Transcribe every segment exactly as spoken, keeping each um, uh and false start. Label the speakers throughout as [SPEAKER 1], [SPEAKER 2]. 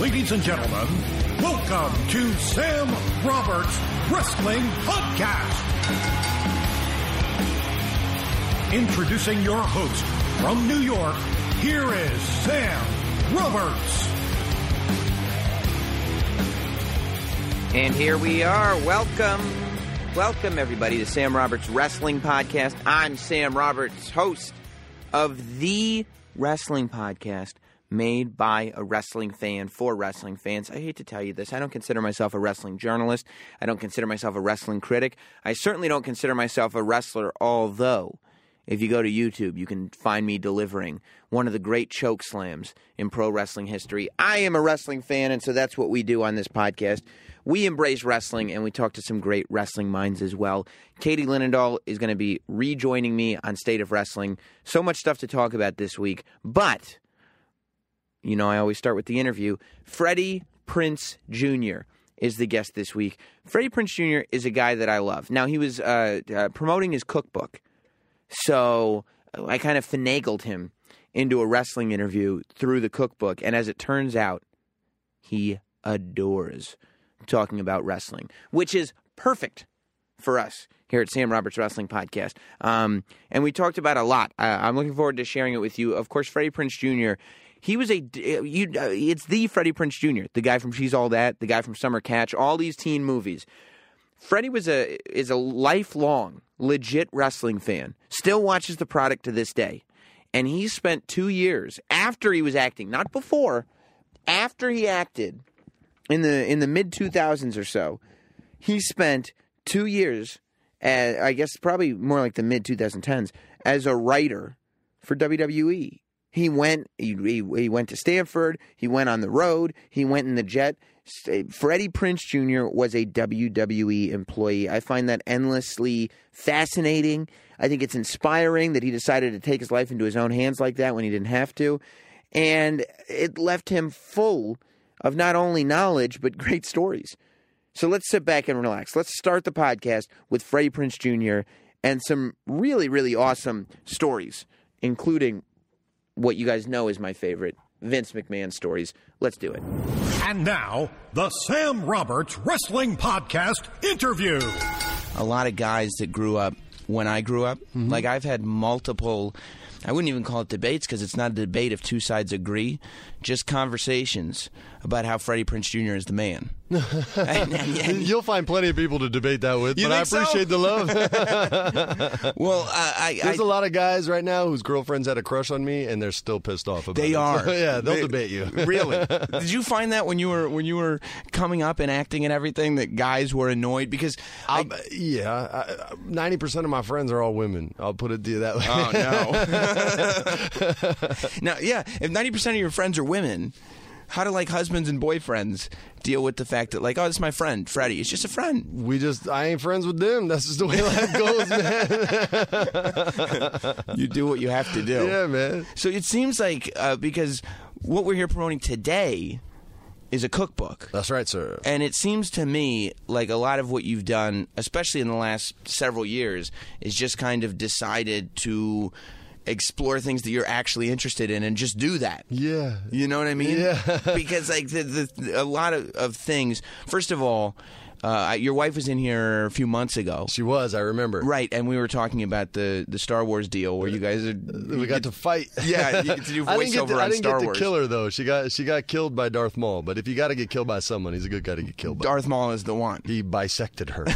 [SPEAKER 1] Ladies and gentlemen, welcome to Sam Roberts Wrestling Podcast. Introducing your host from New York, here is Sam Roberts.
[SPEAKER 2] And here we are. Welcome. Welcome, everybody, to Sam Roberts Wrestling Podcast. I'm Sam Roberts, host of the Wrestling Podcast, made by a wrestling fan for wrestling fans. I hate to tell you this. I don't consider myself a wrestling journalist. I don't consider myself a wrestling critic. I certainly don't consider myself a wrestler, although if you go to YouTube, you can find me delivering one of the great choke slams in pro wrestling history. I am a wrestling fan, and so that's what we do on this podcast. We embrace wrestling, and we talk to some great wrestling minds as well. Katie Linendahl is going to be rejoining me on State of Wrestling. So much stuff to talk about this week, but you know, I always start with the interview. Freddie Prinze Junior is the guest this week. Freddie Prinze Junior is a guy that I love. Now, he was uh, uh, promoting his cookbook, so I kind of finagled him into a wrestling interview through the cookbook, and as it turns out, he adores talking about wrestling, which is perfect for us here at Sam Roberts Wrestling Podcast. Um, and we talked about a lot. Uh, I'm looking forward to sharing it with you. Of course, Freddie Prinze Junior He was a, you, uh, it's the Freddie Prinze Junior, the guy from She's All That, the guy from Summer Catch, all these teen movies. Freddie was a, is a lifelong, legit wrestling fan, still watches the product to this day. And he spent two years after he was acting, not before, after he acted in the, in the mid two thousands or so, he spent two years, at, I guess probably more like the mid twenty tens, as a writer for W W E. He went. He, he he went to Stanford. He went on the road. He went in the jet. Freddie Prinze Junior was a W W E employee. I find that endlessly fascinating. I think it's inspiring that he decided to take his life into his own hands like that when he didn't have to, and it left him full of not only knowledge but great stories. So let's sit back and relax. Let's start the podcast with Freddie Prinze Junior and some really, really awesome stories, including what you guys know is my favorite, Vince McMahon stories. Let's do it.
[SPEAKER 1] And now, the Sam Roberts Wrestling Podcast interview.
[SPEAKER 2] A lot of guys that grew up when I grew up, mm-hmm. like I've had multiple, I wouldn't even call it debates because it's not a debate if two sides agree, just conversations about how Freddie Prinze Junior is the man. and, and, and,
[SPEAKER 3] You'll find plenty of people to debate that with, but I appreciate
[SPEAKER 2] so?
[SPEAKER 3] the love.
[SPEAKER 2] well, uh, I,
[SPEAKER 3] There's
[SPEAKER 2] I,
[SPEAKER 3] a lot of guys right now whose girlfriends had a crush on me, and they're still pissed off about
[SPEAKER 2] they
[SPEAKER 3] it.
[SPEAKER 2] Are.
[SPEAKER 3] So, yeah, they'll
[SPEAKER 2] they,
[SPEAKER 3] debate you.
[SPEAKER 2] Really? Did you find that when you were when you were coming up and acting and everything, that guys were annoyed? Because I,
[SPEAKER 3] I, yeah, I, ninety percent of my friends are all women. I'll put it to you that way.
[SPEAKER 2] Oh, no. Now, yeah, if ninety percent of your friends are women, how do, like, husbands and boyfriends deal with the fact that, like, oh, this is my friend, Freddie. It's just a friend.
[SPEAKER 3] We just, I ain't friends with them. That's just the way life goes, man.
[SPEAKER 2] You do what you have to do.
[SPEAKER 3] Yeah, man.
[SPEAKER 2] So it seems like, uh, because what we're here promoting today is a cookbook.
[SPEAKER 3] That's right, sir.
[SPEAKER 2] And it seems to me like a lot of what you've done, especially in the last several years, is just kind of decided to explore things that you're actually interested in and just do that.
[SPEAKER 3] Yeah.
[SPEAKER 2] You know what I mean?
[SPEAKER 3] Yeah.
[SPEAKER 2] Because like the, the, a lot of, of things, first of all, Uh, your wife was in here a few months ago.
[SPEAKER 3] She was, I remember.
[SPEAKER 2] Right, and we were talking about the, the Star Wars deal where you guys are,
[SPEAKER 3] we got to fight.
[SPEAKER 2] Yeah, you get to do voiceover
[SPEAKER 3] I didn't get to,
[SPEAKER 2] on
[SPEAKER 3] I didn't
[SPEAKER 2] Star
[SPEAKER 3] get
[SPEAKER 2] Wars.
[SPEAKER 3] to kill her though. She got she got killed by Darth Maul. But if you got to get killed by someone, he's a good guy to get killed by.
[SPEAKER 2] Darth Maul is the one.
[SPEAKER 3] He bisected her.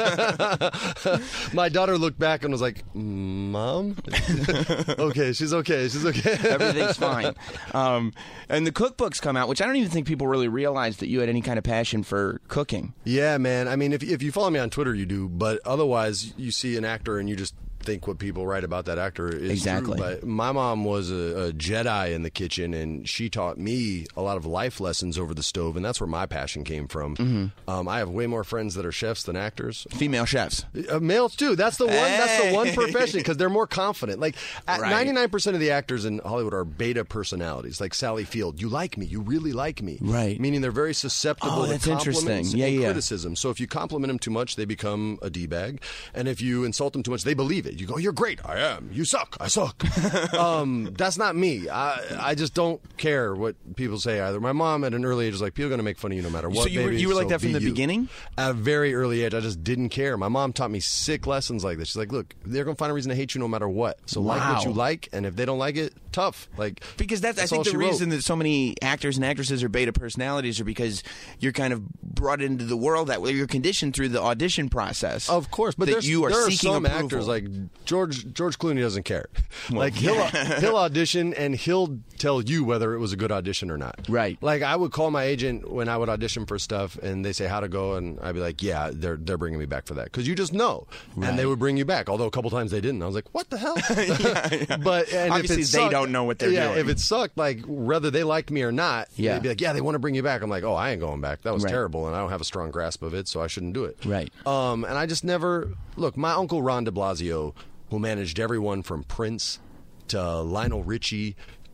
[SPEAKER 3] My daughter looked back and was like, "Mom, okay, she's okay, she's okay.
[SPEAKER 2] Everything's fine." Um, and the cookbooks come out, which I don't even think people really realize that you had any kind of passion for cooking.
[SPEAKER 3] Yeah, man. I mean, if if you follow me on Twitter, you do. But otherwise, you see an actor and you just think what people write about that actor is
[SPEAKER 2] exactly.
[SPEAKER 3] true. But my mom was a, a Jedi in the kitchen, and she taught me a lot of life lessons over the stove, and that's where my passion came from. Mm-hmm. Um, I have way more friends that are chefs than actors.
[SPEAKER 2] Female chefs.
[SPEAKER 3] Uh, males, too. That's the one
[SPEAKER 2] Hey.
[SPEAKER 3] That's the one profession, because they're more confident. Like,
[SPEAKER 2] Right.
[SPEAKER 3] ninety-nine percent of the actors in Hollywood are beta personalities, like Sally Field. You like me. You really like me.
[SPEAKER 2] Right.
[SPEAKER 3] Meaning they're very susceptible
[SPEAKER 2] Oh,
[SPEAKER 3] to
[SPEAKER 2] that's
[SPEAKER 3] compliments
[SPEAKER 2] interesting.
[SPEAKER 3] and
[SPEAKER 2] Yeah, yeah.
[SPEAKER 3] criticism. So if you compliment them too much, they become a D-bag. And if you insult them too much, they believe it. You go, you're great. I am. You suck. I suck. um, that's not me. I I just don't care what people say either. My mom at an early age was like, people are going to make fun of you no matter what.
[SPEAKER 2] So you were,
[SPEAKER 3] baby,
[SPEAKER 2] you were like
[SPEAKER 3] so
[SPEAKER 2] that from
[SPEAKER 3] be
[SPEAKER 2] the
[SPEAKER 3] you.
[SPEAKER 2] beginning?
[SPEAKER 3] At a very early age, I just didn't care. My mom taught me sick lessons like this. She's like, look, they're going to find a reason to hate you no matter what. So
[SPEAKER 2] Wow.
[SPEAKER 3] like what you like, and if they don't like it, tough. Like
[SPEAKER 2] Because that's,
[SPEAKER 3] that's
[SPEAKER 2] I
[SPEAKER 3] all
[SPEAKER 2] think the
[SPEAKER 3] she wrote.
[SPEAKER 2] reason that so many actors and actresses are beta personalities are because you're kind of brought into the world that way. You're conditioned through the audition process.
[SPEAKER 3] Of course, but
[SPEAKER 2] that
[SPEAKER 3] there's,
[SPEAKER 2] you are
[SPEAKER 3] there are
[SPEAKER 2] seeking
[SPEAKER 3] some
[SPEAKER 2] approval.
[SPEAKER 3] actors like George George Clooney doesn't care. Like he'll he'll audition and he'll tell you whether it was a good audition or not.
[SPEAKER 2] Right.
[SPEAKER 3] Like I would call my agent when I would audition for stuff, and they say how to go, and I'd be like, yeah, they're they're bringing me back for that because you just know,
[SPEAKER 2] Right.
[SPEAKER 3] and they would bring you back. Although a couple times they didn't. I was like, what the hell?
[SPEAKER 2] yeah, yeah.
[SPEAKER 3] But and
[SPEAKER 2] Obviously
[SPEAKER 3] if it
[SPEAKER 2] they
[SPEAKER 3] sucked,
[SPEAKER 2] don't know what they're
[SPEAKER 3] yeah,
[SPEAKER 2] doing.
[SPEAKER 3] if it sucked, like whether they liked me or not,
[SPEAKER 2] Yeah.
[SPEAKER 3] they'd be like, yeah, they want to bring you back. I'm like, oh, I ain't going back. That was
[SPEAKER 2] Right.
[SPEAKER 3] terrible, and I don't have a strong grasp of it, so I shouldn't do it.
[SPEAKER 2] Right.
[SPEAKER 3] Um, and I just never look. My uncle Ron de Blasio, who managed everyone from Prince to Lionel Richie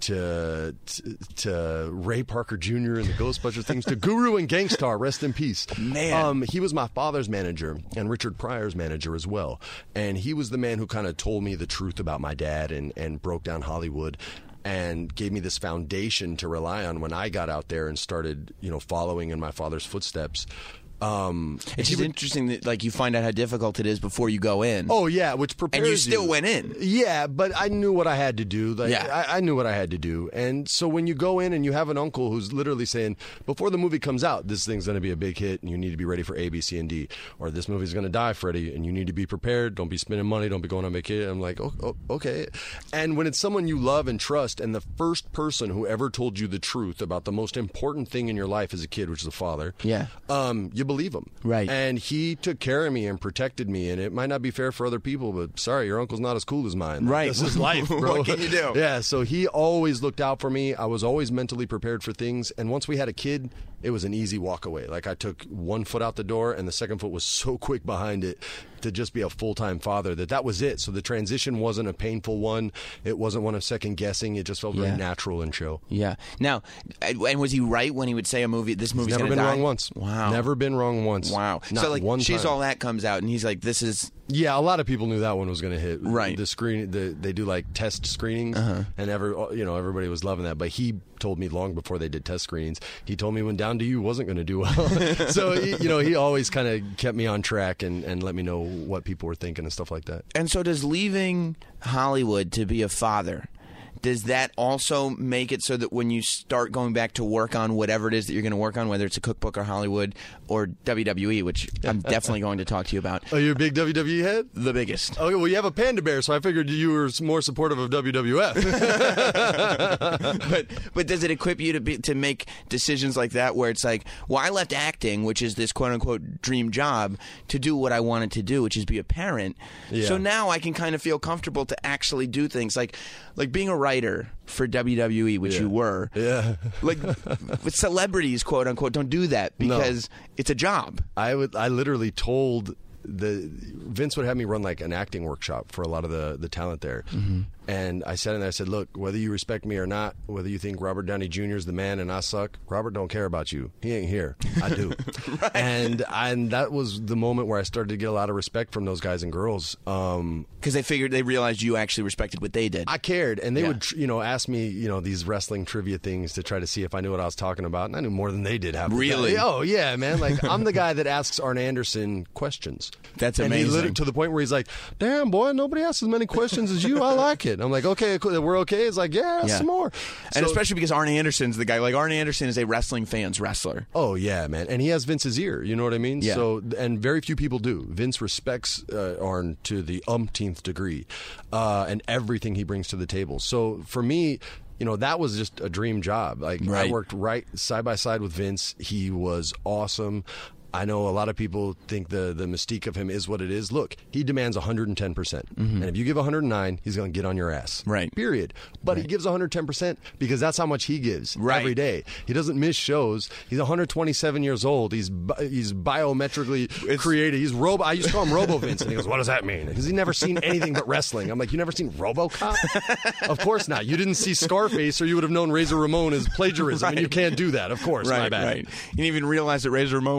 [SPEAKER 3] to to, to Ray Parker Junior and the Ghostbusters things to Guru and Gangstar, rest in peace.
[SPEAKER 2] Man.
[SPEAKER 3] Um, he was my father's manager and Richard Pryor's manager as well, and he was the man who kind of told me the truth about my dad and and broke down Hollywood. And gave me this foundation to rely on when I got out there and started, you know, following in my father's footsteps. Um,
[SPEAKER 2] It's
[SPEAKER 3] he
[SPEAKER 2] just
[SPEAKER 3] would-
[SPEAKER 2] interesting that like you find out how difficult it is before you go in.
[SPEAKER 3] Oh yeah, which prepares
[SPEAKER 2] and you still went in.
[SPEAKER 3] Yeah, but I knew what I had to do. Like,
[SPEAKER 2] Yeah.
[SPEAKER 3] I, I knew what I had to do. And so when you go in and you have an uncle who's literally saying, before the movie comes out, this thing's going to be a big hit and you need to be ready for A, B, C, and D. Or this movie's going to die, Freddie, and you need to be prepared. Don't be spending money. Don't be going on vacation. I'm like, oh, oh, okay. And when it's someone you love and trust, and the first person who ever told you the truth about the most important thing in your life as a kid, which is a father,
[SPEAKER 2] Yeah.
[SPEAKER 3] um, you believe him.
[SPEAKER 2] Right.
[SPEAKER 3] And he took care of me and protected me. And it might not be fair for other people, but sorry, your uncle's not as cool as mine.
[SPEAKER 2] Right.
[SPEAKER 3] This is life, bro.
[SPEAKER 2] What can you do?
[SPEAKER 3] Yeah, so he always looked out for me. I was always mentally prepared for things. And once we had a kid, it was an easy walk away. Like I took one foot out the door and the second foot was so quick behind it to just be a full-time father that that was it. So the transition wasn't a painful one. It wasn't one of second guessing. It just felt very
[SPEAKER 2] Yeah.
[SPEAKER 3] natural and chill.
[SPEAKER 2] Yeah. Now, and was he right when he would say a movie, this movie's
[SPEAKER 3] Never
[SPEAKER 2] going to
[SPEAKER 3] been
[SPEAKER 2] die?
[SPEAKER 3] wrong once.
[SPEAKER 2] Wow.
[SPEAKER 3] Never been wrong once.
[SPEAKER 2] Wow.
[SPEAKER 3] Not
[SPEAKER 2] so like,
[SPEAKER 3] one
[SPEAKER 2] She's
[SPEAKER 3] time.
[SPEAKER 2] All That comes out, and he's like, this is...
[SPEAKER 3] Yeah, a lot of people knew that one was going to hit.
[SPEAKER 2] Right.
[SPEAKER 3] The screen, the, they do like test screenings,
[SPEAKER 2] Uh-huh.
[SPEAKER 3] and every you know everybody was loving that. But he told me long before they did test screenings. He told me when Down to You wasn't going to do well. So he, you know, he always kind of kept me on track and, and let me know what people were thinking and stuff like that.
[SPEAKER 2] And so does leaving Hollywood to be a father, does that also make it so that when you start going back to work on whatever it is that you're going to work on, whether it's a cookbook or Hollywood or W W E, which I'm definitely going to talk to you about,
[SPEAKER 3] Oh, you're a big W W E head?
[SPEAKER 2] the biggest.
[SPEAKER 3] Okay, well, you have a panda bear, so I figured you were more supportive of W W F.
[SPEAKER 2] but but does it equip you to be to make decisions like that where it's like, well, I left acting, which is this quote unquote dream job, to do what I wanted to do, which is be a parent.
[SPEAKER 3] Yeah.
[SPEAKER 2] So now I can kind of feel comfortable to actually do things like like being a writer for W W E, which
[SPEAKER 3] Yeah.
[SPEAKER 2] you were.
[SPEAKER 3] Yeah.
[SPEAKER 2] Like with celebrities, quote unquote, don't do that because it's a job.
[SPEAKER 3] I would. I literally told the Vince would have me run like an acting workshop for a lot of the the talent there,
[SPEAKER 2] Mm-hmm.
[SPEAKER 3] and I said in there, I said, look, whether you respect me or not, whether you think Robert Downey Junior is the man and I suck, Robert don't care about you. He ain't here. I do.
[SPEAKER 2] Right.
[SPEAKER 3] And and that was the moment where I started to get a lot of respect from those guys and girls. Um,
[SPEAKER 2] Because they figured they realized you actually respected what they did.
[SPEAKER 3] I cared, and they
[SPEAKER 2] Yeah.
[SPEAKER 3] would, tr- you know, ask me, you know, these wrestling trivia things to try to see if I knew what I was talking about, and I knew more than they did. Half the
[SPEAKER 2] Really?
[SPEAKER 3] time. Oh yeah, man. Like I'm the guy that asks Arn Anderson questions.
[SPEAKER 2] That's
[SPEAKER 3] and
[SPEAKER 2] amazing.
[SPEAKER 3] He literally, to the point where he's like, "Damn, boy, nobody asks as many questions as you. I like it." I'm like, "Okay, cool. We're okay." It's like, "Yeah,
[SPEAKER 2] Yeah.
[SPEAKER 3] some more."
[SPEAKER 2] And
[SPEAKER 3] So-
[SPEAKER 2] especially because Arn Anderson's the guy. Like Arn Anderson is a wrestling fan's wrestler.
[SPEAKER 3] Oh yeah, man, and he has Vince's ear. You know what I mean?
[SPEAKER 2] Yeah.
[SPEAKER 3] So, and very few people do. Vince respects uh, Arn to the umpteenth degree, uh, and everything he brings to the table. So for me, you know, that was just a dream job. Like
[SPEAKER 2] Right.
[SPEAKER 3] I worked right side by side with Vince. He was awesome. I know a lot of people think the, the mystique of him is what it is. Look, he demands one hundred ten percent. And if you give one hundred nine, he's going to get on your ass.
[SPEAKER 2] Mm-hmm. Right.
[SPEAKER 3] Period. But he gives one hundred ten percent because that's how much he gives
[SPEAKER 2] Right.
[SPEAKER 3] every day. He doesn't miss shows. He's one hundred twenty-seven years old. He's bi- he's biometrically created. He's Robo. I used to call him Robo Vince. And he goes, what does that mean? Because he's never seen anything but wrestling. I'm like, you never seen RoboCop? Of course not. You didn't see Scarface or you would have known Razor Ramon is plagiarism. And you can't do that. Of course.
[SPEAKER 2] Right,
[SPEAKER 3] My bad.
[SPEAKER 2] right. You didn't even realize that Razor Ramon was selling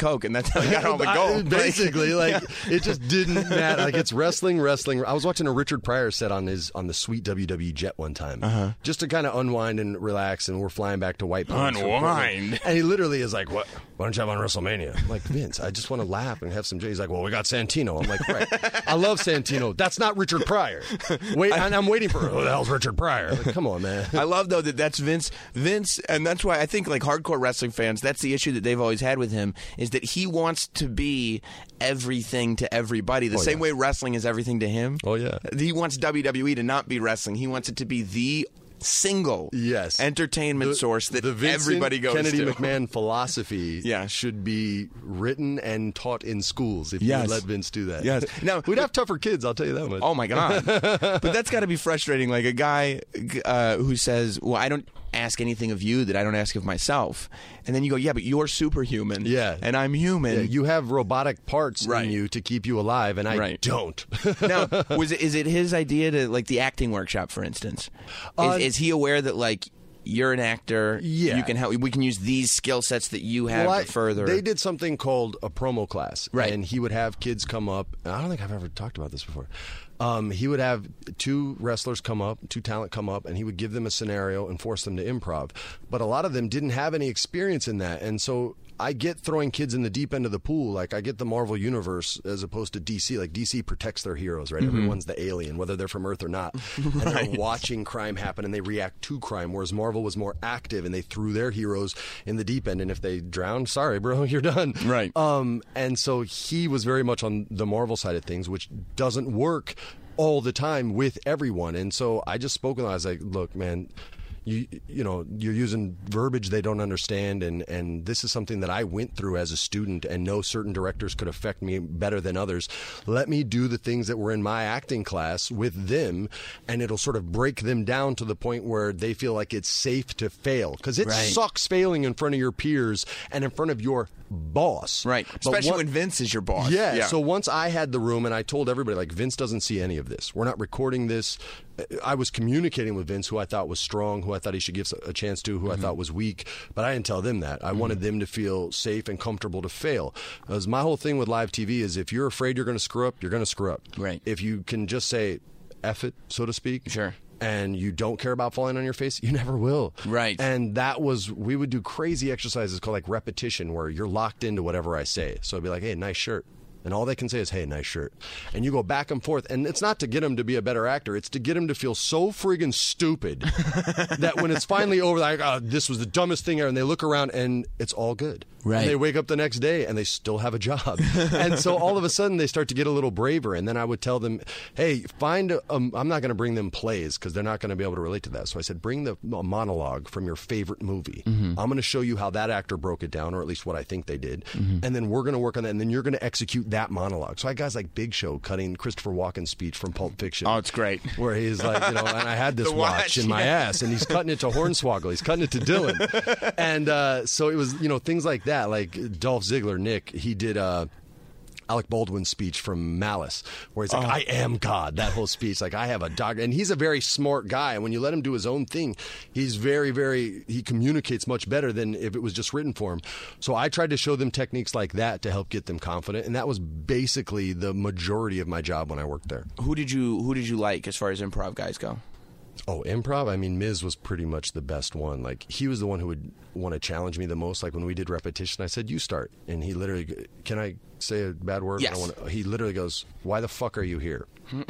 [SPEAKER 2] Coke, and that's how he got all the
[SPEAKER 3] I-
[SPEAKER 2] gold.
[SPEAKER 3] basically, like it just didn't matter. Like it's wrestling, wrestling. I was watching a Richard Pryor set on his on the sweet W W E jet one time, uh-huh. just to kind of unwind and relax. And we're flying back to White Plains.
[SPEAKER 2] Unwind.
[SPEAKER 3] And he literally is like, "What? Why don't you have on WrestleMania?" I'm like, Vince, I just want to laugh and have some J. He's like, "Well, we got Santino." I'm like, "Right, I love Santino. That's not Richard Pryor." Wait, and I'm waiting for who the hell's Richard Pryor? Like, come on, man.
[SPEAKER 2] I love though that that's Vince. Vince, and that's why I think like hardcore wrestling fans, that's the issue that they've always had with him, is that he wants to be everything to everybody. The
[SPEAKER 3] Oh,
[SPEAKER 2] same
[SPEAKER 3] yeah.
[SPEAKER 2] way wrestling is everything to him.
[SPEAKER 3] Oh, yeah.
[SPEAKER 2] He wants W W E to not be wrestling. He wants it to be the single
[SPEAKER 3] Yes.
[SPEAKER 2] entertainment
[SPEAKER 3] The-
[SPEAKER 2] source that
[SPEAKER 3] the Vincent
[SPEAKER 2] everybody goes
[SPEAKER 3] Kennedy
[SPEAKER 2] to.
[SPEAKER 3] McMahon philosophy
[SPEAKER 2] Yeah.
[SPEAKER 3] should be written and taught in schools if you
[SPEAKER 2] Yes.
[SPEAKER 3] would let Vince do that.
[SPEAKER 2] Yes. Now-
[SPEAKER 3] we'd have tougher kids, I'll tell you that much.
[SPEAKER 2] Oh my god! But that's got to be frustrating. Like a guy uh, who says, "Well, I don't ask anything of you that I don't ask of myself," and then you go, "Yeah, but you're superhuman,
[SPEAKER 3] Yeah.
[SPEAKER 2] and I'm human."
[SPEAKER 3] Yeah, you have robotic parts
[SPEAKER 2] Right.
[SPEAKER 3] in you to keep you alive, and I
[SPEAKER 2] Right.
[SPEAKER 3] don't.
[SPEAKER 2] Now, was it is it his idea to like the acting workshop, for instance? Is,
[SPEAKER 3] Uh,
[SPEAKER 2] is he aware that like you're an actor?
[SPEAKER 3] Yeah.
[SPEAKER 2] you can help. We can use these skill sets that you have
[SPEAKER 3] Well, I-
[SPEAKER 2] to further.
[SPEAKER 3] They did something called a promo class,
[SPEAKER 2] Right.
[SPEAKER 3] And he would have kids come up. I don't think I've ever talked about this before. Um, he would have two wrestlers come up, two talent come up, and he would give them a scenario and force them to improv. But a lot of them didn't have any experience in that, and so I get throwing kids in the deep end of the pool. Like I get the Marvel universe as opposed to D C. Like D C protects their heroes, right?
[SPEAKER 2] Mm-hmm.
[SPEAKER 3] Everyone's the alien, whether they're from Earth or not, and they're watching crime happen and they react to crime. Whereas Marvel was more active and they threw their heroes in the deep end, and if they drown, sorry, bro, you're done.
[SPEAKER 2] Right.
[SPEAKER 3] Um, and so he was very much on the Marvel side of things, which doesn't work all the time with everyone. And so I just spoke with him. I was like, look, man, you you know, you're using verbiage they don't understand, and, and this is something that I went through as a student and know certain directors could affect me better than others. Let me do the things that were in my acting class with them, and it'll sort of break them down to the point where they feel like it's safe to fail. Because it
[SPEAKER 2] Right.
[SPEAKER 3] sucks failing in front of your peers and in front of your boss.
[SPEAKER 2] right,
[SPEAKER 3] But
[SPEAKER 2] especially
[SPEAKER 3] what-
[SPEAKER 2] when Vince is your boss.
[SPEAKER 3] yeah, so once I had the room and I told everybody, like, Vince doesn't see any of this. We're not recording this. I was communicating with Vince, who I thought was strong, who I thought he should give a chance to, who I thought was weak, but I didn't tell them that. I wanted them to feel safe and comfortable to fail. Because my whole thing with live T V is if you're afraid you're going to screw up, you're going to screw up.
[SPEAKER 2] Right.
[SPEAKER 3] If you can just say, F it, so to speak.
[SPEAKER 2] Sure.
[SPEAKER 3] And you don't care about falling on your face, you never will.
[SPEAKER 2] Right.
[SPEAKER 3] And that was, we would do crazy exercises called like repetition, where you're locked into whatever I say. So I'd be like, hey, nice shirt. And all they can say is, hey, nice shirt. And you go back and forth. And it's not to get him to be a better actor. It's to get him to feel so friggin' stupid that when it's finally over, like, oh, this was the dumbest thing ever. And they look around and it's all good.
[SPEAKER 2] Right.
[SPEAKER 3] And they wake up the next day and they still have a job. And so all of a sudden they start to get a little braver. And then I would tell them, hey, find a, um, I'm not going to bring them plays because they're not going to be able to relate to that. So I said, bring the a monologue from your favorite movie.
[SPEAKER 2] Mm-hmm.
[SPEAKER 3] I'm going to show you how that actor broke it down, or at least what I think they did.
[SPEAKER 2] Mm-hmm.
[SPEAKER 3] And then we're going to work on that. And then you're going to execute that monologue. So I had guys like Big Show cutting Christopher Walken's speech from Pulp Fiction.
[SPEAKER 2] Oh, it's great.
[SPEAKER 3] Where he's like, you know, and I had this
[SPEAKER 2] The
[SPEAKER 3] watch,
[SPEAKER 2] watch,
[SPEAKER 3] in my
[SPEAKER 2] yeah.
[SPEAKER 3] ass, and he's cutting it to Hornswoggle. He's cutting it to Dylan. And uh, so it was, you know, things like that. Like Dolph Ziggler, Nick, he did uh, Alec Baldwin's speech from Malice, where he's like, I am God. That whole speech, like, I have a doctor. And he's a very smart guy. And when you let him do his own thing, he's very, very, he communicates much better than if it was just written for him. So I tried to show them techniques like that to help get them confident. And that was basically the majority of my job when I worked there.
[SPEAKER 2] Who did you Who did you like as far as improv guys go?
[SPEAKER 3] Oh, improv? I mean, Miz was pretty much the best one. Like, he was the one who would want to challenge me the most. Like, when we did repetition, I said, you start. And he literally, can I say a bad word?
[SPEAKER 2] Yes.
[SPEAKER 3] I don't wanna, he literally goes, why the fuck are you here?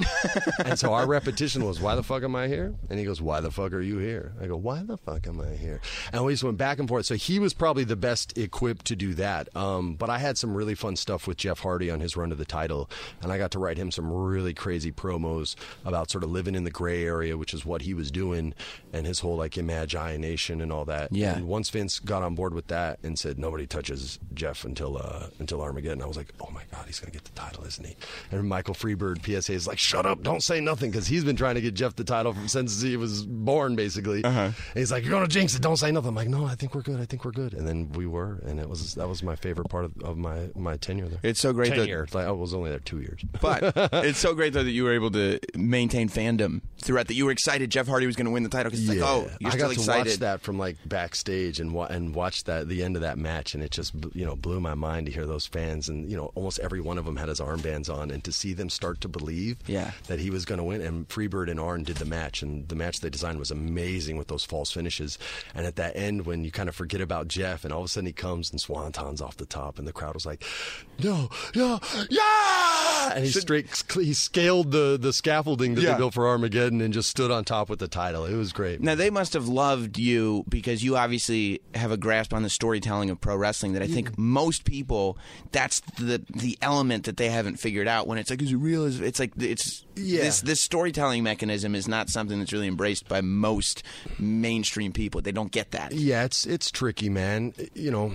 [SPEAKER 3] And so our repetition was, why the fuck am I here? And he goes, why the fuck are you here? I go, why the fuck am I here? And we just went back and forth. So he was probably the best equipped to do that. Um, but I had some really fun stuff with Jeff Hardy on his run to the title. And I got to write him some really crazy promos about sort of living in the gray area, which is what he was doing, and his whole like imagination and all that.
[SPEAKER 2] Yeah.
[SPEAKER 3] And once Vince got on board with that and said, nobody touches Jeff until uh, until Armageddon, I was was like, oh my God, he's going to get the title, isn't he? And Michael Freebird, P S A, is like, shut up, don't say nothing, because he's been trying to get Jeff the title from, since he was born, basically. Uh-huh. And he's like, you're going to jinx it, don't say nothing. I'm like, no, I think we're good, I think we're good. And then we were, and it was that was my favorite part of, of my, my tenure there.
[SPEAKER 2] It's so great.
[SPEAKER 3] Ten
[SPEAKER 2] that,
[SPEAKER 3] years. Like, I was only there two years.
[SPEAKER 2] But it's so great, though, that you were able to maintain fandom throughout that. You were excited Jeff Hardy was going to win the title, because it's
[SPEAKER 3] yeah.
[SPEAKER 2] like, oh, you're
[SPEAKER 3] I
[SPEAKER 2] still
[SPEAKER 3] got to
[SPEAKER 2] excited.
[SPEAKER 3] watch that from like backstage and wa- and watch that the end of that match, and it just you know blew my mind to hear those fans, and you know almost every one of them had his armbands on, and to see them start to believe
[SPEAKER 2] yeah.
[SPEAKER 3] that he was going to win. And Freebird and Arn did the match, and the match they designed was amazing with those false finishes. And at that end, when you kind of forget about Jeff, and all of a sudden he comes and swantons off the top, and the crowd was like, no, no, yeah! And he straight he scaled the the scaffolding that
[SPEAKER 2] yeah.
[SPEAKER 3] they built for Armageddon and just stood on top with the title. It was great.
[SPEAKER 2] Now, they must have loved you because you obviously have a grasp on the storytelling of pro wrestling that I think yeah. most people, that's the the element that they haven't figured out when it's like, is it real? It's like, it's yeah. this, this storytelling mechanism is not something that's really embraced by most mainstream people. They don't get that.
[SPEAKER 3] Yeah, it's it's tricky, man. You know,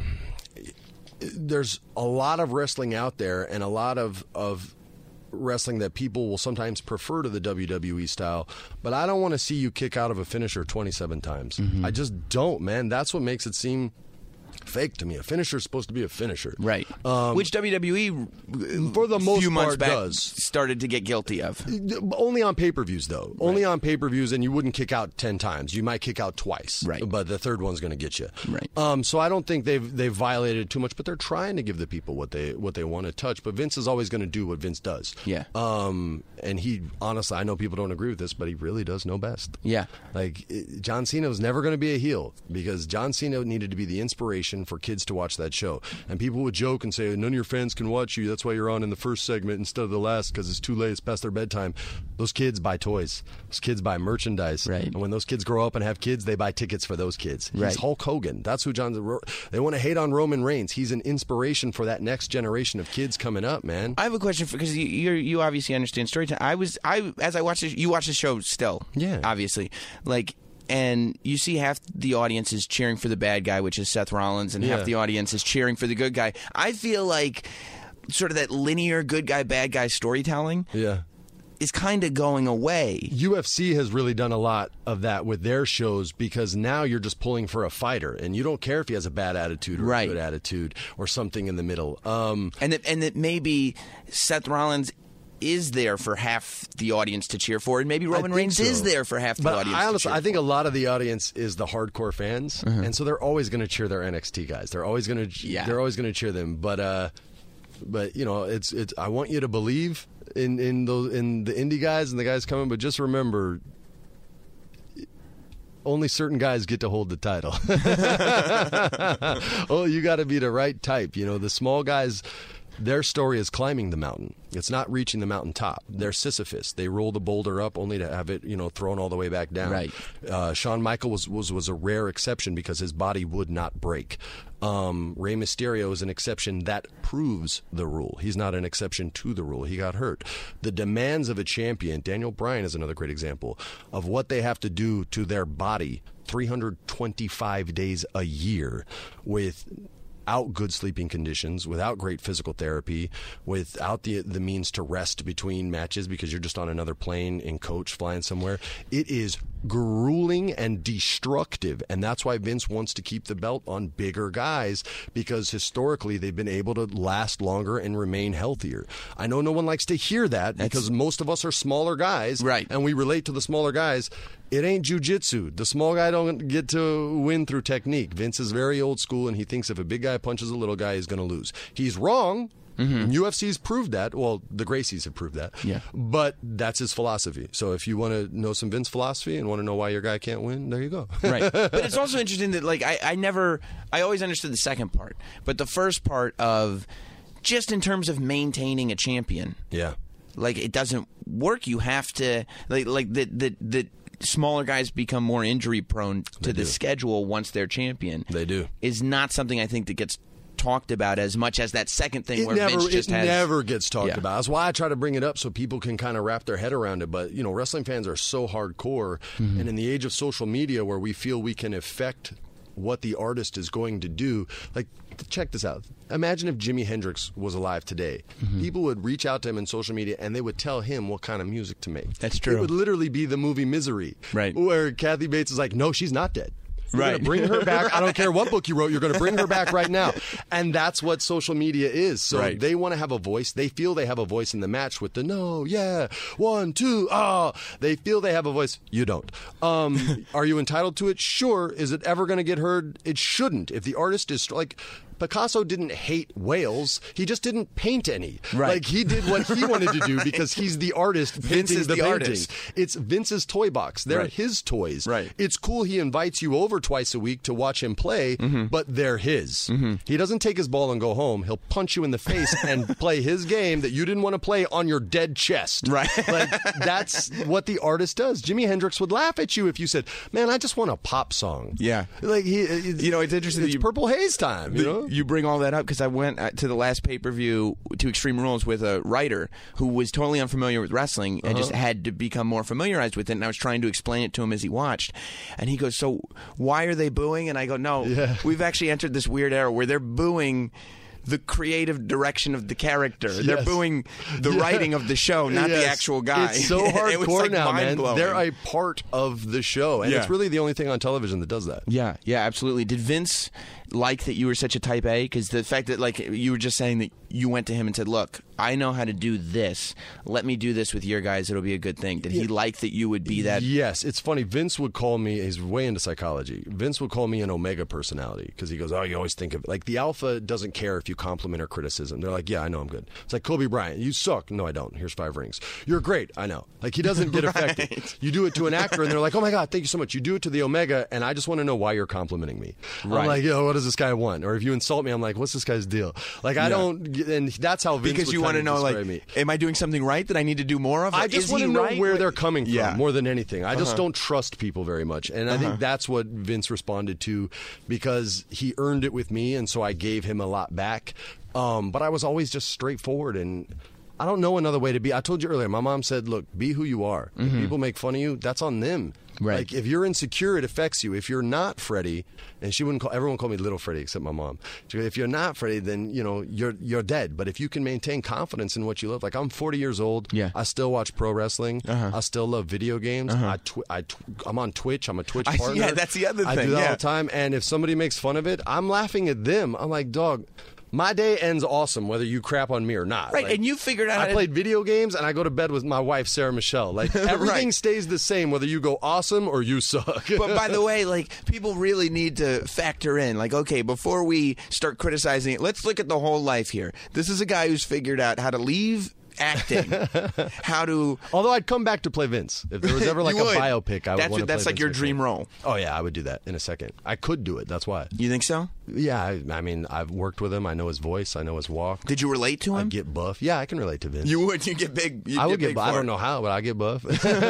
[SPEAKER 3] there's a lot of wrestling out there, and a lot of, of wrestling that people will sometimes prefer to the W W E style, but I don't want to see you kick out of a finisher twenty-seven times. Mm-hmm. I just don't, man. That's what makes it seem fake to me. A finisher is supposed to be a finisher,
[SPEAKER 2] right?
[SPEAKER 3] Um,
[SPEAKER 2] Which W W E,
[SPEAKER 3] for the most
[SPEAKER 2] few months
[SPEAKER 3] part,
[SPEAKER 2] back
[SPEAKER 3] does
[SPEAKER 2] started to get guilty of.
[SPEAKER 3] Only on pay-per-views, though.
[SPEAKER 2] Right.
[SPEAKER 3] Only on pay-per-views, and you wouldn't kick out ten times. You might kick out twice,
[SPEAKER 2] right?
[SPEAKER 3] But the third one's going to get you,
[SPEAKER 2] right?
[SPEAKER 3] Um, so I don't think they've they've violated too much, but they're trying to give the people what they what they want to touch. But Vince is always going to do what Vince does.
[SPEAKER 2] Yeah.
[SPEAKER 3] Um, and he honestly, I know people don't agree with this, but he really does know best.
[SPEAKER 2] Yeah.
[SPEAKER 3] Like John Cena was never going to be a heel because John Cena needed to be the inspiration for kids to watch that show. And people would joke and say, none of your fans can watch you. That's why you're on in the first segment instead of the last because it's too late. It's past their bedtime. Those kids buy toys. Those kids buy merchandise.
[SPEAKER 2] Right.
[SPEAKER 3] And when those kids grow up and have kids, they buy tickets for those kids. He's
[SPEAKER 2] right.
[SPEAKER 3] Hulk Hogan. That's who John... They want to hate on Roman Reigns. He's an inspiration for that next generation of kids coming up, man.
[SPEAKER 2] I have a question for, because you you're, you obviously understand storytelling. I was I as I watched this, you watch the show still,
[SPEAKER 3] yeah,
[SPEAKER 2] obviously, like. And you see half the audience is cheering for the bad guy, which is Seth Rollins, and
[SPEAKER 3] yeah.
[SPEAKER 2] half the audience is cheering for the good guy. I feel like sort of that linear good guy, bad guy storytelling
[SPEAKER 3] yeah.
[SPEAKER 2] is kind of going away.
[SPEAKER 3] U F C has really done a lot of that with their shows because now you're just pulling for a fighter, and you don't care if he has a bad attitude or
[SPEAKER 2] right.
[SPEAKER 3] a good attitude or something in the middle. Um,
[SPEAKER 2] and that, and that maybe Seth Rollins is there for half the audience to cheer for, and maybe Roman Reigns so. is there for half the
[SPEAKER 3] but
[SPEAKER 2] audience
[SPEAKER 3] I honestly,
[SPEAKER 2] to cheer
[SPEAKER 3] I think
[SPEAKER 2] for.
[SPEAKER 3] a lot of the audience is the hardcore fans, uh-huh. and so they're always going to cheer their N X T guys. They're always going to,
[SPEAKER 2] yeah.
[SPEAKER 3] they're always going to cheer them. But, uh, but you know, it's it's. I want you to believe in in those in the indie guys and the guys coming, but just remember. Only certain guys get to hold the title. Oh, you got to be the right type. You know, the small guys. Their story is climbing the mountain. It's not reaching the mountaintop. They're Sisyphus. They roll the boulder up only to have it, you know, thrown all the way back down.
[SPEAKER 2] Right.
[SPEAKER 3] Uh, Shawn Michaels was, was was a rare exception because his body would not break. Um, Rey Mysterio is an exception that proves the rule. He's not an exception to the rule. He got hurt. The demands of a champion, Daniel Bryan is another great example of what they have to do to their body three hundred twenty-five days a year with without good sleeping conditions, without great physical therapy, without the the means to rest between matches because you're just on another plane in coach flying somewhere. It is grueling and destructive, and that's why Vince wants to keep the belt on bigger guys because historically they've been able to last longer and remain healthier. I know no one likes to hear that
[SPEAKER 2] That's...
[SPEAKER 3] because most of us are smaller guys,
[SPEAKER 2] right?
[SPEAKER 3] And we relate to the smaller guys. It ain't jiu-jitsu. The small guy don't get to win through technique. Vince is very old school, and he thinks if a big guy punches a little guy, he's going to lose. He's wrong. Mm-hmm. U F C's proved that. Well, the Gracies have proved that.
[SPEAKER 2] Yeah.
[SPEAKER 3] But that's his philosophy. So if you want to know some Vince philosophy and want to know why your guy can't win, there you go.
[SPEAKER 2] Right. But it's also interesting that, like, I, I never, I always understood the second part. But the first part of, just in terms of maintaining a champion.
[SPEAKER 3] Yeah.
[SPEAKER 2] Like, it doesn't work. You have to, like, like the, the, the, smaller guys become more injury prone to
[SPEAKER 3] They
[SPEAKER 2] the
[SPEAKER 3] do.
[SPEAKER 2] schedule once they're champion.
[SPEAKER 3] They do.
[SPEAKER 2] Is not something I think that gets talked about as much as that second thing
[SPEAKER 3] It
[SPEAKER 2] where
[SPEAKER 3] never,
[SPEAKER 2] Vince just
[SPEAKER 3] it
[SPEAKER 2] has...
[SPEAKER 3] never gets talked
[SPEAKER 2] Yeah.
[SPEAKER 3] about. That's why I try to bring it up so people can kind of wrap their head around it. But, you know, wrestling fans are so hardcore. Mm-hmm. And in the age of social media where we feel we can affect what the artist is going to do. Like, check this out. Imagine if Jimi Hendrix was alive today. Mm-hmm. People would reach out to him in social media and they would tell him what kind of music to make.
[SPEAKER 2] That's true.
[SPEAKER 3] It would literally be the movie Misery.
[SPEAKER 2] Right.
[SPEAKER 3] Where Kathy Bates is like, no, she's not dead. You're
[SPEAKER 2] right.
[SPEAKER 3] going to bring her back. I don't care what book you wrote. You're going to bring her back right now. And that's what social media is. So
[SPEAKER 2] right.
[SPEAKER 3] they want to have a voice. They feel they have a voice in the match with the no, yeah, one, two, ah. They feel they have a voice. You don't. Um, are you entitled to it? Sure. Is it ever going to get heard? It shouldn't. If the artist is like... Picasso didn't hate whales. He just didn't paint any.
[SPEAKER 2] Right.
[SPEAKER 3] Like, he did what he wanted to do because he's the artist
[SPEAKER 2] Vince
[SPEAKER 3] painting
[SPEAKER 2] is
[SPEAKER 3] the,
[SPEAKER 2] the
[SPEAKER 3] painting.
[SPEAKER 2] artist.
[SPEAKER 3] It's Vince's toy box. They're
[SPEAKER 2] Right.
[SPEAKER 3] his toys.
[SPEAKER 2] Right.
[SPEAKER 3] It's cool he invites you over twice a week to watch him play, mm-hmm. but they're his. Mm-hmm. He doesn't take his ball and go home. He'll punch you in the face and play his game that you didn't want to play on your dead chest.
[SPEAKER 2] Right.
[SPEAKER 3] Like, that's what the artist does. Jimi Hendrix would laugh at you if you said, man, I just want a pop song.
[SPEAKER 2] Yeah.
[SPEAKER 3] Like, he,
[SPEAKER 2] you know, it's interesting.
[SPEAKER 3] It's
[SPEAKER 2] that you,
[SPEAKER 3] Purple Haze time, you
[SPEAKER 2] the,
[SPEAKER 3] know?
[SPEAKER 2] You bring all that up because I went to the last pay-per-view to Extreme Rules with a writer who was totally unfamiliar with wrestling and uh-huh. just had to become more familiarized with it, and I was trying to explain it to him as he watched. And he goes, so why are they booing? And I go, no,
[SPEAKER 3] yeah.
[SPEAKER 2] we've actually entered this weird era where they're booing the creative direction of the character.
[SPEAKER 3] Yes.
[SPEAKER 2] They're booing the
[SPEAKER 3] yeah.
[SPEAKER 2] writing of the show, not
[SPEAKER 3] yes.
[SPEAKER 2] the actual guy.
[SPEAKER 3] It's so hardcore
[SPEAKER 2] it was like
[SPEAKER 3] now, man.
[SPEAKER 2] mind-blowing.
[SPEAKER 3] They're a part of the show, and
[SPEAKER 2] yeah.
[SPEAKER 3] it's really the only thing on television that does that.
[SPEAKER 2] Yeah, yeah, absolutely. Did Vince like that you were such a type A? Because the fact that, like, you were just saying that you went to him and said, look, I know how to do this. Let me do this with your guys. It'll be a good thing. Did he yeah. like that you would be that?
[SPEAKER 3] Yes. It's funny. Vince would call me, he's way into psychology. Vince would call me an omega personality because he goes, oh, you always think of it. Like, the alpha doesn't care if you compliment or criticism. They're like, yeah, I know I'm good. It's like Kobe Bryant. You suck. No, I don't. Here's five rings. You're great. I know. Like, he doesn't get affected. Right. You do it to an actor and they're like, oh my God, thank you so much. You do it to the omega and I just want to know why you're complimenting me. Right. I'm like, yo, what does this guy want? Or if you insult me, I'm like, what's this guy's deal? Like, I yeah. don't, and that's how Vince
[SPEAKER 2] because
[SPEAKER 3] would
[SPEAKER 2] you want to know, like,
[SPEAKER 3] me.
[SPEAKER 2] Am I doing something right that I need to do more of?
[SPEAKER 3] I just want to know
[SPEAKER 2] right?
[SPEAKER 3] where
[SPEAKER 2] like,
[SPEAKER 3] they're coming from
[SPEAKER 2] yeah.
[SPEAKER 3] more than anything. I just
[SPEAKER 2] uh-huh.
[SPEAKER 3] don't trust people very much, and I uh-huh. think that's what Vince responded to because he earned it with me, and so I gave him a lot back. Um, but I was always just straightforward and. I don't know another way to be. I told you earlier, my mom said, look, be who you are. Mm-hmm. If people make fun of you, that's on them.
[SPEAKER 2] Right.
[SPEAKER 3] Like, if you're insecure, it affects you. If you're not Freddie, and she wouldn't call, everyone called me Little Freddie except my mom. She goes, if you're not Freddie, then, you know, you're you're dead. But if you can maintain confidence in what you love, like I'm forty years old.
[SPEAKER 2] Yeah.
[SPEAKER 3] I still watch pro wrestling. Uh-huh. I still love video games.
[SPEAKER 2] Uh-huh.
[SPEAKER 3] I tw- I tw- I'm on Twitch. I'm a Twitch
[SPEAKER 2] I,
[SPEAKER 3] partner.
[SPEAKER 2] yeah, that's the other
[SPEAKER 3] I
[SPEAKER 2] thing.
[SPEAKER 3] I do that
[SPEAKER 2] yeah.
[SPEAKER 3] all the time. And if somebody makes fun of it, I'm laughing at them. I'm like, dog, my day ends awesome whether you crap on me or not.
[SPEAKER 2] Right,
[SPEAKER 3] like,
[SPEAKER 2] and you figured out
[SPEAKER 3] I
[SPEAKER 2] how to...
[SPEAKER 3] played video games and I go to bed with my wife, Sarah Michelle. Like, everything
[SPEAKER 2] right.
[SPEAKER 3] stays the same whether you go awesome or you suck.
[SPEAKER 2] But by the way, like, people really need to factor in, like, okay, before we start criticizing it, let's look at the whole life here. This is a guy who's figured out how to leave acting, how to...
[SPEAKER 3] Although I'd come back to play Vince. If there was ever like a biopic, I would
[SPEAKER 2] that's
[SPEAKER 3] want to
[SPEAKER 2] That's
[SPEAKER 3] play
[SPEAKER 2] like
[SPEAKER 3] Vince
[SPEAKER 2] your
[SPEAKER 3] McMahon.
[SPEAKER 2] dream role.
[SPEAKER 3] Oh, yeah, I would do that in a second. I could do it. That's why.
[SPEAKER 2] You think so?
[SPEAKER 3] Yeah, I, I mean, I've worked with him. I know his voice. I know his walk.
[SPEAKER 2] Did you relate to him?
[SPEAKER 3] I get buff. Yeah, I can relate to Vince.
[SPEAKER 2] You would? You get big?
[SPEAKER 3] I would
[SPEAKER 2] get,
[SPEAKER 3] get
[SPEAKER 2] big
[SPEAKER 3] buff. I don't know how, but I get buff.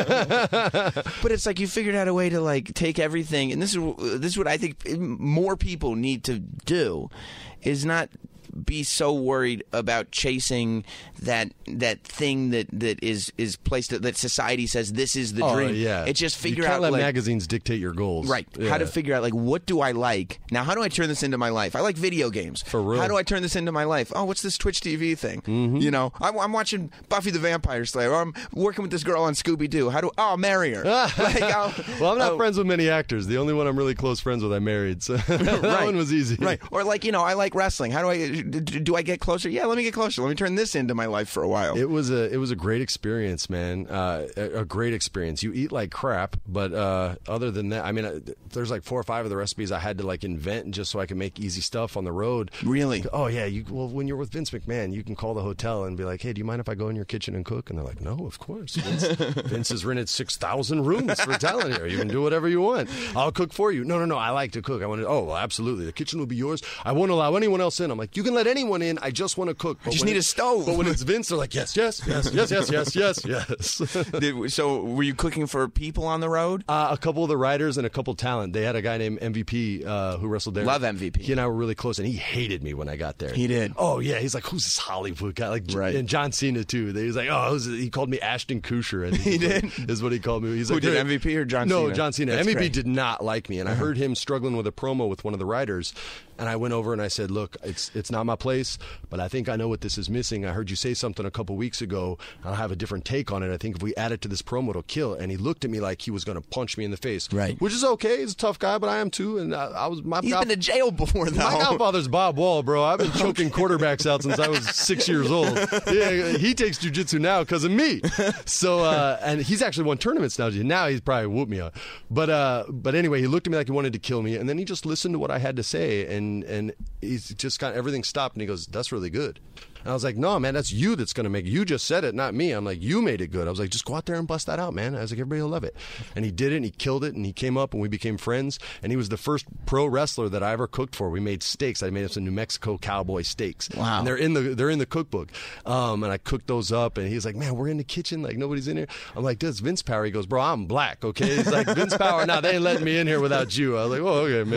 [SPEAKER 2] But it's like you figured out a way to, like, take everything, and this is this is what I think more people need to do, is not be so worried about chasing that that thing that, that is is placed that society says this is the
[SPEAKER 3] oh,
[SPEAKER 2] dream.
[SPEAKER 3] Yeah.
[SPEAKER 2] It's just figure
[SPEAKER 3] you can't
[SPEAKER 2] out
[SPEAKER 3] let
[SPEAKER 2] like,
[SPEAKER 3] magazines dictate your goals.
[SPEAKER 2] Right.
[SPEAKER 3] Yeah.
[SPEAKER 2] How to figure out like what do I like? Now how do I turn this into my life? I like video games.
[SPEAKER 3] For real.
[SPEAKER 2] How do I turn this into my life? Oh, what's this Twitch T V thing? Mm-hmm. You know, I'm, I'm watching Buffy the Vampire Slayer, or I'm working with this girl on Scooby Doo. How do oh I'll marry her? like, I'll,
[SPEAKER 3] well, I'm not
[SPEAKER 2] oh.
[SPEAKER 3] friends with many actors. The only one I'm really close friends with I married, so that
[SPEAKER 2] right.
[SPEAKER 3] one was easy.
[SPEAKER 2] Right. Or like, you know, I like wrestling. How do I do, do I get closer? Yeah, let me get closer. Let me turn this into my life for a while.
[SPEAKER 3] It was a it was a great experience, man. Uh, a, a great experience. You eat like crap, but uh, other than that, I mean, uh, there's like four or five of the recipes I had to like invent just so I could make easy stuff on the road.
[SPEAKER 2] Really?
[SPEAKER 3] Oh yeah. You well, when you're with Vince McMahon, you can call the hotel and be like, "Hey, do you mind if I go in your kitchen and cook?" And they're like, "No, of course." Vince, Vince has rented six thousand rooms for talent here. You can do whatever you want. I'll cook for you. No, no, no. I like to cook. I want to. Oh, well, absolutely. The kitchen will be yours. I won't allow anyone else in. I'm like, you can let anyone in. I just want to cook. But
[SPEAKER 2] I just
[SPEAKER 3] when
[SPEAKER 2] need
[SPEAKER 3] it-
[SPEAKER 2] a stove.
[SPEAKER 3] But when it's Vince, they're like, yes, yes, yes, yes, yes, yes, yes, yes.
[SPEAKER 2] Did, so were you cooking for people on the road?
[SPEAKER 3] Uh, a couple of the writers and a couple talent. They had a guy named M V P uh, who wrestled there.
[SPEAKER 2] Love M V P.
[SPEAKER 3] He and I were really close, and he hated me when I got there.
[SPEAKER 2] He did.
[SPEAKER 3] Oh yeah, he's like, who's this Hollywood guy? Like,
[SPEAKER 2] Right.
[SPEAKER 3] And John Cena too. He was like, oh, who's, he called me Ashton Kutcher. And
[SPEAKER 2] He did?
[SPEAKER 3] is what he called me. He's
[SPEAKER 2] Who
[SPEAKER 3] like,
[SPEAKER 2] did,
[SPEAKER 3] "Hey."
[SPEAKER 2] M V P or John
[SPEAKER 3] no,
[SPEAKER 2] Cena?
[SPEAKER 3] No, John Cena.
[SPEAKER 2] That's
[SPEAKER 3] M V P
[SPEAKER 2] great.
[SPEAKER 3] did not like me, and I heard him struggling with a promo with one of the writers, and I went over and I said, look, it's it's not my place, but I think I know what this is missing. I heard you say something a couple weeks ago. I'll have a different take on it. I think if we add it to this promo, it'll kill. And he looked at me like he was going to punch me in the face.
[SPEAKER 2] Right.
[SPEAKER 3] Which is okay. He's a tough guy, but I am too. And I, I was my
[SPEAKER 2] He's
[SPEAKER 3] god-
[SPEAKER 2] been to jail before, though.
[SPEAKER 3] my godfather's Bob Wall, bro. I've been choking quarterbacks out since I was six years old. Yeah, he takes jujitsu now because of me. So, uh, and he's actually won tournaments now. Now he's probably whooped me up. But, uh, but anyway, he looked at me like he wanted to kill me, and then he just listened to what I had to say, and and he's just got everything stopped, and he goes, "That's really good." And I was like, no, man, that's you that's going to make it. You just said it, not me. I'm like, you made it good. I was like, just go out there and bust that out, man. I was like, everybody will love it. And he did it, and he killed it, and he came up, and we became friends. And he was the first pro wrestler that I ever cooked for. We made steaks. I made up some New Mexico cowboy steaks.
[SPEAKER 2] Wow.
[SPEAKER 3] And they're in the they're in the cookbook. Um, and I cooked those up, and he's like, man, we're in the kitchen. Like, nobody's in here. I'm like, this Vince Power. He goes, bro, I'm black, okay? He's like, Vince Power, nah, they ain't letting me in here without you. I was like, oh, okay,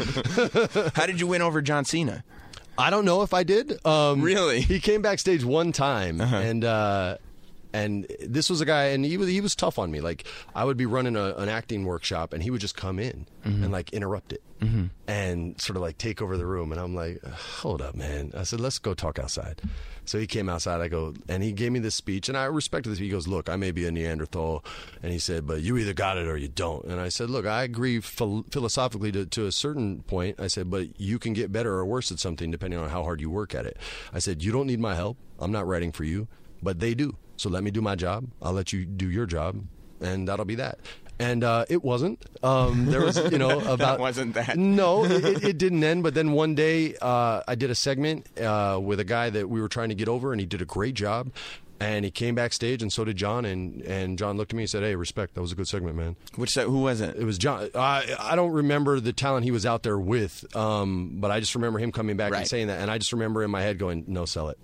[SPEAKER 3] maybe.
[SPEAKER 2] How did you win over John Cena?
[SPEAKER 3] I don't know if I did. Um,
[SPEAKER 2] Really?
[SPEAKER 3] He came backstage one time,
[SPEAKER 2] Uh-huh.
[SPEAKER 3] and uh, and this was a guy, and he was he was tough on me. Like, I would be running a, an acting workshop, and he would just come in
[SPEAKER 2] Mm-hmm.
[SPEAKER 3] and like interrupt it, mm-hmm. and sort of like take over the room. And I'm like, hold up, man. I said, let's go talk outside. So he came outside. I go, and he gave me this speech, and I respected this. He goes, look, I may be a Neanderthal, and he said, but you either got it or you don't. And I said, look, I agree phil- philosophically to, to a certain point. I said, but you can get better or worse at something depending on how hard you work at it. I said, you don't need my help. I'm not writing for you, but they do. So let me do my job. I'll let you do your job, and that'll be that. And uh, it wasn't. Um, there was, you know, about
[SPEAKER 2] That wasn't that.
[SPEAKER 3] No, it, it didn't end. But then one day, uh, I did a segment uh, with a guy that we were trying to get over, and he did a great job. And he came backstage, and so did John. And, and John looked at me and said, "Hey, respect. That was a good segment, man."
[SPEAKER 2] Which who was it?
[SPEAKER 3] It was John. I I don't remember the talent he was out there with, um, but I just remember him coming back
[SPEAKER 2] Right.
[SPEAKER 3] and saying that. And I just remember in my head going, "No, sell it."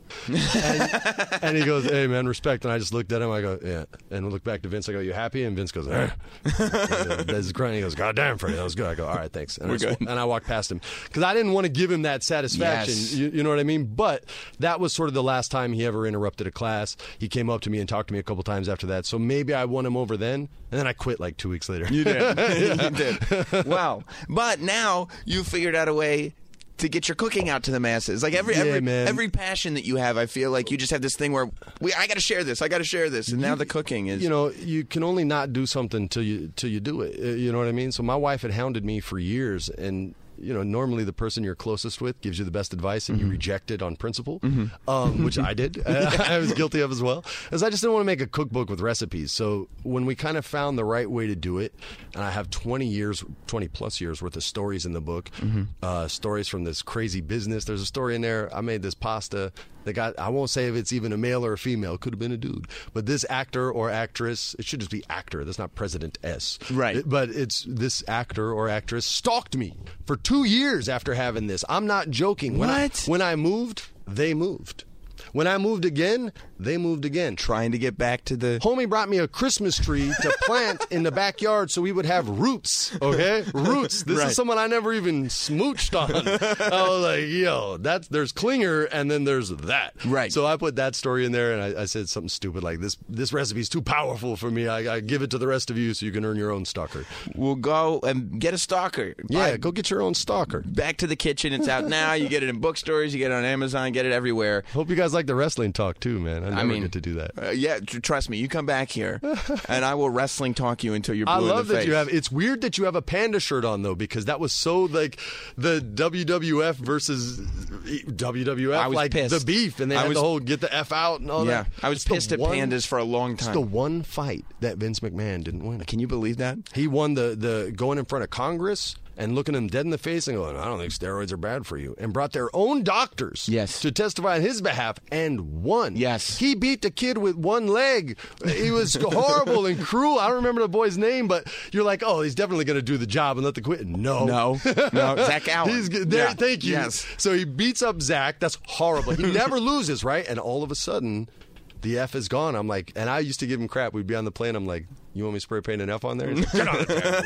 [SPEAKER 3] and, and he goes, "Hey, man, respect." And I just looked at him. I go, "Yeah." And I look back to Vince. I go, "You happy?" And Vince goes, "Eh." And Des grunting. He goes, "God damn, Freddie, that was good." I go, "All right, thanks." And,
[SPEAKER 2] We're
[SPEAKER 3] I, just-
[SPEAKER 2] good.
[SPEAKER 3] and I walked past him because I didn't want to give him that satisfaction.
[SPEAKER 2] Yes.
[SPEAKER 3] You, you know what I mean? But that was sort of the last time he ever interrupted a class. He came up to me and talked to me a couple times after that. So maybe I won him over then, and then I quit like two weeks later.
[SPEAKER 2] You did. You did. Wow. But now you figured out a way to get your cooking out to the masses. Like every
[SPEAKER 3] Yeah,
[SPEAKER 2] every
[SPEAKER 3] man.
[SPEAKER 2] every passion that you have, I feel like you just have this thing where we I got to share this. I got to share this. And now the cooking is
[SPEAKER 3] You know, you can only not do something till you till you do it. Uh, You know what I mean? So my wife had hounded me for years, and you know, normally the person you're closest with gives you the best advice, and
[SPEAKER 2] Mm-hmm.
[SPEAKER 3] you reject it on principle, um, which I did. I was guilty of as well, as I just didn't want to make a cookbook with recipes. So when we kind of found the right way to do it, and I have twenty years, twenty plus years worth of stories in the book,
[SPEAKER 2] Mm-hmm.
[SPEAKER 3] uh, stories from this crazy business. There's a story in there. I made this pasta. They got, I won't say if it's even a male or a female. It could have been a dude. But this actor or actress, it should just be actor. That's not President S.
[SPEAKER 2] Right.
[SPEAKER 3] It- but it's this actor or actress stalked me for two years after having this. I'm not joking. When I,
[SPEAKER 2] What?
[SPEAKER 3] when I moved, they moved. When I moved again, they moved again.
[SPEAKER 2] trying to get back to the
[SPEAKER 3] Homie brought me a Christmas tree to plant in the backyard so we would have roots, okay? Roots. This
[SPEAKER 2] Right.
[SPEAKER 3] is someone I never even smooched on. I was like, yo, that's, there's Klinger, and then there's that.
[SPEAKER 2] Right.
[SPEAKER 3] So I put that story in there, and I, I said something stupid like, this This recipe is too powerful for me. I, I give it to the rest of you so you can earn your own stalker.
[SPEAKER 2] We'll go and get a stalker.
[SPEAKER 3] Yeah,
[SPEAKER 2] Buy-
[SPEAKER 3] go get your own stalker.
[SPEAKER 2] back to the kitchen. It's out now. You get it in bookstores. You get it on Amazon. Get it everywhere.
[SPEAKER 3] Hope you guys like the wrestling talk, too, man. I never
[SPEAKER 2] mean,
[SPEAKER 3] get to do that.
[SPEAKER 2] Uh, yeah, tr- trust me. You come back here, and I will wrestling talk you until you're blue
[SPEAKER 3] I
[SPEAKER 2] in
[SPEAKER 3] love
[SPEAKER 2] the
[SPEAKER 3] that
[SPEAKER 2] face.
[SPEAKER 3] you have. It's weird that you have a panda shirt on though, because that was so like the W W F versus W W F,
[SPEAKER 2] I was
[SPEAKER 3] like
[SPEAKER 2] pissed.
[SPEAKER 3] the beef, and they
[SPEAKER 2] I
[SPEAKER 3] had
[SPEAKER 2] was-
[SPEAKER 3] the whole get the F out and all
[SPEAKER 2] Yeah,
[SPEAKER 3] that.
[SPEAKER 2] I was
[SPEAKER 3] It's the
[SPEAKER 2] pissed at
[SPEAKER 3] one-
[SPEAKER 2] pandas for a long
[SPEAKER 3] It's
[SPEAKER 2] time.
[SPEAKER 3] the one fight that Vince McMahon didn't win.
[SPEAKER 2] Can you believe that?
[SPEAKER 3] He won the the going in front of Congress and looking him dead in the face and going, I don't think steroids are bad for you, and brought their own doctors
[SPEAKER 2] yes.
[SPEAKER 3] to testify on his behalf and won.
[SPEAKER 2] Yes.
[SPEAKER 3] He beat the kid with one leg. He was horrible and cruel. I don't remember the boy's name, but you're like, oh, he's definitely going to do the job and let the quit. No.
[SPEAKER 2] No. No. Zach Allen.
[SPEAKER 3] He's there.
[SPEAKER 2] Yeah.
[SPEAKER 3] Thank you.
[SPEAKER 2] Yes.
[SPEAKER 3] So he beats up Zach. That's horrible. He never loses, right? And all of a sudden, the F is gone. I'm like, and I used to give him crap. We'd be on the plane. I'm like, you want me to spray paint an F on there? He's like, get on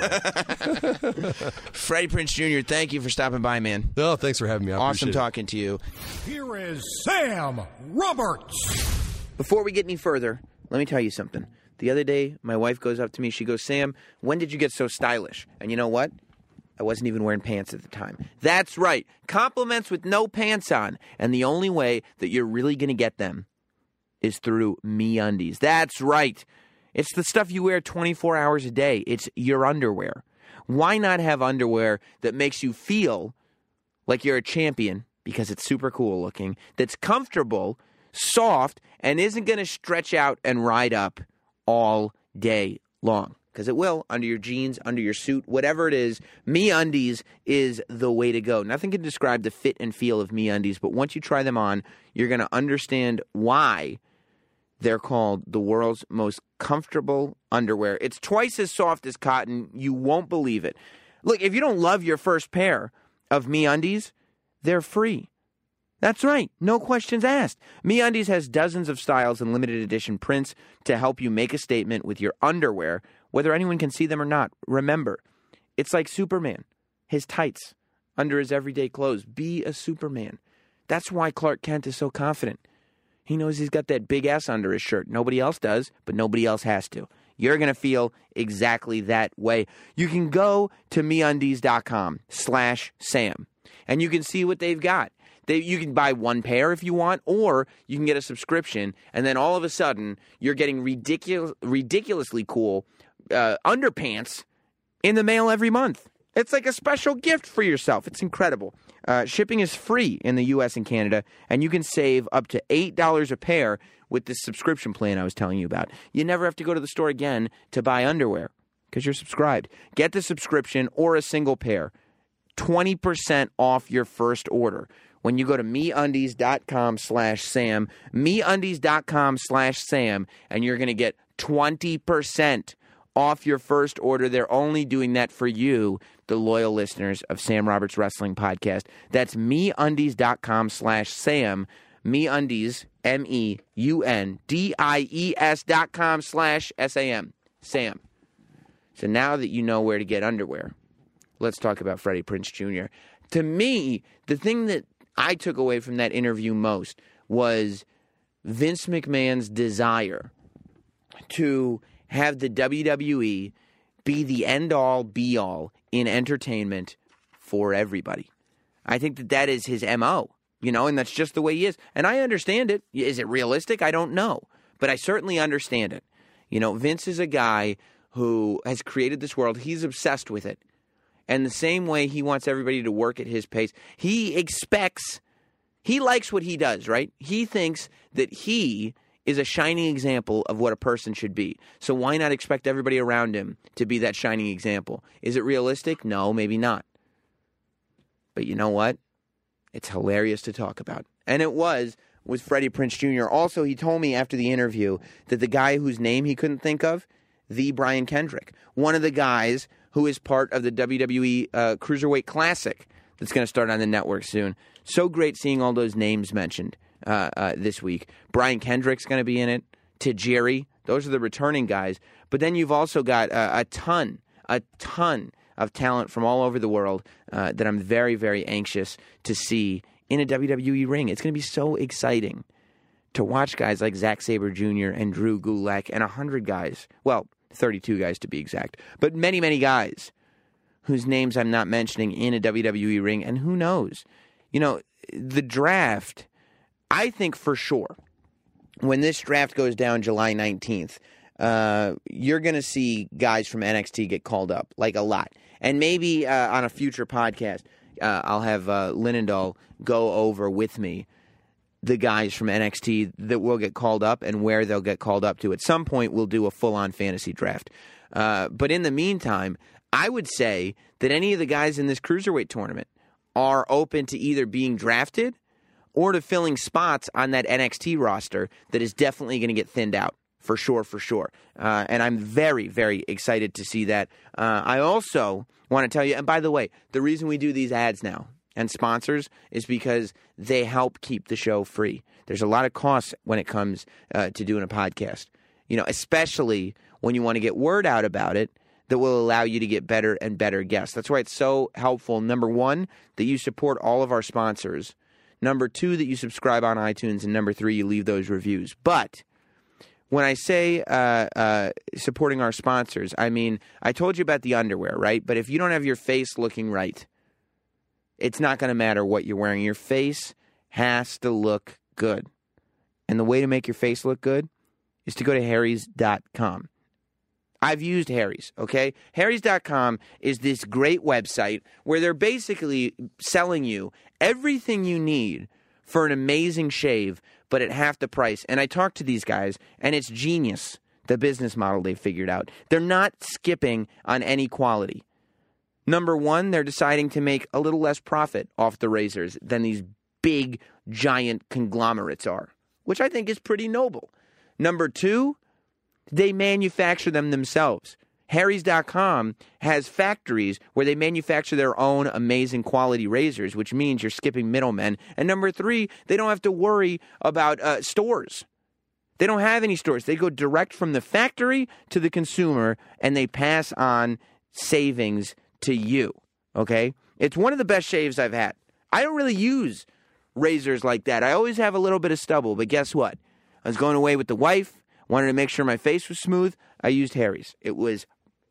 [SPEAKER 3] the plane.
[SPEAKER 2] Freddie Prinze Junior, thank you for stopping by, man.
[SPEAKER 3] No, thanks for having me. I
[SPEAKER 2] awesome
[SPEAKER 3] appreciate
[SPEAKER 2] talking
[SPEAKER 3] it.
[SPEAKER 2] to you.
[SPEAKER 1] Here is Sam Roberts.
[SPEAKER 2] Before we get any further, let me tell you something. The other day, my wife goes up to me. She goes, Sam, when did you get so stylish? And you know what? I wasn't even wearing pants at the time. That's right. Compliments with no pants on. And the only way that you're really going to get them is through MeUndies. That's right. It's the stuff you wear twenty-four hours a day. It's your underwear. Why not have underwear that makes you feel like you're a champion because it's super cool looking, that's comfortable, soft, and isn't going to stretch out and ride up all day long? Because it will, under your jeans, under your suit, whatever it is. MeUndies is the way to go. Nothing can describe the fit and feel of MeUndies, but once you try them on, you're going to understand why they're called the world's most comfortable underwear. It's twice as soft as cotton. You won't believe it. Look, if you don't love your first pair of MeUndies, they're free. That's right. No questions asked. MeUndies has dozens of styles and limited edition prints to help you make a statement with your underwear, whether anyone can see them or not. Remember, it's like Superman, his tights under his everyday clothes. Be a Superman. That's why Clark Kent is so confident. He knows he's got that big ass under his shirt. Nobody else does, but nobody else has to. You're going to feel exactly that way. You can go to MeUndies.com slash Sam, and you can see what they've got. They, you can buy one pair if you want, or you can get a subscription, and then all of a sudden, you're getting ridiculous, ridiculously cool uh, underpants in the mail every month. It's like a special gift for yourself. It's incredible. Uh, shipping is free in the U S and Canada, and you can save up to eight dollars a pair with this subscription plan I was telling you about. You never have to go to the store again to buy underwear because you're subscribed. Get the subscription or a single pair. twenty percent off your first order when you go to MeUndies.com slash Sam, MeUndies.com slash Sam, and you're going to get twenty percent off your first order. They're only doing that for you, the loyal listeners of Sam Roberts Wrestling Podcast. That's MeUndies.com slash Sam, MeUndies, M E U N D I E S dot com slash S A M, Sam. So now that you know where to get underwear, let's talk about Freddie Prinze Junior To me, the thing that I took away from that interview most was Vince McMahon's desire to have the W W E be the end-all, be-all in entertainment for everybody. I think that that is his M O, you know, and that's just the way he is. And I understand it. Is it realistic? I don't know. But I certainly understand it. You know, Vince is a guy who has created this world. He's obsessed with it. And the same way he wants everybody to work at his pace, he expects, he likes what he does, right? He thinks that he is a shining example of what a person should be. So why not expect everybody around him to be that shining example? Is it realistic? No, maybe not. But you know what? It's hilarious to talk about. And it was with Freddie Prinze Junior Also, he told me after the interview that the guy whose name he couldn't think of, the Brian Kendrick, one of the guys who is part of the W W E uh, Cruiserweight Classic that's going to start on the network soon. So great seeing all those names mentioned uh, uh, this week. Brian Kendrick's going to be in it. Tajiri. Those are the returning guys. But then you've also got uh, a ton, a ton of talent from all over the world uh, that I'm very, very anxious to see in a W W E ring. It's going to be so exciting to watch guys like Zack Sabre Junior and Drew Gulak and one hundred guys. Well, thirty-two guys to be exact. But many, many guys whose names I'm not mentioning in a W W E ring. And who knows? You know, the draft, I think for sure, when this draft goes down July nineteenth, uh, you're going to see guys from N X T get called up, like a lot. And maybe uh, on a future podcast, uh, I'll have uh, Linendahl go over with me the guys from N X T that will get called up and where they'll get called up to. At some point, we'll do a full-on fantasy draft. Uh, but in the meantime, I would say that any of the guys in this cruiserweight tournament are open to either being drafted or to filling spots on that N X T roster that is definitely going to get thinned out. For sure, for sure. Uh, and I'm very, very excited to see that. Uh, I also want to tell you, and by the way, the reason we do these ads now and sponsors is because they help keep the show free. There's a lot of costs when it comes uh, to doing a podcast, you know, especially when you want to get word out about it that will allow you to get better and better guests. That's why it's so helpful. Number one, that you support all of our sponsors. Number two, that you subscribe on iTunes. And number three, you leave those reviews. But when I say uh, uh, supporting our sponsors, I mean, I told you about the underwear, right? But if you don't have your face looking right, it's not going to matter what you're wearing. Your face has to look good. And the way to make your face look good is to go to harrys dot com. I've used Harry's, okay? harrys dot com is this great website where they're basically selling you everything you need for an amazing shave, but at half the price. And I talked to these guys, and it's genius, the business model they've figured out. They're not skipping on any quality. Number one, they're deciding to make a little less profit off the razors than these big, giant conglomerates are, which I think is pretty noble. Number two, they manufacture them themselves. harrys dot com has factories where they manufacture their own amazing quality razors, which means you're skipping middlemen. And number three, they don't have to worry about uh, stores. They don't have any stores. They go direct from the factory to the consumer, and they pass on savings to you, okay? It's one of the best shaves I've had. I don't really use razors like that. I always have a little bit of stubble, but guess what? I was going away with the wife, wanted to make sure my face was smooth. I used Harry's. It was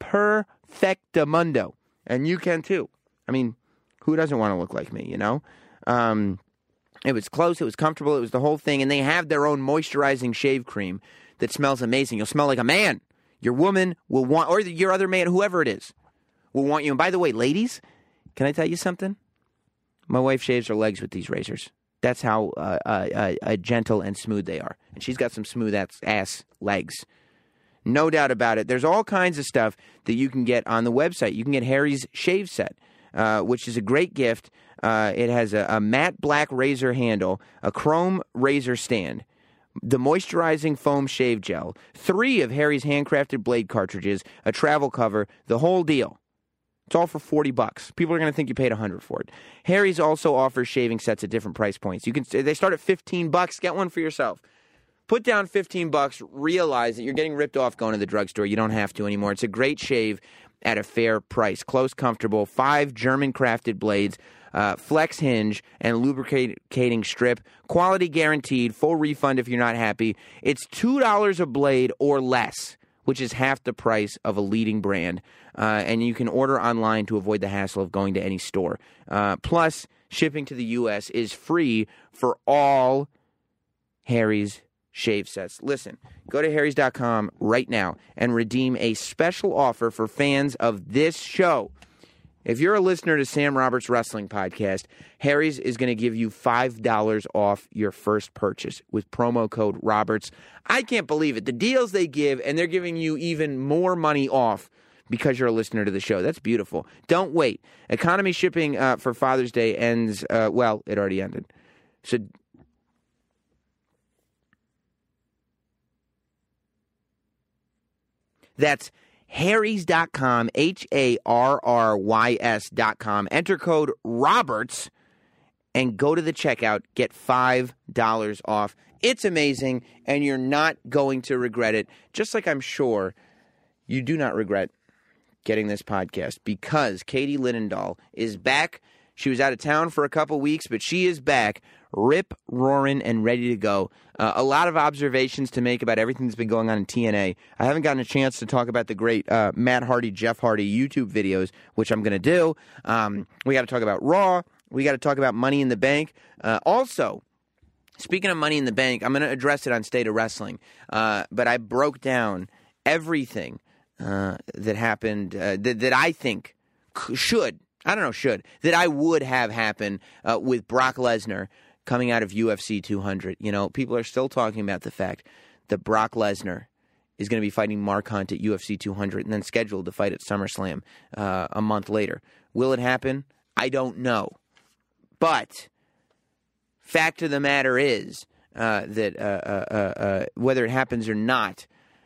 [SPEAKER 2] perfectamundo. And you can too. I mean, who doesn't want to look like me, you know? Um, it was close. It was comfortable. It was the whole thing. And they have their own moisturizing shave cream that smells amazing. You'll smell like a man. Your woman will want, or your other man, whoever it is, will want you. And by the way, ladies, can I tell you something? My wife shaves her legs with these razors. That's how uh, uh, uh, gentle and smooth they are. And she's got some smooth ass, ass legs. No doubt about it. There's all kinds of stuff that you can get on the website. You can get Harry's Shave Set, uh, which is a great gift. Uh, it has a, a matte black razor handle, a chrome razor stand, the moisturizing foam shave gel, three of Harry's handcrafted blade cartridges, a travel cover, the whole deal. It's all for forty bucks. People are going to think you paid one hundred for it. Harry's also offers shaving sets at different price points. You can they start at fifteen bucks. Get one for yourself. Put down fifteen bucks. Realize that you're getting ripped off going to the drugstore. You don't have to anymore. It's a great shave at a fair price. Close, comfortable, five German crafted blades, uh, flex hinge, and lubricating strip. Quality guaranteed. Full refund if you're not happy. It's two dollars a blade or less, which is half the price of a leading brand. Uh, and you can order online to avoid the hassle of going to any store. Uh, plus, shipping to the U S is free for all Harry's shave sets. Listen, go to harrys dot com right now and redeem a special offer for fans of this show. If you're a listener to Sam Roberts Wrestling Podcast, Harry's is going to give you five dollars off your first purchase with promo code Roberts. I can't believe it. The deals they give, and they're giving you even more money off because you're a listener to the show. That's beautiful. Don't wait. Economy shipping uh, for Father's Day ends, uh, well, it already ended. So that's harrys dot com, H A R R Y S dot com. Enter code Roberts and go to the checkout. Get five dollars off. It's amazing, and you're not going to regret it, just like I'm sure you do not regret getting this podcast, because Katie Linendoll is back. She was out of town for a couple weeks, but she is back, rip, roaring, and ready to go. Uh, a lot of observations to make about everything that's been going on in T N A. I haven't gotten a chance to talk about the great uh, Matt Hardy, Jeff Hardy YouTube videos, which I'm going to do. Um, we got to talk about Raw. We got to talk about Money in the Bank. Uh, also, speaking of Money in the Bank, I'm going to address it on State of Wrestling. Uh, but I broke down everything uh, that happened uh, that, that I think should, I don't know, should, that I would have happen uh, with Brock Lesnar coming out of U F C two hundred. You know, people are still talking about the fact that Brock Lesnar is going to be fighting Mark Hunt at U F C two hundred and then scheduled to fight at SummerSlam uh, a month later. Will it happen? I don't know. But fact of the matter is uh, that uh, uh, uh, whether it happens or not,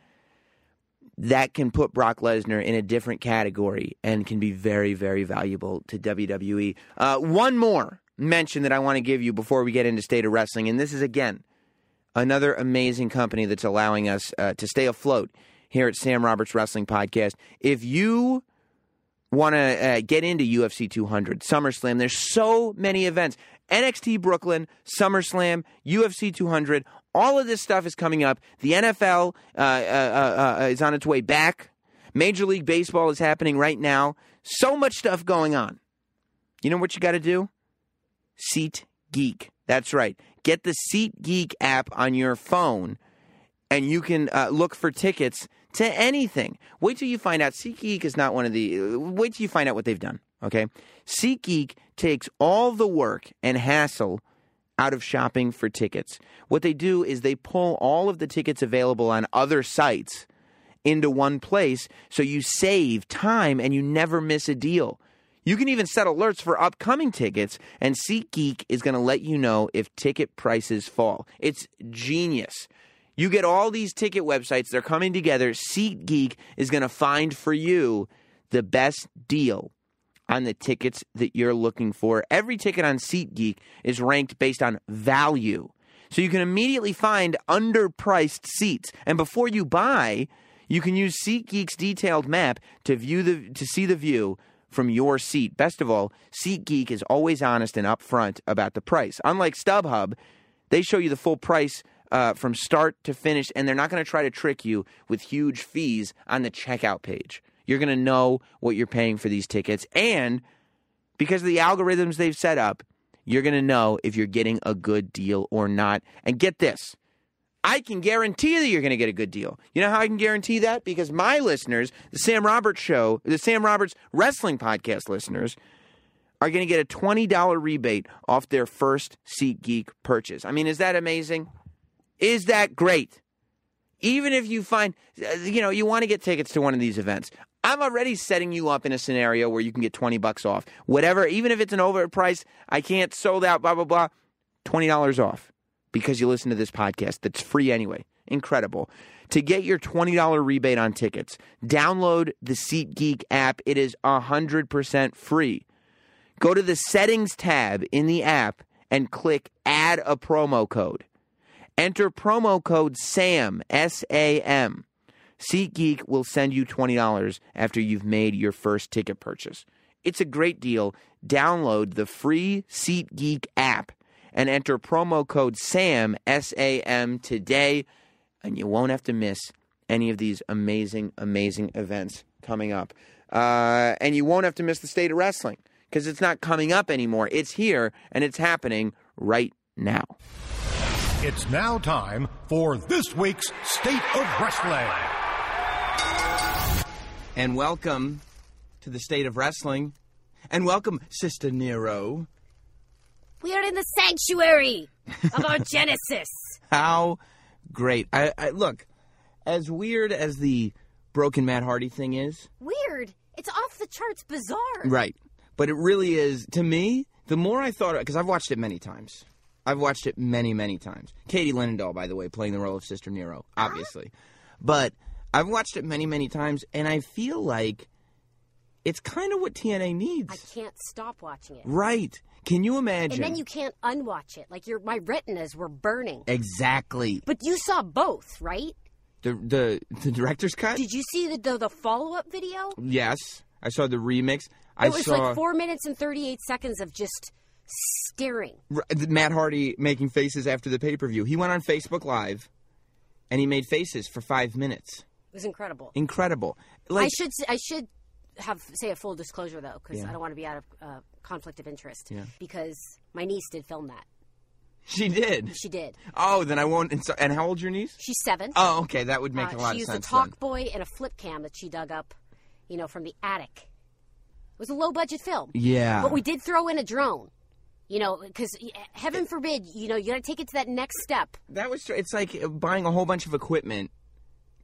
[SPEAKER 2] that can put Brock Lesnar in a different category and can be very, very valuable to W W E. Uh, one more mention that I want to give you before we get into State of Wrestling, and this is, again, another amazing company that's allowing us uh, to stay afloat here at Sam Roberts Wrestling Podcast. If you want to uh, get into U F C two hundred, SummerSlam, there's so many events. N X T Brooklyn, SummerSlam, U F C two hundred, all of this stuff is coming up. The N F L uh, uh, uh, is on its way back. Major League Baseball is happening right now. So much stuff going on. You know what you got to do? SeatGeek. That's right. Get the SeatGeek app on your phone, and you can uh, look for tickets to anything. Wait till you find out. SeatGeek is not one of the... Wait till you find out what they've done, okay? SeatGeek takes all the work and hassle out of shopping for tickets. What they do is they pull all of the tickets available on other sites into one place, so you save time and you never miss a deal. You can even set alerts for upcoming tickets, and SeatGeek is going to let you know if ticket prices fall. It's genius. You get all these ticket websites. They're coming together. SeatGeek is going to find for you the best deal on the tickets that you're looking for. Every ticket on SeatGeek is ranked based on value. So you can immediately find underpriced seats. And before you buy, you can use SeatGeek's detailed map to view the to see the view from your seat. Best of all, SeatGeek is always honest and upfront about the price. Unlike StubHub, they show you the full price uh, from start to finish, and they're not going to try to trick you with huge fees on the checkout page. You're going to know what you're paying for these tickets, and because of the algorithms they've set up, you're going to know if you're getting a good deal or not. And get this, I can guarantee that you're going to get a good deal. You know how I can guarantee that? Because my listeners, the Sam Roberts Show, the Sam Roberts Wrestling Podcast listeners, are going to get a twenty dollars rebate off their first SeatGeek purchase. I mean, is that amazing? Is that great? Even if you find, you know, you want to get tickets to one of these events, I'm already setting you up in a scenario where you can get twenty bucks off. Whatever, even if it's an overpriced, I can't, sold out, blah, blah, blah, twenty dollars off because you listen to this podcast that's free anyway. Incredible. To get your twenty dollars rebate on tickets, download the SeatGeek app. It is one hundred percent free. Go to the settings tab in the app and click add a promo code. Enter promo code SAM, S A M. SeatGeek will send you twenty dollars after you've made your first ticket purchase. It's a great deal. Download the free SeatGeek app and enter promo code SAM, S A M, today, and you won't have to miss any of these amazing, amazing events coming up. Uh, and you won't have to miss the State of Wrestling because it's not coming up anymore. It's here, and it's happening right now.
[SPEAKER 1] It's now time for this week's State of Wrestling.
[SPEAKER 2] And welcome to the State of Wrestling. And welcome, Sister Nero.
[SPEAKER 4] We are in the sanctuary of our Genesis.
[SPEAKER 2] How great. I, I look, as weird as the broken Matt Hardy thing is.
[SPEAKER 4] Weird? It's off the charts bizarre.
[SPEAKER 2] Right. But it really is, to me, the more I thought, because I've watched it many times. I've watched it many, many times. Katie Linendahl, by the way, playing the role of Sister Nero, obviously. Huh? But I've watched it many, many times, and I feel like it's kind of what T N A needs.
[SPEAKER 4] I can't stop watching it.
[SPEAKER 2] Right. Can you imagine?
[SPEAKER 4] And then you can't unwatch it. Like, your my retinas were burning.
[SPEAKER 2] Exactly.
[SPEAKER 4] But you saw both, right?
[SPEAKER 2] The the, the director's cut?
[SPEAKER 4] Did you see the, the, the follow-up video?
[SPEAKER 2] Yes. I saw the remix. I
[SPEAKER 4] it was
[SPEAKER 2] saw,
[SPEAKER 4] like four minutes and thirty-eight seconds of just staring.
[SPEAKER 2] Matt Hardy making faces after the pay-per-view. He went on Facebook Live, and he made faces for five minutes.
[SPEAKER 4] It was incredible.
[SPEAKER 2] Incredible. Like,
[SPEAKER 4] I should I should have say a full disclosure, though, because
[SPEAKER 2] yeah.
[SPEAKER 4] I don't want to be out of uh, conflict of interest.
[SPEAKER 2] Yeah.
[SPEAKER 4] Because my niece did film that.
[SPEAKER 2] She did?
[SPEAKER 4] She did.
[SPEAKER 2] Oh, then I won't. And, so, and how old's your niece?
[SPEAKER 4] She's seven.
[SPEAKER 2] Oh, okay. That would make
[SPEAKER 4] uh,
[SPEAKER 2] a lot
[SPEAKER 4] of sense.
[SPEAKER 2] She used
[SPEAKER 4] a talk
[SPEAKER 2] then.
[SPEAKER 4] boy and a flip cam that she dug up, you know, from the attic. It was a low-budget film.
[SPEAKER 2] Yeah.
[SPEAKER 4] But we did throw in a drone. You know, because heaven forbid, you know, you got to take it to that next step.
[SPEAKER 2] That was, it's like buying a whole bunch of equipment,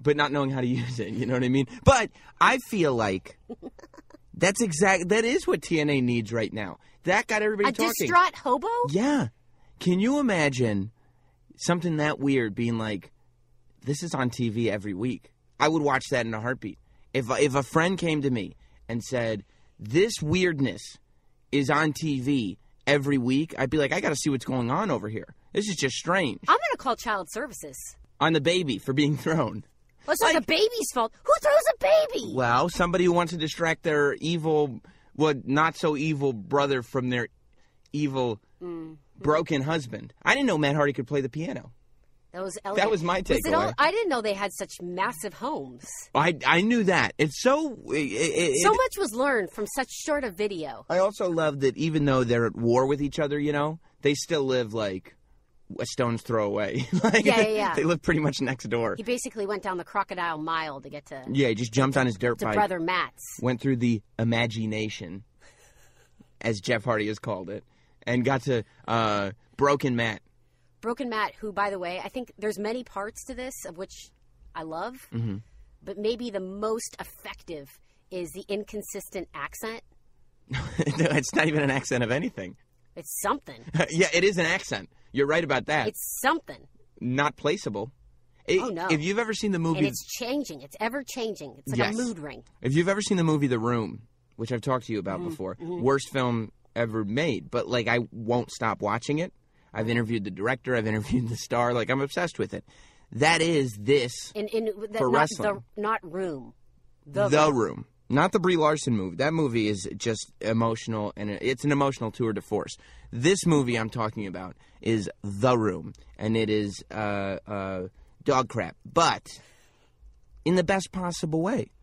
[SPEAKER 2] but not knowing how to use it. You know what I mean? But I feel like that's exact. That is what T N A needs right now. That got everybody
[SPEAKER 4] A
[SPEAKER 2] talking.
[SPEAKER 4] distraught hobo?
[SPEAKER 2] Yeah. Can you imagine something that weird being like, this is on T V every week? I would watch that in a heartbeat. If if a friend came to me and said, this weirdness is on T V every week, I'd be like, I got to see what's going on over here. This is just strange.
[SPEAKER 4] I'm going to call child services.
[SPEAKER 2] On the baby for being thrown.
[SPEAKER 4] Well, it's not
[SPEAKER 2] Like-
[SPEAKER 4] the baby's fault. Who throws a baby?
[SPEAKER 2] Well, somebody who wants to distract their evil, well, not so evil brother from their evil,
[SPEAKER 4] Mm-hmm.
[SPEAKER 2] broken husband. I didn't know Matt Hardy could play the piano.
[SPEAKER 4] That was elegant.
[SPEAKER 2] That was my
[SPEAKER 4] Was it
[SPEAKER 2] takeaway.
[SPEAKER 4] all- I didn't know they had such massive homes.
[SPEAKER 2] I I knew that. It's so. It, it,
[SPEAKER 4] So
[SPEAKER 2] it-
[SPEAKER 4] much was learned from such short a video.
[SPEAKER 2] I also love that even though they're at war with each other, you know, they still live like a stone's throw away. Like,
[SPEAKER 4] Yeah, yeah, yeah.
[SPEAKER 2] They live pretty much next door.
[SPEAKER 4] He basically went down the crocodile mile to get to,
[SPEAKER 2] Yeah, he just jumped on his dirt
[SPEAKER 4] to
[SPEAKER 2] bike,
[SPEAKER 4] Brother Matt's.
[SPEAKER 2] went through the imagination, as Jeff Hardy has called it, and got to uh, Broken Matt.
[SPEAKER 4] Broken Matt, who, by the way, I think there's many parts to this of which I love, mm-hmm. but maybe the most effective is the inconsistent accent.
[SPEAKER 2] It's not even an accent of anything.
[SPEAKER 4] It's something.
[SPEAKER 2] Yeah, it is an accent. You're right about that.
[SPEAKER 4] It's something.
[SPEAKER 2] Not placeable. It-
[SPEAKER 4] Oh, no.
[SPEAKER 2] If you've ever seen the movie,
[SPEAKER 4] And it's changing. It's ever changing. It's like
[SPEAKER 2] Yes.
[SPEAKER 4] a mood ring.
[SPEAKER 2] if you've ever seen the movie The Room, which I've talked to you about
[SPEAKER 4] Mm-hmm.
[SPEAKER 2] before, worst film ever made, but like I won't stop watching it. I've interviewed the director. I've interviewed the star. Like I'm obsessed with it. That is this
[SPEAKER 4] In, in, that,
[SPEAKER 2] For
[SPEAKER 4] not
[SPEAKER 2] wrestling.
[SPEAKER 4] The, not room. The,
[SPEAKER 2] The
[SPEAKER 4] room.
[SPEAKER 2] Room, not the Brie Larson movie. That movie is just emotional, and it's an emotional tour de force. This movie I'm talking about is The Room, and it is uh, uh, dog crap, but in the best possible way.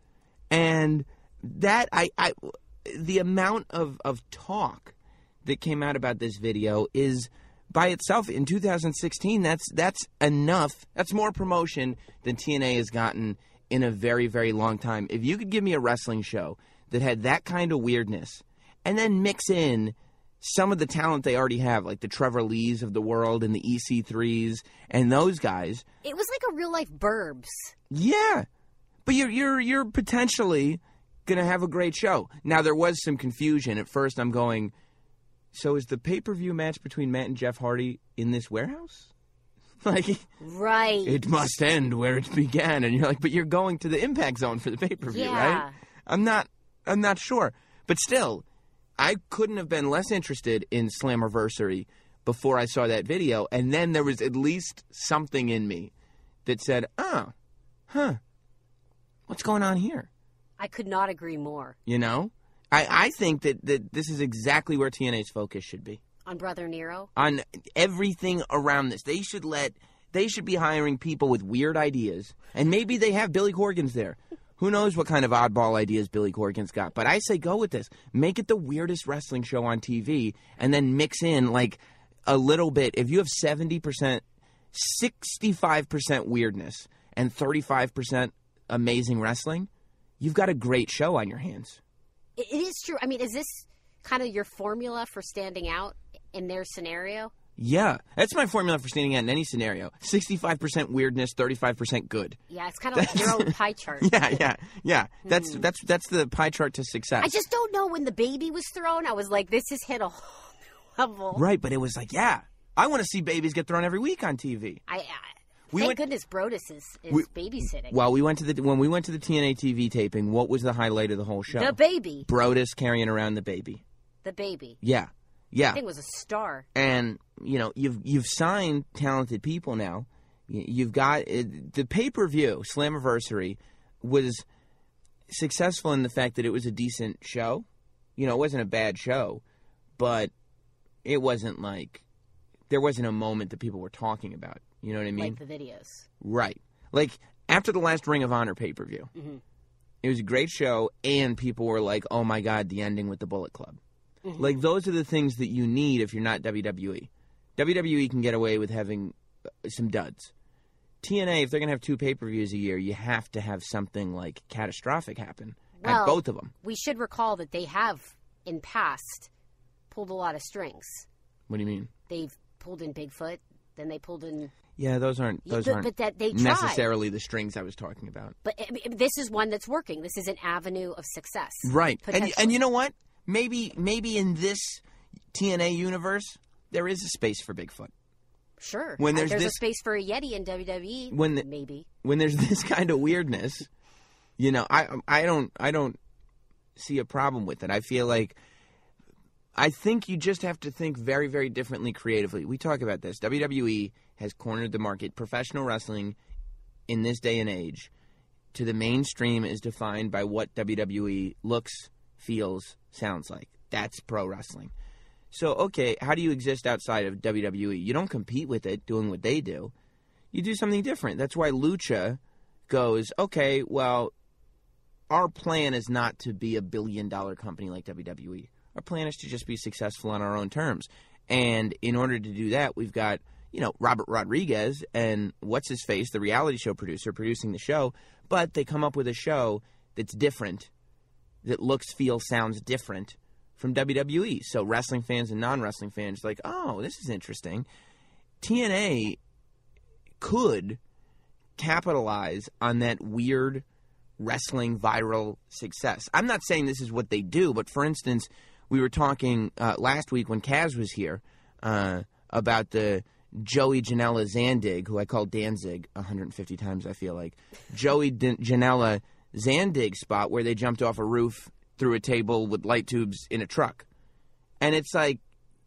[SPEAKER 2] And that I, I the amount of, of talk that came out about this video is by itself in two thousand sixteen. That's that's enough. That's more promotion than T N A has gotten in a very, very long time. If you could give me a wrestling show that had that kind of weirdness and then mix in some of the talent they already have, like the Trevor Lees of the world and the E C threes and those guys,
[SPEAKER 4] It was like a real life Burbs.
[SPEAKER 2] yeah. But you're you're you're potentially gonna have a great show. Now there was some confusion. At first I'm going, so is the pay-per-view match between Matt and Jeff Hardy in this warehouse? Like,
[SPEAKER 4] Right.
[SPEAKER 2] it must end where it began. And you're like, but you're going to the Impact Zone for the pay-per-view,
[SPEAKER 4] Yeah.
[SPEAKER 2] right? I'm not I'm not sure. But still, I couldn't have been less interested in Slammiversary before I saw that video. And then there was at least something in me that said, oh, huh, what's going on here?
[SPEAKER 4] I could not agree more.
[SPEAKER 2] You know? I, I think that, that this is exactly where T N A's focus should be.
[SPEAKER 4] On Brother Nero?
[SPEAKER 2] On everything around this. They should let they should be hiring people with weird ideas. And maybe they have Billy Corgan's there. Who knows what kind of oddball ideas Billy Corgan's got. But I say go with this. Make it the weirdest wrestling show on T V and then mix in like a little bit. If you have seventy percent, sixty-five percent weirdness and thirty-five percent amazing wrestling, you've got a great show on your hands.
[SPEAKER 4] It, it is true. I mean, is this kind of your formula for standing out in their scenario?
[SPEAKER 2] Yeah, that's my formula for standing out in any scenario. sixty-five percent weirdness, thirty-five percent good.
[SPEAKER 4] Yeah, it's kind of like your own pie chart.
[SPEAKER 2] Yeah, yeah, yeah. That's that's that's the pie chart to success.
[SPEAKER 4] I just don't know when the baby was thrown. I was like, this has hit a whole new level.
[SPEAKER 2] Right, but it was like, yeah, I want to see babies get thrown every week on T V.
[SPEAKER 4] I, I
[SPEAKER 2] We
[SPEAKER 4] thank
[SPEAKER 2] went-
[SPEAKER 4] goodness Brodus is, is
[SPEAKER 2] We-
[SPEAKER 4] babysitting.
[SPEAKER 2] Well, we went to the when we went to the T N A T V taping. What was the highlight of the whole show?
[SPEAKER 4] the baby.
[SPEAKER 2] Brodus carrying around the baby.
[SPEAKER 4] The baby.
[SPEAKER 2] Yeah, yeah.
[SPEAKER 4] I think it was a star.
[SPEAKER 2] And you know, you've you've signed talented people now. Y- You've got uh, the pay per view Slammiversary was successful in the fact that it was a decent show. You know, it wasn't a bad show, but it wasn't like there wasn't a moment that people were talking about. You know what I mean?
[SPEAKER 4] Like the videos.
[SPEAKER 2] Right. Like after the last Ring of Honor pay per view,
[SPEAKER 4] Mm-hmm.
[SPEAKER 2] it was a great show, and people were like, "Oh my God, the ending with the Bullet Club."
[SPEAKER 4] Mm-hmm.
[SPEAKER 2] Like those are the things that you need if you're not W W E. W W E can get away with having uh, some duds. T N A, if they're gonna have two pay per views a year, you have to have something like catastrophic happen
[SPEAKER 4] Well,
[SPEAKER 2] at both of them.
[SPEAKER 4] We should recall that they have, in past, pulled a lot of strings.
[SPEAKER 2] What do you mean?
[SPEAKER 4] They've pulled in Bigfoot, then they pulled in
[SPEAKER 2] Yeah, those aren't those
[SPEAKER 4] but,
[SPEAKER 2] aren't
[SPEAKER 4] but that they tried.
[SPEAKER 2] necessarily the strings I was talking about.
[SPEAKER 4] But I mean, this is one that's working. This is an avenue of success.
[SPEAKER 2] Right. And
[SPEAKER 4] potentially.
[SPEAKER 2] and you know what? Maybe maybe in this T N A universe there is a space for Bigfoot.
[SPEAKER 4] Sure.
[SPEAKER 2] When there's,
[SPEAKER 4] there's
[SPEAKER 2] this,
[SPEAKER 4] a space for a Yeti in W W E.
[SPEAKER 2] When the,
[SPEAKER 4] maybe.
[SPEAKER 2] When there's this kind of weirdness, you know, I I don't I don't see a problem with it. I feel like I think you just have to think very, very differently creatively. We talk about this. W W E has cornered the market. Professional wrestling in this day and age to the mainstream is defined by what W W E looks, feels, sounds like. That's pro wrestling. So, okay, how do you exist outside of W W E? You don't compete with it doing what they do. You do something different. That's why Lucha goes, okay, well, our plan is not to be a billion-dollar company like W W E. Our plan is to just be successful on our own terms. And in order to do that, we've got, you know, Robert Rodriguez and what's-his-face, the reality show producer, producing the show. But they come up with a show that's different, that looks, feels, sounds different from W W E. So wrestling fans and non-wrestling fans are like, oh, this is interesting. T N A could capitalize on that weird wrestling viral success. I'm not saying this is what they do, but for instance, we were talking uh, last week when Kaz was here uh, about the Joey Janela Zandig, who I call Danzig one hundred fifty times, I feel like. Joey D- Janela Zandig spot where they jumped off a roof through a table with light tubes in a truck. And it's like,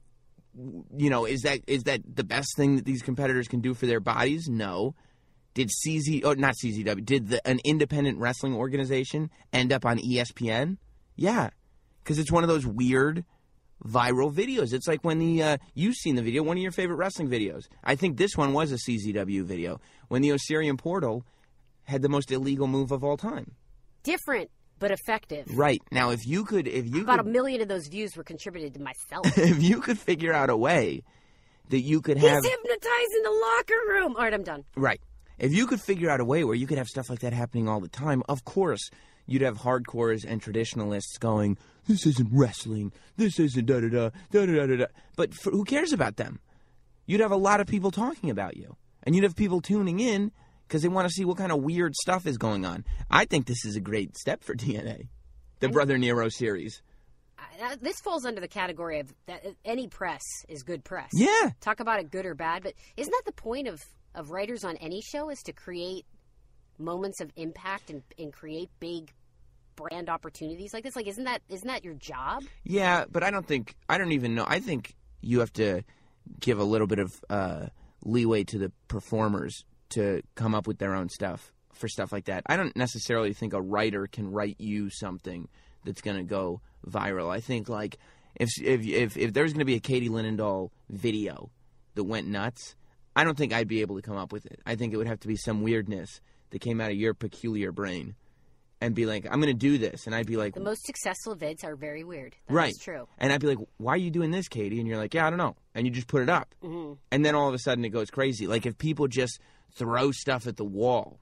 [SPEAKER 2] you know, is that is that the best thing that these competitors can do for their bodies? No. Did C Z, oh, not C Z W, did the, an independent wrestling organization end up on E S P N? Yeah, because it's one of those weird viral videos. It's like when the, uh, you've seen the video, one of your favorite wrestling videos. I think this one was a C Z W video, when the Osirian Portal had the most illegal move of all time.
[SPEAKER 4] Different, but effective.
[SPEAKER 2] Right. Now, if you could, if you
[SPEAKER 4] About
[SPEAKER 2] could,
[SPEAKER 4] a million of those views were contributed to myself.
[SPEAKER 2] if you could figure out a way that you could have...
[SPEAKER 4] He's hypnotized in the locker room. All right, I'm done.
[SPEAKER 2] Right. If you could figure out a way where you could have stuff like that happening all the time, of course, you'd have hardcores and traditionalists going, this isn't wrestling, this isn't da-da-da, da-da-da-da-da. But for, who cares about them? You'd have a lot of people talking about you. And you'd have people tuning in because they want to see what kind of weird stuff is going on. I think this is a great step for T N A, the I Brother Nero series.
[SPEAKER 4] Uh, this falls under the category of that any press is good press.
[SPEAKER 2] Yeah.
[SPEAKER 4] Talk about it good or bad, but isn't that the point of... of writers on any show is to create moments of impact and, and create big brand opportunities like this? Like, isn't that isn't that your job?
[SPEAKER 2] Yeah, but I don't think, I don't even know. I think you have to give a little bit of uh, leeway to the performers to come up with their own stuff for stuff like that. I don't necessarily think a writer can write you something that's going to go viral. I think, like, if, if, if, if there's going to be a Katie Linendahl video that went nuts, I don't think I'd be able to come up with it. I think it would have to be some weirdness that came out of your peculiar brain and be like, I'm going to do this. And I'd be like...
[SPEAKER 4] The most successful vids are very weird. That
[SPEAKER 2] right.
[SPEAKER 4] is true.
[SPEAKER 2] And I'd be like, why are you doing this, Katie? And you're like, yeah, I don't know. And you just put it up.
[SPEAKER 4] Mm-hmm.
[SPEAKER 2] And then all of a sudden it goes crazy. Like if people just throw stuff at the wall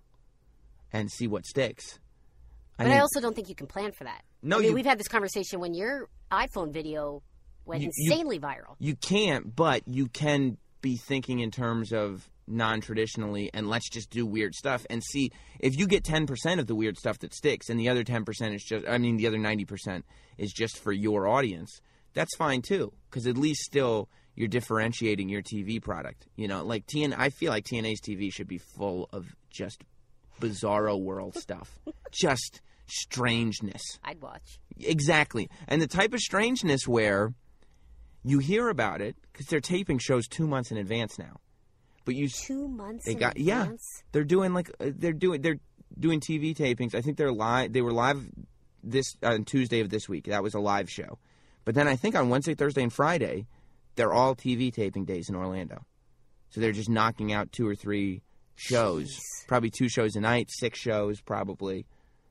[SPEAKER 2] and see what sticks.
[SPEAKER 4] But I,
[SPEAKER 2] mean,
[SPEAKER 4] I also don't think you can plan for that.
[SPEAKER 2] No,
[SPEAKER 4] I mean,
[SPEAKER 2] you,
[SPEAKER 4] we've had this conversation when your iPhone video went
[SPEAKER 2] you,
[SPEAKER 4] insanely
[SPEAKER 2] you,
[SPEAKER 4] viral.
[SPEAKER 2] You can't, but you can... be thinking in terms of non-traditionally and let's just do weird stuff and see if you get ten percent of the weird stuff that sticks and the other ten percent is just, I mean, the other ninety percent is just for your audience, that's fine too, because at least still you're differentiating your T V product. You know, like T N, I feel like T N A's T V should be full of just bizarro world stuff, just strangeness.
[SPEAKER 4] I'd watch.
[SPEAKER 2] Exactly. And the type of strangeness where you hear about it because they're taping shows two months in advance now, but you
[SPEAKER 4] two months.
[SPEAKER 2] They
[SPEAKER 4] in
[SPEAKER 2] got
[SPEAKER 4] advance?
[SPEAKER 2] yeah. They're doing like uh, they're doing they're doing T V tapings. I think they're live. They were live this on uh, Tuesday of this week. That was a live show, but then I think on Wednesday, Thursday, and Friday, they're all T V taping days in Orlando. So they're just knocking out two or three shows,
[SPEAKER 4] Jeez.
[SPEAKER 2] Probably two shows a night, six shows probably,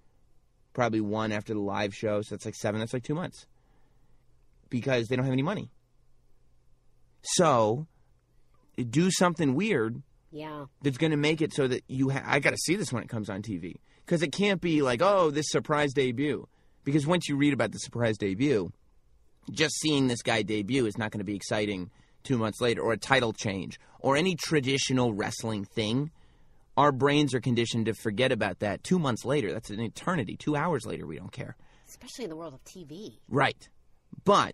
[SPEAKER 2] probably one after the live show. So that's like seven. That's like two months because they don't have any money. So, do something weird
[SPEAKER 4] yeah.
[SPEAKER 2] that's going to make it so that you ha- I got to see this when it comes on T V. Because it can't be like, oh, this surprise debut. Because once you read about the surprise debut, just seeing this guy debut is not going to be exciting two months later, or a title change, or any traditional wrestling thing, our brains are conditioned to forget about that two months later. That's an eternity. Two hours later, we don't care.
[SPEAKER 4] Especially in the world of T V.
[SPEAKER 2] Right. But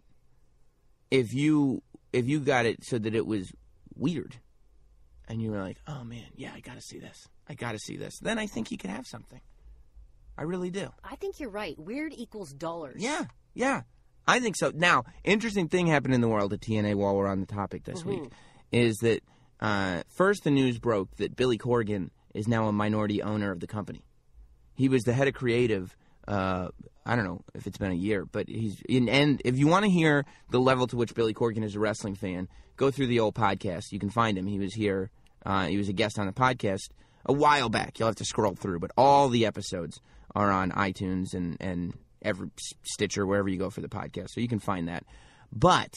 [SPEAKER 2] if you if you got it so that it was weird, and you were like, oh, man, yeah, I got to see this. I got to see this. Then I think you could have something. I really do.
[SPEAKER 4] I think you're right. Weird equals dollars.
[SPEAKER 2] Yeah, yeah. I think so. Now, interesting thing happened in the world of T N A while we're on the topic this
[SPEAKER 4] Mm-hmm.
[SPEAKER 2] week is that uh, first the news broke that Billy Corgan is now a minority owner of the company. He was the head of creative, uh, I don't know if it's been a year, but he's in, and if you want to hear the level to which Billy Corgan is a wrestling fan, go through the old podcast. You can find him. He was here. Uh, he was a guest on the podcast a while back. You'll have to scroll through, but all the episodes are on iTunes and, and every Stitcher, wherever you go for the podcast. So you can find that. But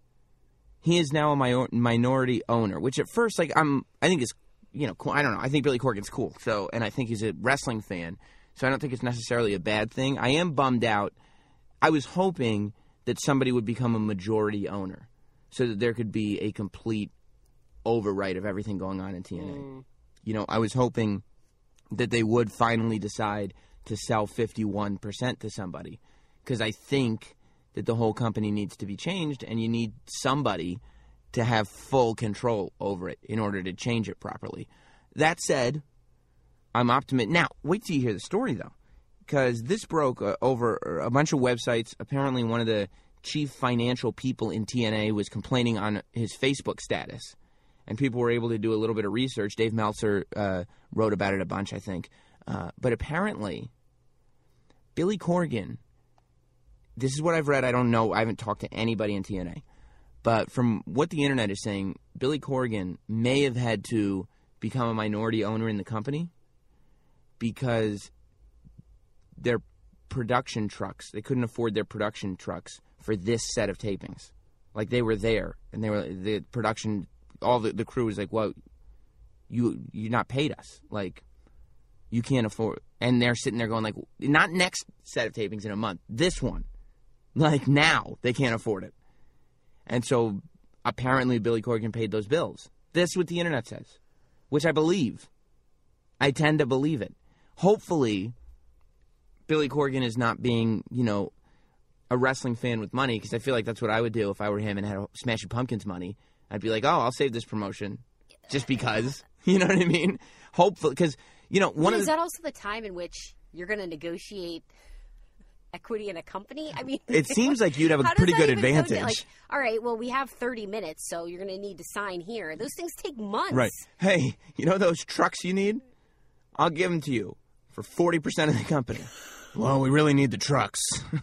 [SPEAKER 2] he is now a mi- minority owner, which at first, like, I'm, I think is, you know, cool. I don't know. I think Billy Corgan's cool. So, and I think he's a wrestling fan. So I don't think it's necessarily a bad thing. I am bummed out. I was hoping that somebody would become a majority owner so that there could be a complete overwrite of everything going on in T N A. Mm. You know, I was hoping that they would finally decide to sell fifty-one percent to somebody, because I think that the whole company needs to be changed, and you need somebody to have full control over it in order to change it properly. That said, I'm optimistic. Now, wait till you hear the story, though, because this broke uh, over a bunch of websites. Apparently, one of the chief financial people in T N A was complaining on his Facebook status, and people were able to do a little bit of research. Dave Meltzer uh, wrote about it a bunch, I think. Uh, but apparently, Billy Corgan, this is what I've read. I don't know. I haven't talked to anybody in T N A. But from what the internet is saying, Billy Corgan may have had to become a minority owner in the company because their production trucks, they couldn't afford their production trucks for this set of tapings. Like, they were there, and they were the production, all the, the crew was like, well, you, you're not paid us. Like, you can't afford. And they're sitting there going like, not next set of tapings in a month, this one. Like, now they can't afford it. And so apparently Billy Corgan paid those bills. This is what the internet says, which I believe. I tend to believe it. Hopefully, Billy Corgan is not being, you know, a wrestling fan with money, because I feel like that's what I would do if I were him and had Smashing Pumpkins money. I'd be like, oh, I'll save this promotion just because. You know what I mean? Hopefully, because, you know, one
[SPEAKER 4] but
[SPEAKER 2] of
[SPEAKER 4] is
[SPEAKER 2] the,
[SPEAKER 4] that also the time in which you're going to negotiate equity in a company? I mean,
[SPEAKER 2] it seems like you'd have a
[SPEAKER 4] how does
[SPEAKER 2] pretty
[SPEAKER 4] that
[SPEAKER 2] good
[SPEAKER 4] even go
[SPEAKER 2] advantage.
[SPEAKER 4] down? Like, all right, well, we have thirty minutes, so you're going to need to sign here. Those things take months.
[SPEAKER 2] Right. Hey, you know those trucks you need? I'll give them to you for forty percent of the company. Well, we really need the trucks.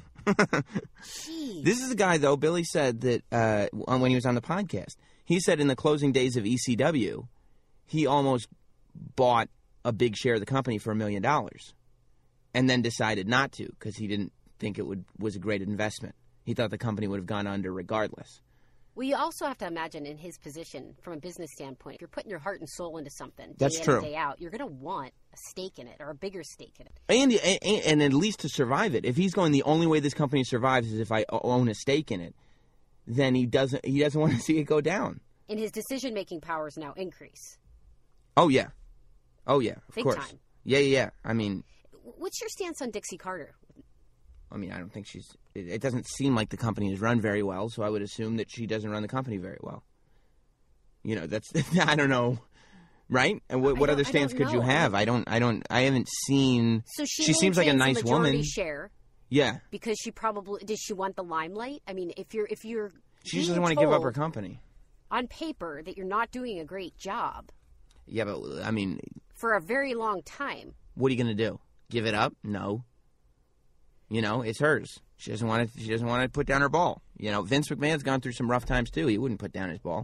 [SPEAKER 4] Jeez.
[SPEAKER 2] This is a guy, though, Billy said that uh, when he was on the podcast, he said in the closing days of E C W, he almost bought a big share of the company for a million dollars and then decided not to because he didn't think it would was a great investment. He thought the company would have gone under regardless.
[SPEAKER 4] Well, you also have to imagine in his position, from a business standpoint, if you're putting your heart and soul into something day
[SPEAKER 2] That's
[SPEAKER 4] in
[SPEAKER 2] true.
[SPEAKER 4] and day out, you're going to want a stake in it or a bigger stake in it.
[SPEAKER 2] And, and and at least to survive it. If he's going, the only way this company survives is if I own a stake in it, then he doesn't he doesn't want to see it go down.
[SPEAKER 4] And his decision-making powers now increase.
[SPEAKER 2] Oh, yeah. Oh, yeah, of
[SPEAKER 4] Big
[SPEAKER 2] course.
[SPEAKER 4] time.
[SPEAKER 2] Yeah, yeah, yeah. I mean,
[SPEAKER 4] What's your stance on Dixie Carter?
[SPEAKER 2] I mean, I don't think she's... It, it doesn't seem like the company is run very well, so I would assume that she doesn't run the company very well. You know, that's... I don't know. Right? And what,
[SPEAKER 4] I
[SPEAKER 2] what
[SPEAKER 4] don't-
[SPEAKER 2] other
[SPEAKER 4] I
[SPEAKER 2] stance
[SPEAKER 4] don't
[SPEAKER 2] could you
[SPEAKER 4] know.
[SPEAKER 2] have? I don't... I don't... I haven't seen...
[SPEAKER 4] So she,
[SPEAKER 2] She seems like a
[SPEAKER 4] maintains
[SPEAKER 2] nice
[SPEAKER 4] majority
[SPEAKER 2] woman.
[SPEAKER 4] share
[SPEAKER 2] Yeah.
[SPEAKER 4] because she probably... Did she want the limelight? I mean, if you're... If you're
[SPEAKER 2] She just
[SPEAKER 4] being
[SPEAKER 2] doesn't want to give up her
[SPEAKER 4] told
[SPEAKER 2] company.
[SPEAKER 4] on paper that you're not doing a great job
[SPEAKER 2] Yeah, but, I mean,
[SPEAKER 4] for a very long time...
[SPEAKER 2] what are you going to do? Give it up? No. You know, it's hers. She doesn't want to. She doesn't want to put down her ball. You know, Vince McMahon's gone through some rough times too. He wouldn't put down his ball.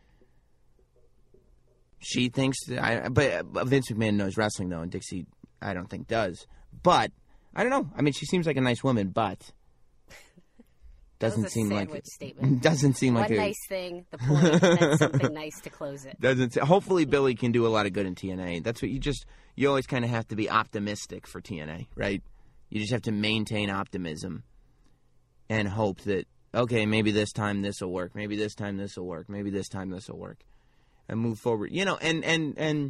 [SPEAKER 2] She thinks that I, but, but Vince McMahon knows wrestling though, and Dixie, I don't think does. But I don't know. I mean, she seems like a nice woman, but doesn't
[SPEAKER 4] That was a
[SPEAKER 2] seem like
[SPEAKER 4] sandwich statement.
[SPEAKER 2] doesn't seem like
[SPEAKER 4] One
[SPEAKER 2] a,
[SPEAKER 4] nice thing, the point, and then something nice to close it.
[SPEAKER 2] doesn't. Hopefully, Billy can do a lot of good in T N A. That's what you just. You always kind of have to be optimistic for T N A, right? You just have to maintain optimism and hope that okay, maybe this time this will work. Maybe this time this will work. Maybe this time this will work. And move forward. You know, and, and, and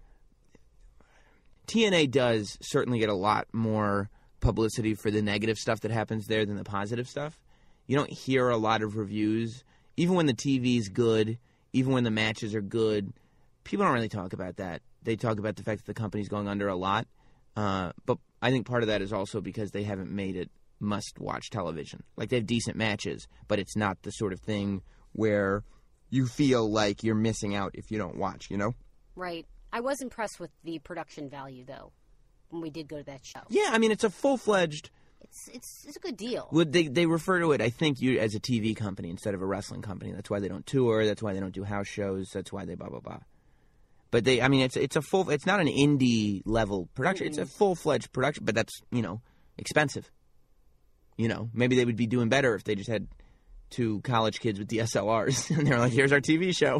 [SPEAKER 2] T N A does certainly get a lot more publicity for the negative stuff that happens there than the positive stuff. You don't hear a lot of reviews. Even when the T V's good, even when the matches are good, people don't really talk about that. They talk about the fact that the company's going under a lot. Uh, but I think part of that is also because they haven't made it must-watch television. Like, they have decent matches, but it's not the sort of thing where you feel like you're missing out if you don't watch, you know?
[SPEAKER 4] Right. I was impressed with the production value, though, when we did go to that show.
[SPEAKER 2] Yeah, I mean, it's a full-fledged...
[SPEAKER 4] It's it's it's a good deal.
[SPEAKER 2] Well, they they refer to it, I think, you as a T V company instead of a wrestling company. That's why they don't tour. That's why they don't do house shows. That's why they blah blah blah. But they, I mean, it's it's a full. It's not an indie level production. Mm-hmm. It's a full fledged production. But that's, you know, expensive. You know, maybe they would be doing better if they just had two college kids with D S L Rs and they're like, "Here's our T V show."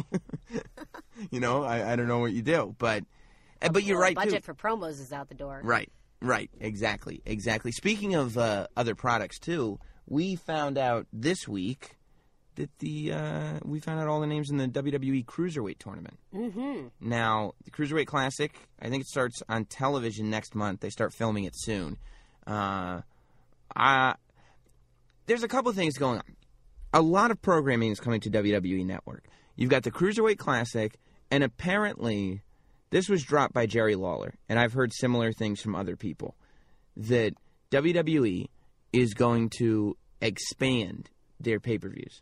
[SPEAKER 2] You know, I, I don't know what you do, but but, but you're
[SPEAKER 4] well,
[SPEAKER 2] right.
[SPEAKER 4] Budget
[SPEAKER 2] too.
[SPEAKER 4] for promos is out the door.
[SPEAKER 2] Right. Right, exactly, exactly. Speaking of uh, other products, too, we found out this week that the uh, we found out all the names in the W W E Cruiserweight tournament.
[SPEAKER 4] Mm-hmm.
[SPEAKER 2] Now, the Cruiserweight Classic, I think it starts on television next month. They start filming it soon. Uh, I, there's a couple things going on. A lot of programming is coming to W W E Network. You've got the Cruiserweight Classic, and apparently... this was dropped by Jerry Lawler, and I've heard similar things from other people, that W W E is going to expand their pay-per-views.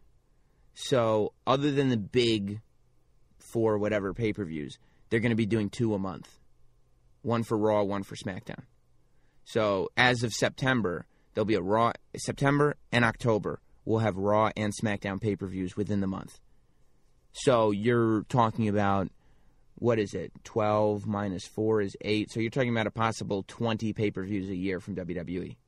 [SPEAKER 2] So other than the big four whatever pay-per-views, they're going to be doing two a month. One for Raw, one for SmackDown. So as of September, there'll be a Raw, September and October, we'll have Raw and SmackDown pay-per-views within the month. So you're talking about... what is it? twelve minus four is eight. So you're talking about a possible twenty pay-per-views a year from W W E.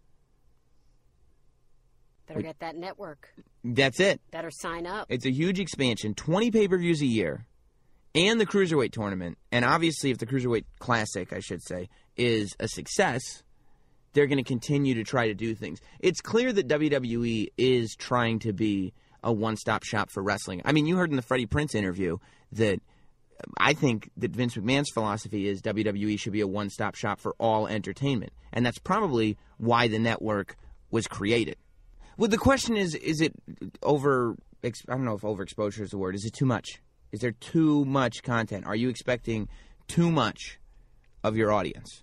[SPEAKER 4] Better get that network.
[SPEAKER 2] That's it.
[SPEAKER 4] Better sign up.
[SPEAKER 2] It's a huge expansion. twenty pay-per-views a year. And the Cruiserweight tournament. And obviously, if the Cruiserweight Classic, I should say, is a success, they're going to continue to try to do things. It's clear that W W E is trying to be a one-stop shop for wrestling. I mean, you heard in the Freddie Prinze interview that... I think that Vince McMahon's philosophy is W W E should be a one-stop shop for all entertainment. And that's probably why the network was created. Well, the question is, is it over... I don't know if overexposure is the word. Is it too much? Is there too much content? Are you expecting too much of your audience?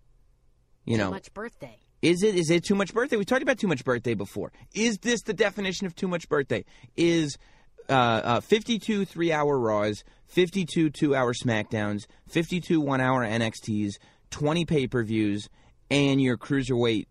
[SPEAKER 2] You
[SPEAKER 4] too
[SPEAKER 2] know,
[SPEAKER 4] much birthday.
[SPEAKER 2] Is it? Is it too much birthday? We talked about too much birthday before. Is this the definition of too much birthday? Is... Uh, uh, fifty-two three-hour Raws, fifty-two two-hour SmackDowns, fifty-two one-hour N X Ts, twenty pay-per-views, and your Cruiserweight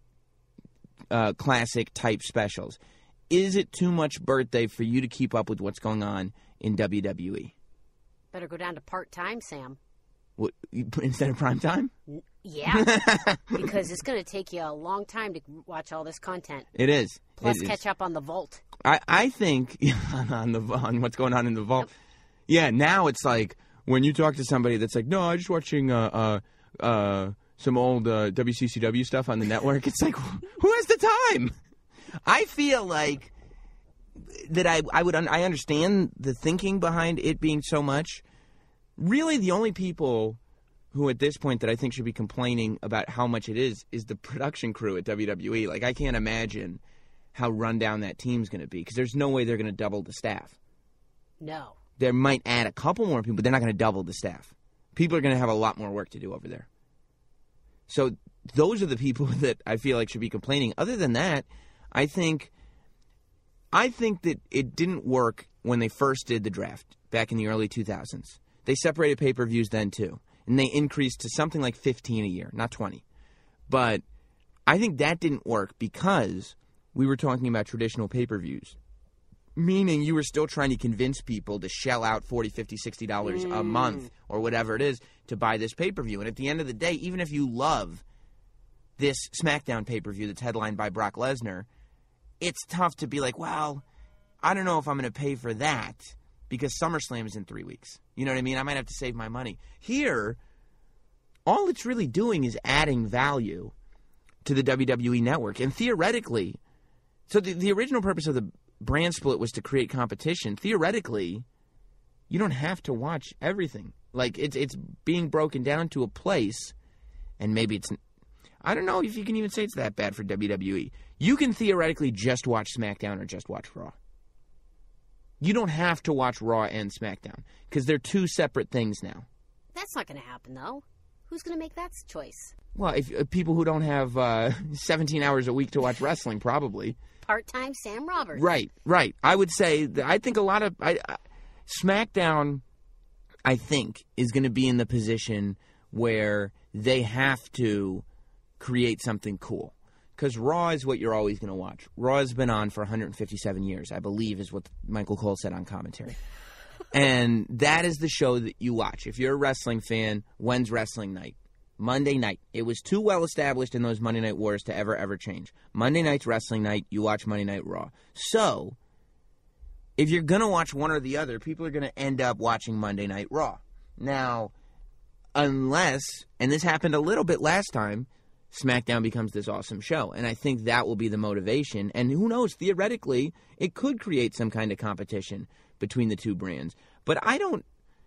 [SPEAKER 2] uh, Classic-type specials. Is it too much birthday for you to keep up with what's going on in W W E?
[SPEAKER 4] Better go down to part-time, Sam.
[SPEAKER 2] What, instead of prime time?
[SPEAKER 4] Yeah, because it's going to take you a long time to watch all this content.
[SPEAKER 2] It is.
[SPEAKER 4] Plus,
[SPEAKER 2] it
[SPEAKER 4] catch
[SPEAKER 2] is.
[SPEAKER 4] up on the Vault.
[SPEAKER 2] I, I think on the on what's going on in the Vault. Yeah, now it's like when you talk to somebody that's like, no, I'm just watching uh, uh, uh, some old uh, W C C W stuff on the network. It's like, who has the time? I feel like that I I would un- I understand the thinking behind it being so much. Really, the only people who at this point that I think should be complaining about how much it is is the production crew at W W E. Like, I can't imagine how run down that team's going to be because there's no way they're going to double the staff.
[SPEAKER 4] No.
[SPEAKER 2] They might add a couple more people, but they're not going to double the staff. People are going to have a lot more work to do over there. So those are the people that I feel like should be complaining. Other than that, I think I think that it didn't work when they first did the draft back in the early two thousands. They separated pay-per-views then, too. And they increased to something like fifteen a year, not twenty. But I think that didn't work because we were talking about traditional pay-per-views. Meaning you were still trying to convince people to shell out forty dollars, fifty dollars, sixty dollars mm. a month or whatever it is to buy this pay-per-view. And at the end of the day, even if you love this SmackDown pay-per-view that's headlined by Brock Lesnar, it's tough to be like, well, I don't know if I'm going to pay for that because SummerSlam is in three weeks. You know what I mean? I might have to save my money. Here, all it's really doing is adding value to the W W E network. And theoretically, so the, the original purpose of the brand split was to create competition, theoretically, you don't have to watch everything. Like, it's it's being broken down to a place, and maybe it's... I don't know if you can even say it's that bad for W W E. You can theoretically just watch SmackDown or just watch Raw. You don't have to watch Raw and SmackDown, because they're two separate things now.
[SPEAKER 4] That's not going to happen, though. Who's going to make that choice?
[SPEAKER 2] Well, if uh, people who don't have uh, seventeen hours a week to watch wrestling, probably.
[SPEAKER 4] Part-time Sam Roberts.
[SPEAKER 2] Right, right. I would say, that I think a lot of... I, I, SmackDown, I think, is going to be in the position where they have to create something cool. Because Raw is what you're always going to watch. Raw has been on for one hundred fifty-seven years, I believe, is what Michael Cole said on commentary. And that is the show that you watch. If you're a wrestling fan, when's wrestling night? Monday night. It was too well established in those Monday Night Wars to ever, ever change. Monday night's wrestling night, you watch Monday Night Raw. So, if you're going to watch one or the other, people are going to end up watching Monday Night Raw. Now, unless, and this happened a little bit last time, SmackDown becomes this awesome show. And I think that will be the motivation. And who knows, theoretically, it could create some kind of competition between the two brands. But I don't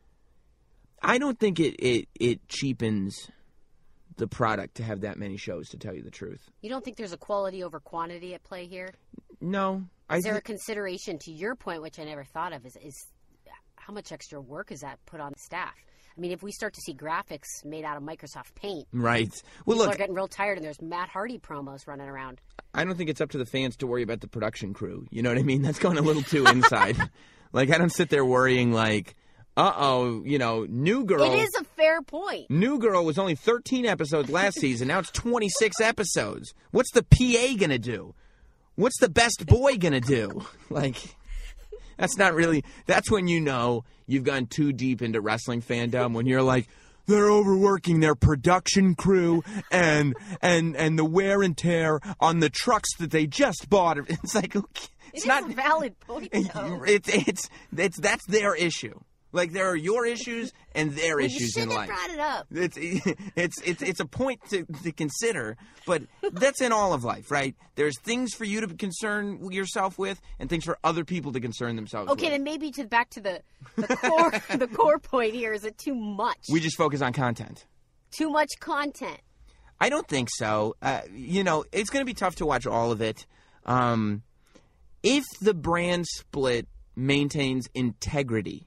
[SPEAKER 2] I don't think it, it, it cheapens the product to have that many shows, to tell you the truth.
[SPEAKER 4] You don't think there's a quality over quantity at play here?
[SPEAKER 2] No. I
[SPEAKER 4] Is there
[SPEAKER 2] th-
[SPEAKER 4] a consideration, to your point, which I never thought of, is, is how much extra work is that put on staff? I mean, if we start to see graphics made out of Microsoft Paint,
[SPEAKER 2] right? Well,
[SPEAKER 4] people
[SPEAKER 2] look,
[SPEAKER 4] are getting real tired, and there's Matt Hardy promos running around.
[SPEAKER 2] I don't think it's up to the fans to worry about the production crew. You know what I mean? That's going a little too inside. Like, I don't sit there worrying like, uh-oh, you know, New Girl.
[SPEAKER 4] It is a fair point.
[SPEAKER 2] New Girl was only thirteen episodes last season. Now it's twenty-six episodes. What's the P A going to do? What's the best boy going to do? Like, that's not really, that's when you know you've gone too deep into wrestling fandom, when you're like, they're overworking their production crew and and and the wear and tear on the trucks that they just bought. It's like, okay, it's
[SPEAKER 4] it
[SPEAKER 2] not
[SPEAKER 4] is a valid point, though.
[SPEAKER 2] It's it's it's that's their issue. Like, there are your issues and their
[SPEAKER 4] well,
[SPEAKER 2] issues
[SPEAKER 4] you
[SPEAKER 2] in life.
[SPEAKER 4] You should have brought it up.
[SPEAKER 2] It's it's it's it's a point to, to consider, but that's in all of life, right? There's things for you to concern yourself with, and things for other people to concern themselves
[SPEAKER 4] okay,
[SPEAKER 2] with.
[SPEAKER 4] Okay, then maybe to back to the the core the core point here, is it too much?
[SPEAKER 2] We just focus on content.
[SPEAKER 4] Too much content.
[SPEAKER 2] I don't think so. Uh, you know, it's going to be tough to watch all of it. Um, if the brand split maintains integrity,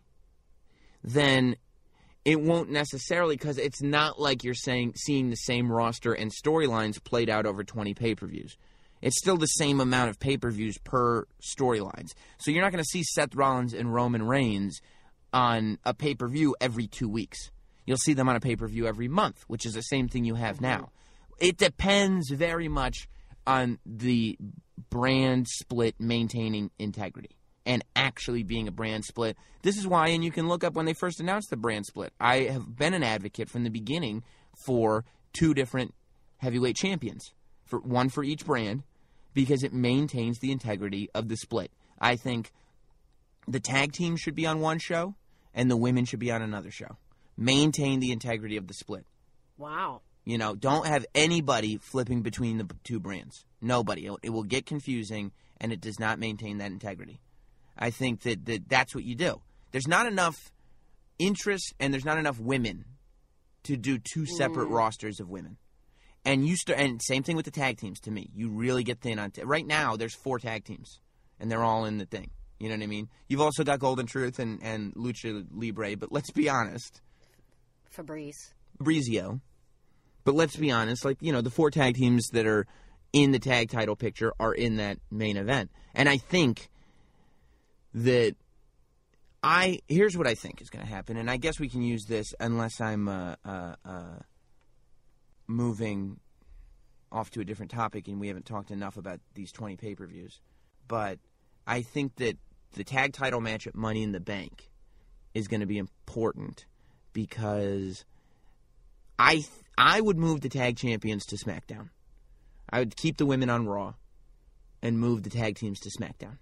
[SPEAKER 2] then it won't necessarily, because it's not like you're saying seeing the same roster and storylines played out over twenty pay-per-views. It's still the same amount of pay-per-views per storylines. So you're not going to see Seth Rollins and Roman Reigns on a pay-per-view every two weeks. You'll see them on a pay-per-view every month, which is the same thing you have now. It depends very much on the brand split maintaining integrity and actually being a brand split. This is why, and you can look up when they first announced the brand split, I have been an advocate from the beginning for two different heavyweight champions, for one for each brand, because it maintains the integrity of the split. I think the tag team should be on one show, and the women should be on another show. Maintain the integrity of the split.
[SPEAKER 4] Wow.
[SPEAKER 2] You know, don't have anybody flipping between the two brands. Nobody. It will get confusing, and it does not maintain that integrity. I think that, that that's what you do. There's not enough interest and there's not enough women to do two separate mm. rosters of women. And you start, and same thing with the tag teams to me. You really get thin on t- right now there's four tag teams and they're all in the thing. You know what I mean? You've also got Golden Truth and, and Lucha Libre, but let's be honest.
[SPEAKER 4] Fabrice.
[SPEAKER 2] Fabrizio. But let's be honest, like, you know, the four tag teams that are in the tag title picture are in that main event. And I think that I here's what I think is going to happen, and I guess we can use this unless I'm uh, uh, uh, moving off to a different topic and we haven't talked enough about these twenty pay-per-views. But I think that the tag title match at Money in the Bank is going to be important because I th- I would move the tag champions to SmackDown. I would keep the women on Raw and move the tag teams to SmackDown.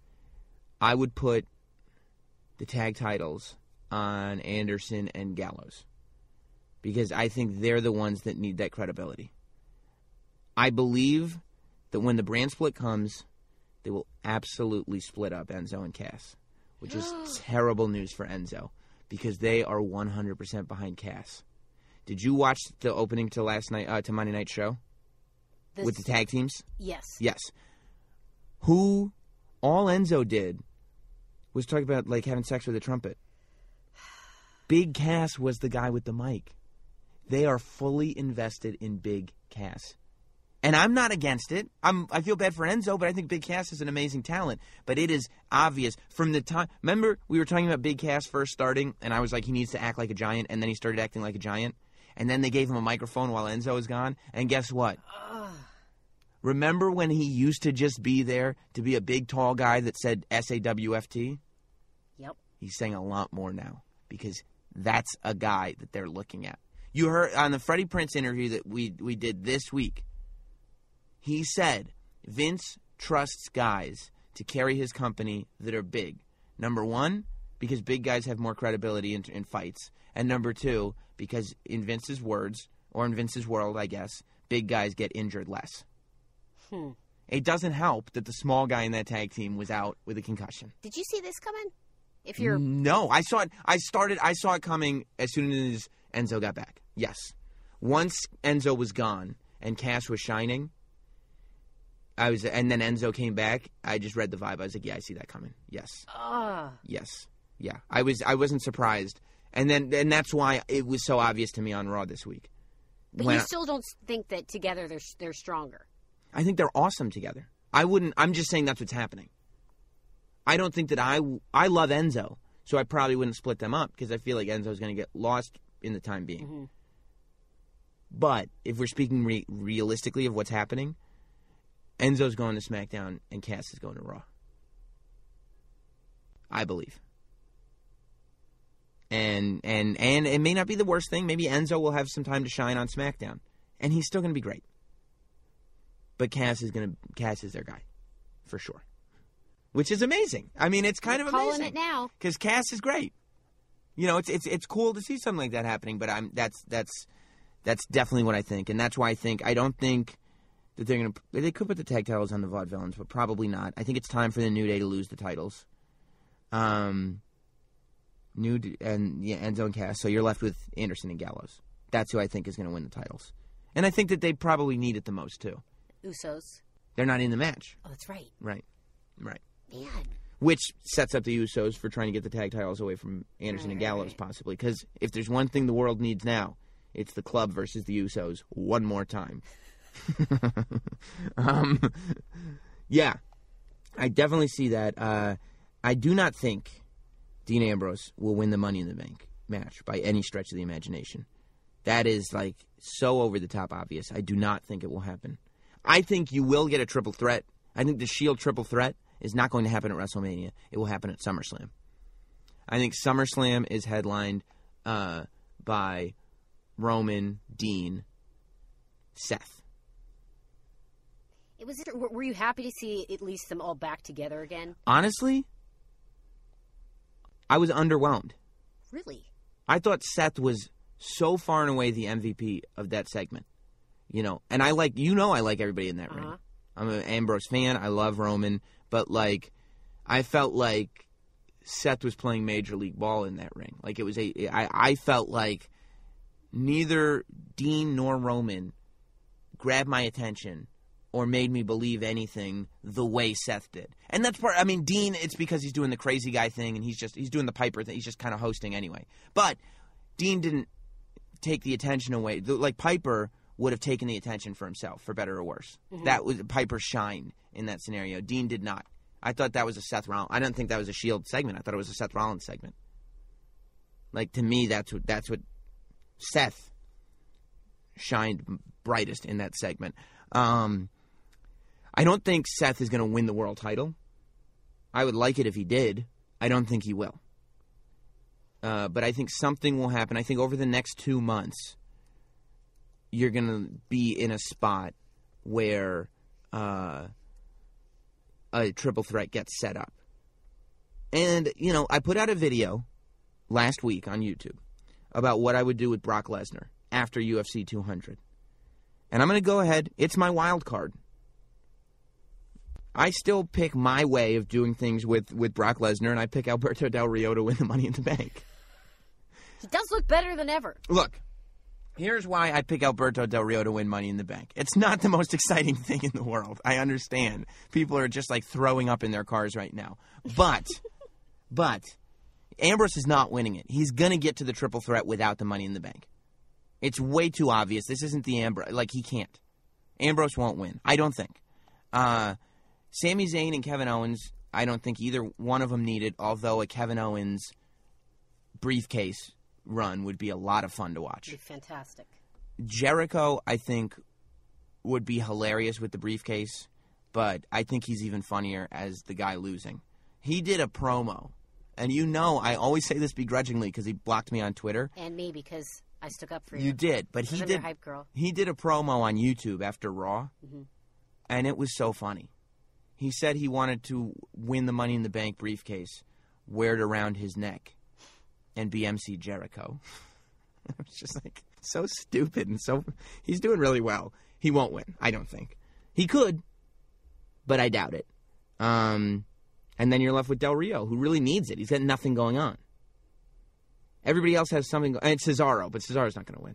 [SPEAKER 2] I would put the tag titles on Anderson and Gallows because I think they're the ones that need that credibility. I believe that when the brand split comes, they will absolutely split up Enzo and Cass, which is terrible news for Enzo because they are one hundred percent behind Cass. Did you watch the opening to last night uh, to Monday Night Show
[SPEAKER 4] This,
[SPEAKER 2] with the tag teams?
[SPEAKER 4] Yes.
[SPEAKER 2] Yes. Who all Enzo did was talk about like having sex with a trumpet. Big Cass was the guy with the mic. They are fully invested in Big Cass. And I'm not against it. I'm, I feel bad for Enzo, but I think Big Cass is an amazing talent. But it is obvious from the time... Remember, we were talking about Big Cass first starting, and I was like, he needs to act like a giant, and then he started acting like a giant. And then they gave him a microphone while Enzo was gone, and guess what?
[SPEAKER 4] Ugh.
[SPEAKER 2] Remember when he used to just be there to be a big, tall guy that said S A W F T?
[SPEAKER 4] Yep.
[SPEAKER 2] He's saying a lot more now, because that's a guy that they're looking at. You heard on the Freddie Prinze interview that we we did this week, he said Vince trusts guys to carry his company that are big. Number one, because big guys have more credibility in, in fights. And number two, because in Vince's words, or in Vince's world, I guess, big guys get injured less.
[SPEAKER 4] Hmm.
[SPEAKER 2] It doesn't help that the small guy in that tag team was out with a concussion.
[SPEAKER 4] Did you see this coming? If you're
[SPEAKER 2] No, I saw it. I started. I saw it coming as soon as Enzo got back. Yes, once Enzo was gone and Cass was shining, I was, and then Enzo came back. I just read the vibe. I was like, yeah, I see that coming. Yes,
[SPEAKER 4] Ugh.
[SPEAKER 2] yes, yeah. I was. I wasn't surprised, and then and that's why it was so obvious to me on Raw this week.
[SPEAKER 4] But
[SPEAKER 2] When
[SPEAKER 4] you
[SPEAKER 2] I-
[SPEAKER 4] still don't think that together they're they're stronger.
[SPEAKER 2] I think they're awesome together. I wouldn't. I'm just saying that's what's happening. I don't think that I. I love Enzo, so I probably wouldn't split them up because I feel like Enzo's going to get lost in the time being.
[SPEAKER 4] Mm-hmm.
[SPEAKER 2] But if we're speaking re- realistically of what's happening, Enzo's going to SmackDown and Cass is going to Raw. I believe. And and and it may not be the worst thing. Maybe Enzo will have some time to shine on SmackDown, and he's still going to be great. But Cass is going to Cass is their guy, for sure. Which is amazing. I mean, it's kind
[SPEAKER 4] You're
[SPEAKER 2] of
[SPEAKER 4] calling
[SPEAKER 2] amazing
[SPEAKER 4] it now.
[SPEAKER 2] because Cass is great. You know, it's it's it's cool to see something like that happening. But I'm that's that's that's definitely what I think, and that's why I think I don't think that they're going to. They could put the tag titles on the Vaudevillains, but probably not. I think it's time for the New Day to lose the titles. Um, New and yeah, Enzo and Cass. So you're left with Anderson and Gallows. That's who I think is going to win the titles, and I think that they probably need it the most too.
[SPEAKER 4] Usos.
[SPEAKER 2] They're not in the match,
[SPEAKER 4] Oh, that's right.
[SPEAKER 2] right? Right.
[SPEAKER 4] Man.
[SPEAKER 2] Which sets up the Usos for trying to get the tag titles away from Anderson and Gallows, possibly. Because if there's one thing the world needs now, it's the Club versus the Usos one more time. um, yeah, I definitely see that. Uh, I do not think Dean Ambrose will win the Money in the Bank match by any stretch of the imagination. That is, like, so over-the-top obvious. I do not think it will happen. I think you will get a triple threat. I think the Shield triple threat is not going to happen at WrestleMania. It will happen at SummerSlam. I think SummerSlam is headlined uh, by Roman, Dean, Seth.
[SPEAKER 4] It was. Were you happy to see at least them all back together again?
[SPEAKER 2] Honestly, I was underwhelmed.
[SPEAKER 4] Really?
[SPEAKER 2] I thought Seth was so far and away the M V P of that segment. You know, and I like, you know, I like everybody in that
[SPEAKER 4] Uh-huh.
[SPEAKER 2] ring. I'm an Ambrose fan. I love Roman. But, like, I felt like Seth was playing Major League Ball in that ring. Like, it was a, I, I felt like neither Dean nor Roman grabbed my attention or made me believe anything the way Seth did. And that's part, I mean, Dean, it's because he's doing the crazy guy thing and he's just, he's doing the Piper thing. He's just kind of hosting anyway. But Dean didn't take the attention away. Like, Piper would have taken the attention for himself, for better or worse. Mm-hmm. That was Piper shined in that scenario. Dean did not. I thought that was a Seth Rollins. I didn't think that was a Shield segment. I thought it was a Seth Rollins segment. Like, to me, that's what that's what Seth shined brightest in that segment. Um, I don't think Seth is going to win the world title. I would like it if he did. I don't think he will. Uh, but I think something will happen. I think over the next two months, you're going to be in a spot where uh, a triple threat gets set up. And, you know, I put out a video last week on YouTube about what I would do with Brock Lesnar after U F C two hundred. And I'm going to go ahead. It's my wild card. I still pick my way of doing things with, with Brock Lesnar, and I pick Alberto Del Rio to win the Money in the Bank.
[SPEAKER 4] He does look better than ever.
[SPEAKER 2] Look, here's why I pick Alberto Del Rio to win Money in the Bank. It's not the most exciting thing in the world. I understand. People are just like throwing up in their cars right now. But, but, Ambrose is not winning it. He's going to get to the triple threat without the Money in the Bank. It's way too obvious. This isn't the Ambrose. Like, he can't. Ambrose won't win. I don't think. Uh, Sami Zayn and Kevin Owens, I don't think either one of them need it, although a Kevin Owens briefcase run would be a lot of fun to watch.
[SPEAKER 4] It'd be fantastic.
[SPEAKER 2] Jericho, I think, would be hilarious with the briefcase, but I think he's even funnier as the guy losing. He did a promo, and you know I always say this begrudgingly because he blocked me on Twitter.
[SPEAKER 4] And me because I stuck up for you.
[SPEAKER 2] You did, but he
[SPEAKER 4] I'm
[SPEAKER 2] did.
[SPEAKER 4] your hype girl.
[SPEAKER 2] He did a promo on YouTube after Raw,
[SPEAKER 4] mm-hmm.
[SPEAKER 2] and it was so funny. He said he wanted to win the Money in the Bank briefcase, wear it around his neck, and be M C Jericho. It was just like so stupid and so. He's doing really well. He won't win, I don't think. He could, but I doubt it. Um, and then you're left with Del Rio, who really needs it. He's got nothing going on. Everybody else has something. And it's Cesaro, but Cesaro's not going to win.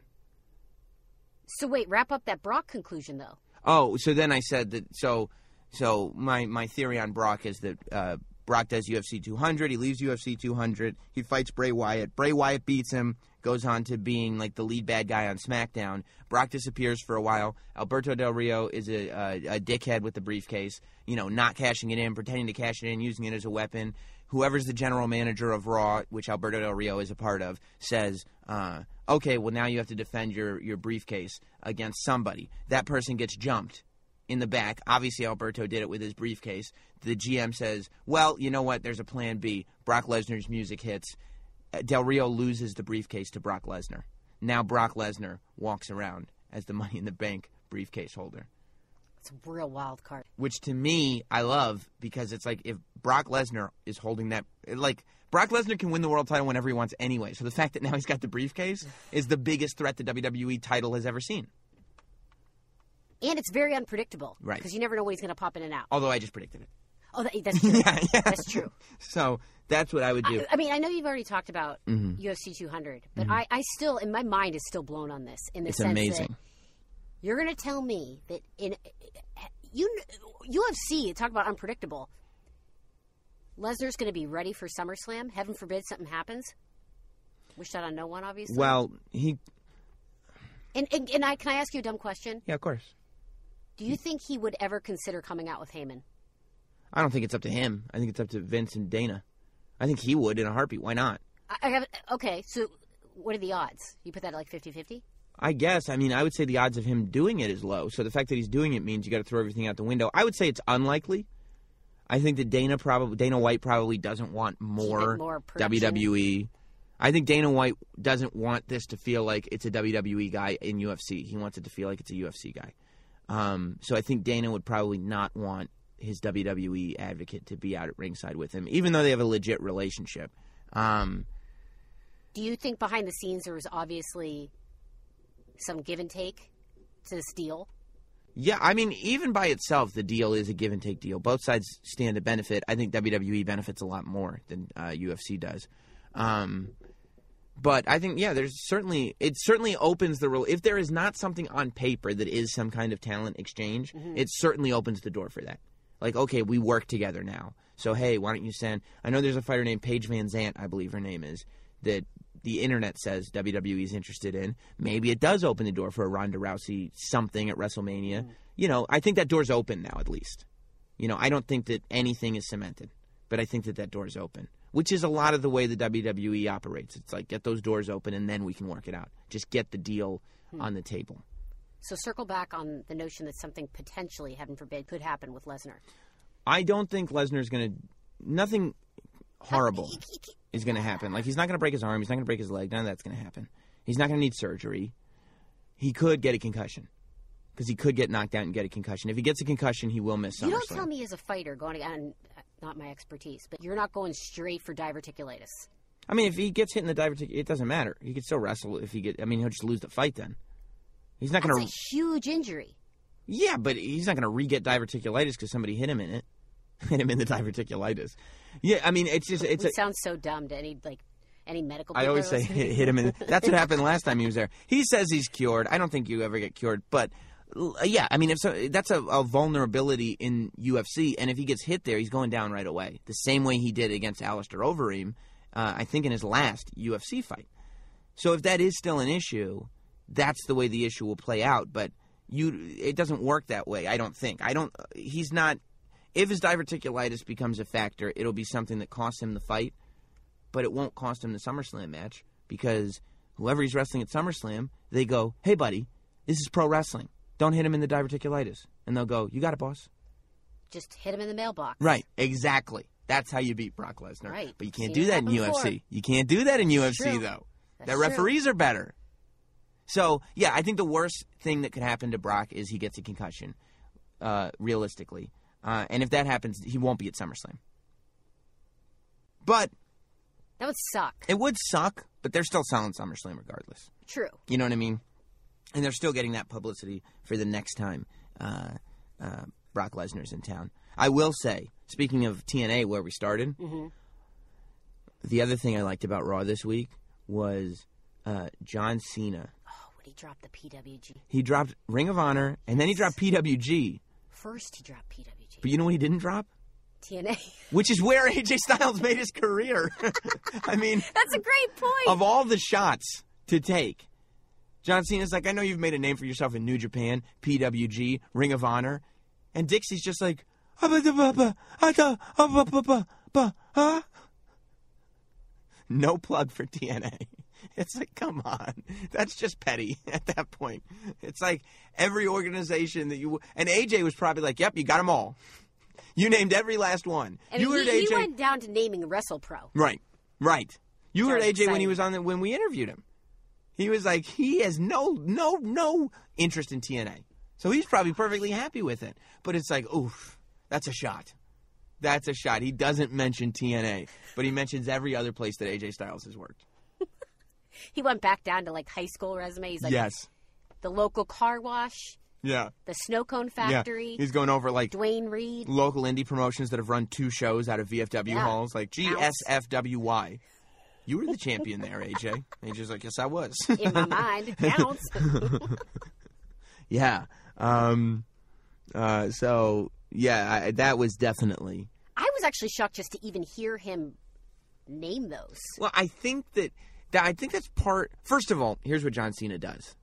[SPEAKER 4] So wait, wrap up that Brock conclusion though.
[SPEAKER 2] Oh, so then I said that. So, so my my theory on Brock is that uh, Brock does U F C two hundred. He leaves U F C two hundred. He fights Bray Wyatt. Bray Wyatt beats him. Goes on to being like the lead bad guy on SmackDown. Brock disappears for a while. Alberto Del Rio is a, a, a dickhead with the briefcase. You know, not cashing it in, pretending to cash it in, using it as a weapon. Whoever's the general manager of Raw, which Alberto Del Rio is a part of, says, uh, okay, well, now you have to defend your, your briefcase against somebody. That person gets jumped in the back. Obviously, Alberto did it with his briefcase. The G M says, well, you know what? There's a plan B. Brock Lesnar's music hits. Del Rio loses the briefcase to Brock Lesnar. Now Brock Lesnar walks around as the Money in the Bank briefcase holder.
[SPEAKER 4] It's a real wild card.
[SPEAKER 2] Which to me, I love, because it's like if Brock Lesnar is holding that, like, Brock Lesnar can win the world title whenever he wants anyway. So the fact that now he's got the briefcase is the biggest threat the W W E title has ever seen.
[SPEAKER 4] And it's very unpredictable.
[SPEAKER 2] Right.
[SPEAKER 4] Because you never know when he's going to pop in and out.
[SPEAKER 2] Although I just predicted it.
[SPEAKER 4] Oh, that, that's true.
[SPEAKER 2] yeah, yeah.
[SPEAKER 4] That's true.
[SPEAKER 2] So that's what I would do.
[SPEAKER 4] I, I mean, I know you've already talked about
[SPEAKER 2] mm-hmm.
[SPEAKER 4] U F C two hundred, but
[SPEAKER 2] mm-hmm.
[SPEAKER 4] I, I still, in my mind, is still blown on this. In the
[SPEAKER 2] it's
[SPEAKER 4] sense
[SPEAKER 2] amazing.
[SPEAKER 4] That you're going to tell me that in you U F C, talk about unpredictable. Lesnar's going to be ready for SummerSlam. Heaven forbid something happens. Wish that on no one, obviously.
[SPEAKER 2] Well, he.
[SPEAKER 4] And, and and I can I ask you a dumb question?
[SPEAKER 2] Yeah, of course.
[SPEAKER 4] Do you think he would ever consider coming out with Heyman?
[SPEAKER 2] I don't think it's up to him. I think it's up to Vince and Dana. I think he would in a heartbeat. Why not?
[SPEAKER 4] I, I have okay. So, what are the odds? You put that at like fifty-fifty?
[SPEAKER 2] I guess. I mean, I would say the odds of him doing it is low. So the fact that he's doing it means you got to throw everything out the window. I would say it's unlikely. I think that Dana probably Dana White probably doesn't want more,
[SPEAKER 4] more
[SPEAKER 2] W W E. I think Dana White doesn't want this to feel like it's a W W E guy in U F C. He wants it to feel like it's a U F C guy. Um, so I think Dana would probably not want his W W E advocate to be out at ringside with him, even though they have a legit relationship. Um,
[SPEAKER 4] Do you think behind the scenes there was obviously some give and take to this deal?
[SPEAKER 2] Yeah, I mean, even by itself, the deal is a give and take deal. Both sides stand to benefit. I think W W E benefits a lot more than uh, U F C does. Um, but I think, yeah, there's certainly it certainly opens the real. If there is not something on paper that is some kind of talent exchange, mm-hmm. it certainly opens the door for that. Like, okay, we work together now. So, hey, why don't you send... I know there's a fighter named Paige Van Zant, I believe her name is, that the internet says W W E is interested in. Maybe it does open the door for a Ronda Rousey something at WrestleMania. Mm. You know, I think that door's open now, at least. You know, I don't think that anything is cemented, but I think that that door's open, which is a lot of the way the W W E operates. It's like, get those doors open, and then we can work it out. Just get the deal mm. on the table.
[SPEAKER 4] So circle back on the notion that something potentially, heaven forbid, could happen with Lesnar.
[SPEAKER 2] I don't think Lesnar's going to... Nothing horrible is going to happen. Like, he's not going to break his arm. He's not going to break his leg. None of that's going to happen. He's not going to need surgery. He could get a concussion. Because he could get knocked out and get a concussion. If he gets a concussion, he will miss SummerSlam.
[SPEAKER 4] You don't tell me as a fighter, going on, not my expertise, but you're not going straight for diverticulitis.
[SPEAKER 2] I mean, if he gets hit in the diverticulitis, it doesn't matter. He could still wrestle if he get... I mean, he'll just lose the fight then. He's not going to...
[SPEAKER 4] That's a huge injury.
[SPEAKER 2] Yeah, but he's not going to re-get diverticulitis because somebody hit him in it. Hit him in the diverticulitis. Yeah, I mean, it's just... it's.
[SPEAKER 4] It
[SPEAKER 2] a,
[SPEAKER 4] sounds so dumb to any, like, any medical
[SPEAKER 2] I
[SPEAKER 4] people
[SPEAKER 2] always say
[SPEAKER 4] listening.
[SPEAKER 2] hit, hit him in... That's what happened last time he was there. He says he's cured. I don't think you ever get cured, but... Yeah, I mean, if so, that's a, a vulnerability in U F C, and if he gets hit there, he's going down right away. The same way he did against Alistair Overeem, uh, I think in his last U F C fight. So if that is still an issue, that's the way the issue will play out. But you, it doesn't work that way, I don't think. I don't. He's not. If his diverticulitis becomes a factor, it'll be something that costs him the fight, but it won't cost him the SummerSlam match because whoever he's wrestling at SummerSlam, they go, "Hey, buddy, this is pro wrestling. Don't hit him in the diverticulitis." And they'll go, "You got it, boss."
[SPEAKER 4] Just hit him in the mailbox.
[SPEAKER 2] Right, exactly. That's how you beat Brock Lesnar.
[SPEAKER 4] Right.
[SPEAKER 2] But you can't
[SPEAKER 4] Seen
[SPEAKER 2] do
[SPEAKER 4] it
[SPEAKER 2] that in
[SPEAKER 4] happen
[SPEAKER 2] U F C.
[SPEAKER 4] before.
[SPEAKER 2] You can't do that in U F C,
[SPEAKER 4] true.
[SPEAKER 2] though.
[SPEAKER 4] That's
[SPEAKER 2] The
[SPEAKER 4] true.
[SPEAKER 2] referees are better. So, yeah, I think the worst thing that could happen to Brock is he gets a concussion, uh, realistically. Uh, and if that happens, he won't be at SummerSlam. But
[SPEAKER 4] That would suck.
[SPEAKER 2] it would suck, but they're still selling SummerSlam regardless.
[SPEAKER 4] True.
[SPEAKER 2] You know what I mean? And they're still getting that publicity for the next time uh, uh, Brock Lesnar's in town. I will say, speaking of T N A, where we started,
[SPEAKER 4] Mm-hmm.
[SPEAKER 2] the other thing I liked about Raw this week was uh, John Cena.
[SPEAKER 4] Oh, when he dropped the P W G.
[SPEAKER 2] He dropped Ring of Honor, and then he dropped P W G.
[SPEAKER 4] First, he dropped P W G.
[SPEAKER 2] But you know what he didn't drop?
[SPEAKER 4] T N A.
[SPEAKER 2] Which is where A J Styles made his career. I mean,
[SPEAKER 4] That's a great point.
[SPEAKER 2] of all the shots to take, John Cena's like, I know you've made a name for yourself in New Japan, P W G, Ring of Honor. And Dixie's just like, no plug for T N A. It's like, come on. That's just petty at that point. It's like every organization that you... And A J was probably like, yep, you got them all. You named every last one.
[SPEAKER 4] I mean,
[SPEAKER 2] you heard
[SPEAKER 4] he,
[SPEAKER 2] A J...
[SPEAKER 4] he went down to naming WrestlePro.
[SPEAKER 2] Right, right. You
[SPEAKER 4] Which I
[SPEAKER 2] heard
[SPEAKER 4] was
[SPEAKER 2] A J when he
[SPEAKER 4] excited
[SPEAKER 2] was on the, when we interviewed him. He was like, he has no, no, no interest in T N A. So he's probably perfectly happy with it. But it's like, oof, that's a shot. That's a shot. He doesn't mention T N A, but he mentions every other place that A J Styles has worked.
[SPEAKER 4] He went back down to like high school resume. He's like,
[SPEAKER 2] Yes.
[SPEAKER 4] the local car wash,
[SPEAKER 2] Yeah.
[SPEAKER 4] the snow cone factory,
[SPEAKER 2] Yeah. He's going over like
[SPEAKER 4] Dwayne Reed.
[SPEAKER 2] local indie promotions that have run two shows out of V F W
[SPEAKER 4] Yeah.
[SPEAKER 2] halls, like G S F W Y. You were the champion there, A J. And A J's like, yes, I was.
[SPEAKER 4] In my mind, it counts.
[SPEAKER 2] Yeah. Um, uh, so, yeah, I, that was definitely...
[SPEAKER 4] I was actually shocked just to even hear him name those.
[SPEAKER 2] Well, I think that, that I think that's part... First of all, here's what John Cena does.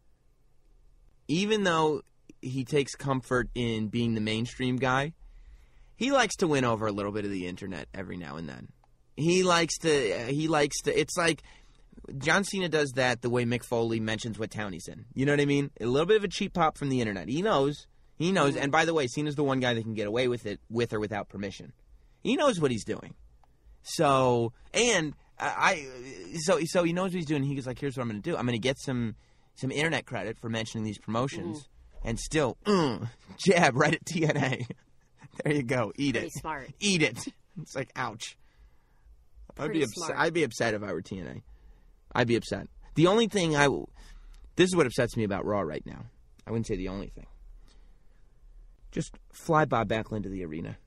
[SPEAKER 2] Even though he takes comfort in being the mainstream guy, he likes to win over a little bit of the internet every now and then. He likes to... He likes to... It's like... John Cena does that the way Mick Foley mentions what town he's in. You know what I mean? A little bit of a cheap pop from the internet. He knows. He knows. And by the way, Cena's the one guy that can get away with it with or without permission. He knows what he's doing. So, and I, so so he knows what he's doing. He goes like, here's what I'm going to do. I'm going to get some some internet credit for mentioning these promotions, mm-hmm. and still mm, jab right at T N A. There you go. Eat
[SPEAKER 4] Pretty
[SPEAKER 2] it.
[SPEAKER 4] smart.
[SPEAKER 2] Eat it. It's like, ouch. I'd be
[SPEAKER 4] Pretty
[SPEAKER 2] upset.
[SPEAKER 4] smart.
[SPEAKER 2] I'd be upset if I were T N A. I'd be upset. The only thing I, this is what upsets me about Raw right now. I wouldn't say the only thing. Just fly Bob Backlund to the arena.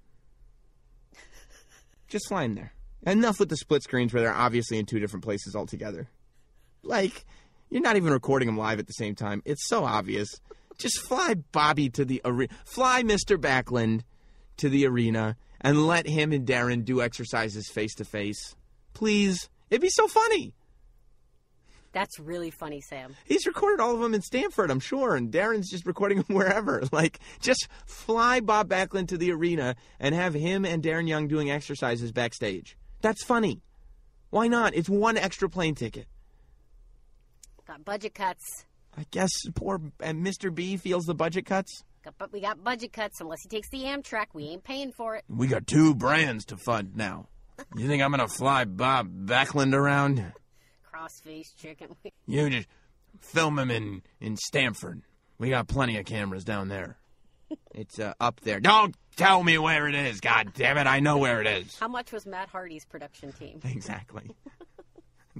[SPEAKER 2] Just fly him there. Enough with the split screens where they're obviously in two different places altogether. Like, you're not even recording them live at the same time. It's so obvious. Just fly Bobby to the arena. Fly Mister Backlund to the arena and let him and Darren do exercises face to face. Please. It'd be so funny.
[SPEAKER 4] That's really funny, Sam.
[SPEAKER 2] He's recorded all of them in Stanford, I'm sure, and Darren's just recording them wherever. Like, just fly Bob Backlund to the arena and have him and Darren Young doing exercises backstage. That's funny. Why not? It's one extra plane ticket.
[SPEAKER 4] Got budget cuts.
[SPEAKER 2] I guess poor and Mister B feels the budget cuts.
[SPEAKER 4] Got, but we got budget cuts. Unless he takes the Amtrak, we ain't paying for it.
[SPEAKER 2] We got two brands to fund now. You think I'm going to fly Bob Backlund around?
[SPEAKER 4] Cross-faced chicken.
[SPEAKER 2] You just film him in, in Stanford. We got plenty of cameras down there. It's uh, up there. Don't tell me where it is. God damn it, I know where it is.
[SPEAKER 4] How much was Matt Hardy's production team?
[SPEAKER 2] Exactly.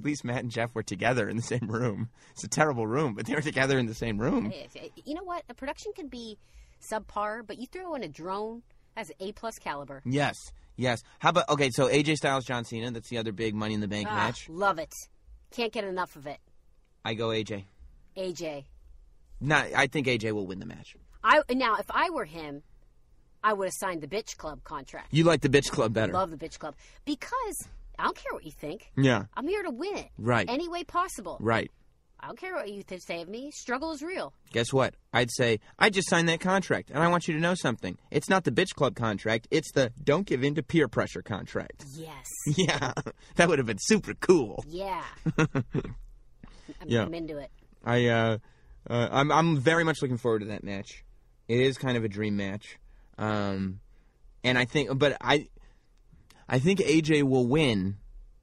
[SPEAKER 2] At least Matt and Jeff were together in the same room. It's a terrible room, but they were together in the same room.
[SPEAKER 4] You know what? A production can be subpar, but you throw in a drone, that's A-plus caliber.
[SPEAKER 2] Yes, yes. How about, okay, so A J Styles, John Cena, that's the other big Money in the Bank
[SPEAKER 4] ah,
[SPEAKER 2] match.
[SPEAKER 4] Love it. Can't get enough of it.
[SPEAKER 2] I go A J.
[SPEAKER 4] A J.
[SPEAKER 2] Not, I think A J will win the match.
[SPEAKER 4] I Now, if I were him, I would have signed the Bitch Club contract.
[SPEAKER 2] You like the Bitch Club better.
[SPEAKER 4] Love the Bitch Club. Because I don't care what you think.
[SPEAKER 2] Yeah.
[SPEAKER 4] I'm here to win it.
[SPEAKER 2] Right.
[SPEAKER 4] Any way possible.
[SPEAKER 2] Right.
[SPEAKER 4] I don't care what you th- say of me. Struggle is real.
[SPEAKER 2] Guess what? I'd say, I just signed that contract, and I want you to know something. It's not the Bitch Club contract. It's the don't give in to peer pressure contract.
[SPEAKER 4] Yes.
[SPEAKER 2] Yeah. That would have been super cool.
[SPEAKER 4] Yeah. I'm,
[SPEAKER 2] yeah.
[SPEAKER 4] I'm into it.
[SPEAKER 2] I, uh, uh, I'm, I'm very much looking forward to that match. It is kind of a dream match. Um, and I think, but I, I think A J will win,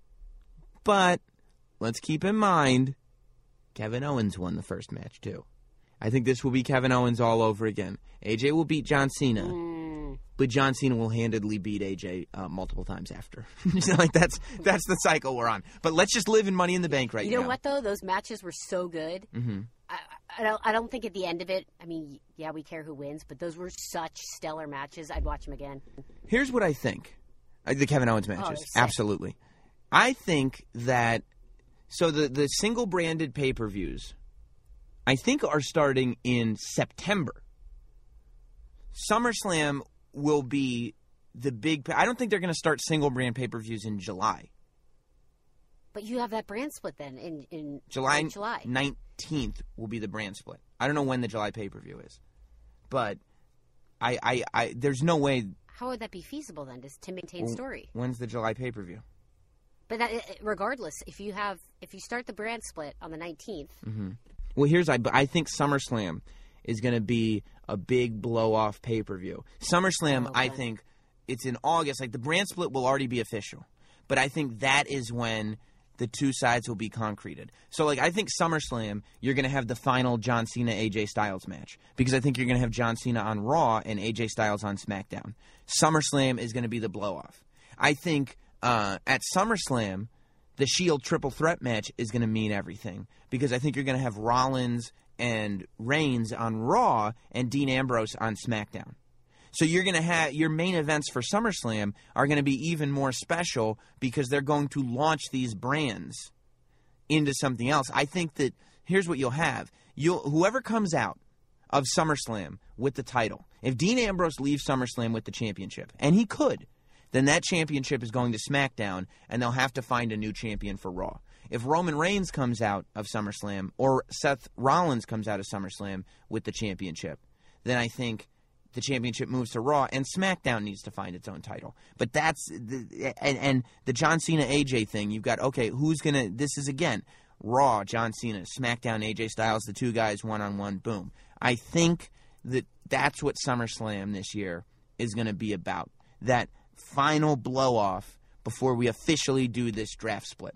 [SPEAKER 2] but let's keep in mind, Kevin Owens won the first match, too. I think this will be Kevin Owens all over again. A J will beat John Cena, mm. but John Cena will handedly beat A J uh, multiple times after. Like that's that's the cycle we're on. But let's just live in Money in the Bank right now.
[SPEAKER 4] You know now. What, though? Those matches were so good.
[SPEAKER 2] Mm-hmm.
[SPEAKER 4] I, I, don't, I don't think at the end of it, I mean, yeah, we care who wins, but those were such stellar matches. I'd watch them again.
[SPEAKER 2] Here's what I think. Uh, the Kevin Owens matches.
[SPEAKER 4] Oh,
[SPEAKER 2] absolutely. I think that... So the, the single-branded pay-per-views, I think, are starting in September. SummerSlam will be the big... I don't think they're going to start single-brand pay-per-views in July.
[SPEAKER 4] But you have that brand split then in, in
[SPEAKER 2] July.
[SPEAKER 4] in July.
[SPEAKER 2] nineteenth will be the brand split. I don't know when the July pay-per-view is. But I, I, I there's no way...
[SPEAKER 4] How would that be feasible then to, to maintain
[SPEAKER 2] well,
[SPEAKER 4] story?
[SPEAKER 2] When's the July pay-per-view?
[SPEAKER 4] But that, regardless, if you have if you start the brand split on the nineteenth.
[SPEAKER 2] Mm-hmm. Well, here's I I think SummerSlam is going to be a big blow off pay per view. SummerSlam, oh, I think it's in August. Like the brand split will already be official, but I think that is when the two sides will be concreted. So, like I think SummerSlam, you're going to have the final John Cena A J Styles match because I think you're going to have John Cena on Raw and A J Styles on SmackDown. SummerSlam is going to be the blow off. I think. Uh, at SummerSlam, the Shield triple threat match is going to mean everything because I think you're going to have Rollins and Reigns on Raw and Dean Ambrose on SmackDown. So you're going to have your main events for SummerSlam are going to be even more special because they're going to launch these brands into something else. I think that here's what you'll have. You'll whoever comes out of SummerSlam with the title, if Dean Ambrose leaves SummerSlam with the championship, and he could, then that championship is going to SmackDown, and they'll have to find a new champion for Raw. If Roman Reigns comes out of SummerSlam, or Seth Rollins comes out of SummerSlam with the championship, then I think the championship moves to Raw, and SmackDown needs to find its own title. But that's the, and, and the John Cena A J thing. You've got okay, who's gonna? This is again Raw, John Cena, SmackDown, A J Styles, the two guys one on one. Boom. I think that that's what SummerSlam this year is going to be about. That final blow off before we officially do this draft split.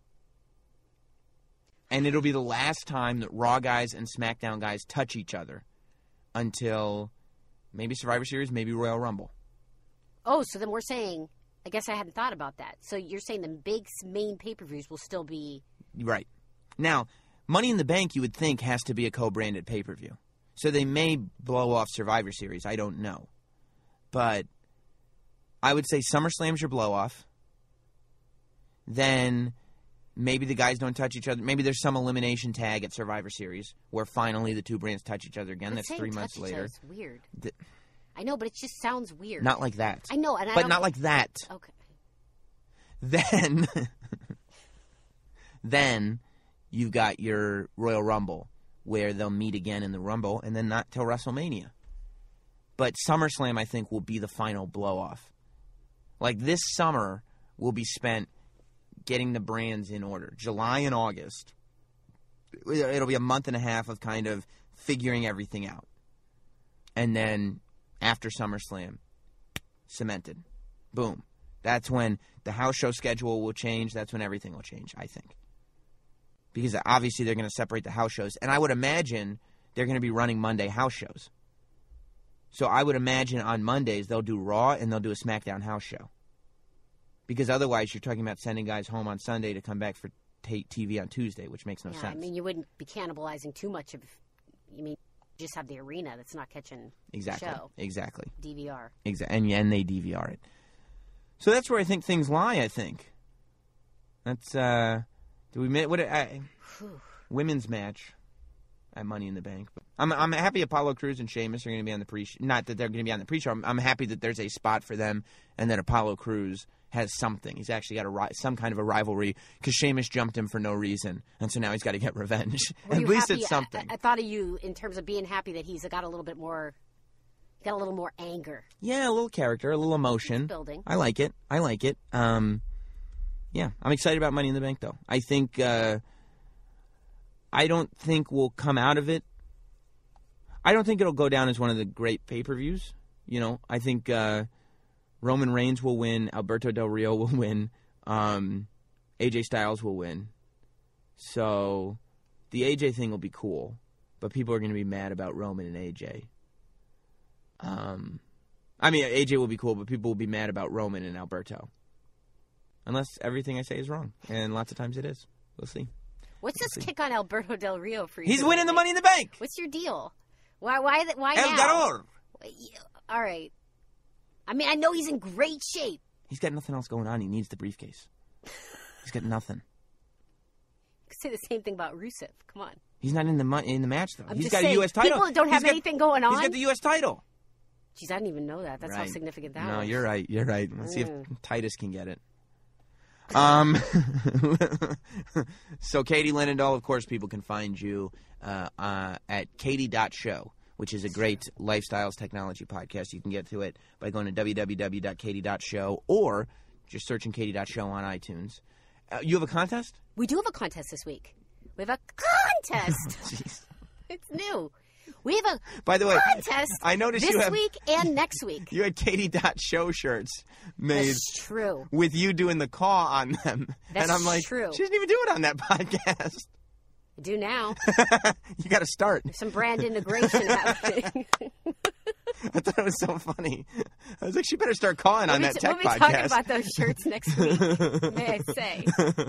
[SPEAKER 2] And it'll be the last time that Raw guys and SmackDown guys touch each other until maybe Survivor Series, maybe Royal Rumble.
[SPEAKER 4] Oh, so then we're saying, I guess I hadn't thought about that. So you're saying the big main pay-per-views will still be...
[SPEAKER 2] Right. Now, Money in the Bank, you would think, has to be a co-branded pay-per-view. So they may blow off Survivor Series. I don't know. But I would say SummerSlam's your blow-off. Then maybe the guys don't touch each other. Maybe there's some elimination tag at Survivor Series where finally the two brands touch each other again.
[SPEAKER 4] But
[SPEAKER 2] That's three months later.
[SPEAKER 4] It's weird.
[SPEAKER 2] The,
[SPEAKER 4] I know, but it just sounds weird.
[SPEAKER 2] Not like that.
[SPEAKER 4] I know, and I
[SPEAKER 2] but
[SPEAKER 4] don't...
[SPEAKER 2] not like that.
[SPEAKER 4] Okay.
[SPEAKER 2] Then, then you've got your Royal Rumble where they'll meet again in the Rumble, and then not till WrestleMania. But SummerSlam, I think, will be the final blow-off. Like, this summer will be spent getting the brands in order. July and August, it'll be a month and a half of kind of figuring everything out. And then, after SummerSlam, cemented. Boom. That's when the house show schedule will change. That's when everything will change, I think. Because obviously they're going to separate the house shows. And I would imagine they're going to be running Monday house shows. So I would imagine on Mondays they'll do Raw and they'll do a SmackDown house show. Because otherwise you're talking about sending guys home on Sunday to come back for t- T V on Tuesday, which makes no
[SPEAKER 4] yeah,
[SPEAKER 2] sense.
[SPEAKER 4] I mean, you wouldn't be cannibalizing too much of. You mean just have the arena that's not catching
[SPEAKER 2] exactly.
[SPEAKER 4] the show.
[SPEAKER 2] Exactly.
[SPEAKER 4] D V R.
[SPEAKER 2] Exactly. And, and they D V R it. So that's where I think things lie. I think that's. uh Do we what? I, women's match at Money in the Bank. I'm I'm happy Apollo Crews and Sheamus are going to be on the pre. Not that they're going to be on the pre-show. I'm, I'm happy that there's a spot for them, and that Apollo Crews has something. He's actually got a some kind of a rivalry because Sheamus jumped him for no reason, and so now he's got to get revenge.
[SPEAKER 4] Were
[SPEAKER 2] At
[SPEAKER 4] you
[SPEAKER 2] least
[SPEAKER 4] happy?
[SPEAKER 2] it's something.
[SPEAKER 4] I, I thought of you in terms of being happy that he's got a little bit more. Got a little more anger.
[SPEAKER 2] Yeah, a little character, a little emotion.
[SPEAKER 4] It's building.
[SPEAKER 2] I like it. I like it. Um, yeah, I'm excited about Money in the Bank, though. I think. Uh, I don't think we'll come out of it. I don't think it'll go down as one of the great pay-per-views. You know, I think uh, Roman Reigns will win. Alberto Del Rio will win. Um, A J Styles will win. So the A J thing will be cool, but people are going to be mad about Roman and A J. Um, I mean, A J will be cool, but people will be mad about Roman and Alberto. Unless everything I say is wrong, and lots of times it is. We'll see.
[SPEAKER 4] What's
[SPEAKER 2] We'll
[SPEAKER 4] this
[SPEAKER 2] see.
[SPEAKER 4] kick on Alberto Del Rio for you?
[SPEAKER 2] He's winning the Money in the Bank.
[SPEAKER 4] What's your deal? Why? Why? Why
[SPEAKER 2] El
[SPEAKER 4] now?
[SPEAKER 2] Ganador.
[SPEAKER 4] All right. I mean, I know he's in great shape.
[SPEAKER 2] He's got nothing else going on. He needs the briefcase. He's got nothing.
[SPEAKER 4] You could say the same thing about Rusev. Come on.
[SPEAKER 2] He's not in the mo- in the match though.
[SPEAKER 4] I'm
[SPEAKER 2] He's
[SPEAKER 4] just
[SPEAKER 2] got
[SPEAKER 4] saying,
[SPEAKER 2] a U S title.
[SPEAKER 4] people don't have
[SPEAKER 2] He's got-
[SPEAKER 4] anything going on.
[SPEAKER 2] He's got the U S title.
[SPEAKER 4] Jeez, I didn't even know that. That's how
[SPEAKER 2] Right.
[SPEAKER 4] significant that
[SPEAKER 2] No,
[SPEAKER 4] was.
[SPEAKER 2] you're right. You're right. Let's see
[SPEAKER 4] Mm.
[SPEAKER 2] if Titus can get it. Um. So Katie Linendahl, of course, people can find you uh, uh, at katie dot show, which is a great lifestyles technology podcast. You can get to it by going to w w w dot katie dot show or just searching katie dot show on iTunes. Uh, you have a contest?
[SPEAKER 4] We do have a contest this week. We have a contest.
[SPEAKER 2] Jeez.
[SPEAKER 4] It's new. We have a
[SPEAKER 2] By the way,
[SPEAKER 4] contest
[SPEAKER 2] I noticed
[SPEAKER 4] this
[SPEAKER 2] you have
[SPEAKER 4] week and next week.
[SPEAKER 2] you had katie dot show shirts made
[SPEAKER 4] That's true.
[SPEAKER 2] with you doing the caw on them.
[SPEAKER 4] That's
[SPEAKER 2] and I'm like,
[SPEAKER 4] true.
[SPEAKER 2] she doesn't even do it on that podcast.
[SPEAKER 4] I do now.
[SPEAKER 2] You got to start.
[SPEAKER 4] Some brand integration happening.
[SPEAKER 2] I thought it was so funny. I was like, she better start calling on
[SPEAKER 4] We'll
[SPEAKER 2] that
[SPEAKER 4] be,
[SPEAKER 2] tech
[SPEAKER 4] we'll be
[SPEAKER 2] podcast.
[SPEAKER 4] talking about those shirts next week, may I say.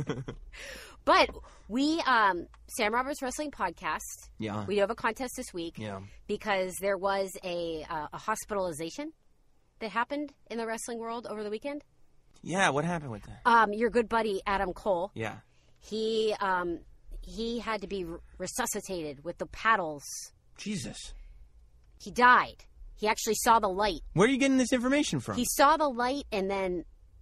[SPEAKER 4] But we, um, Sam Roberts Wrestling Podcast,
[SPEAKER 2] Yeah.
[SPEAKER 4] we do have a contest this week
[SPEAKER 2] Yeah.
[SPEAKER 4] because there was a, uh, a hospitalization that happened in the wrestling world over the weekend.
[SPEAKER 2] Yeah, what happened with that?
[SPEAKER 4] Um, your good buddy, Adam Cole,
[SPEAKER 2] Yeah.
[SPEAKER 4] he, um, he had to be re- resuscitated with the paddles.
[SPEAKER 2] Jesus.
[SPEAKER 4] He died. He actually saw the light.
[SPEAKER 2] Where are you getting this information from?
[SPEAKER 4] He saw the light, and then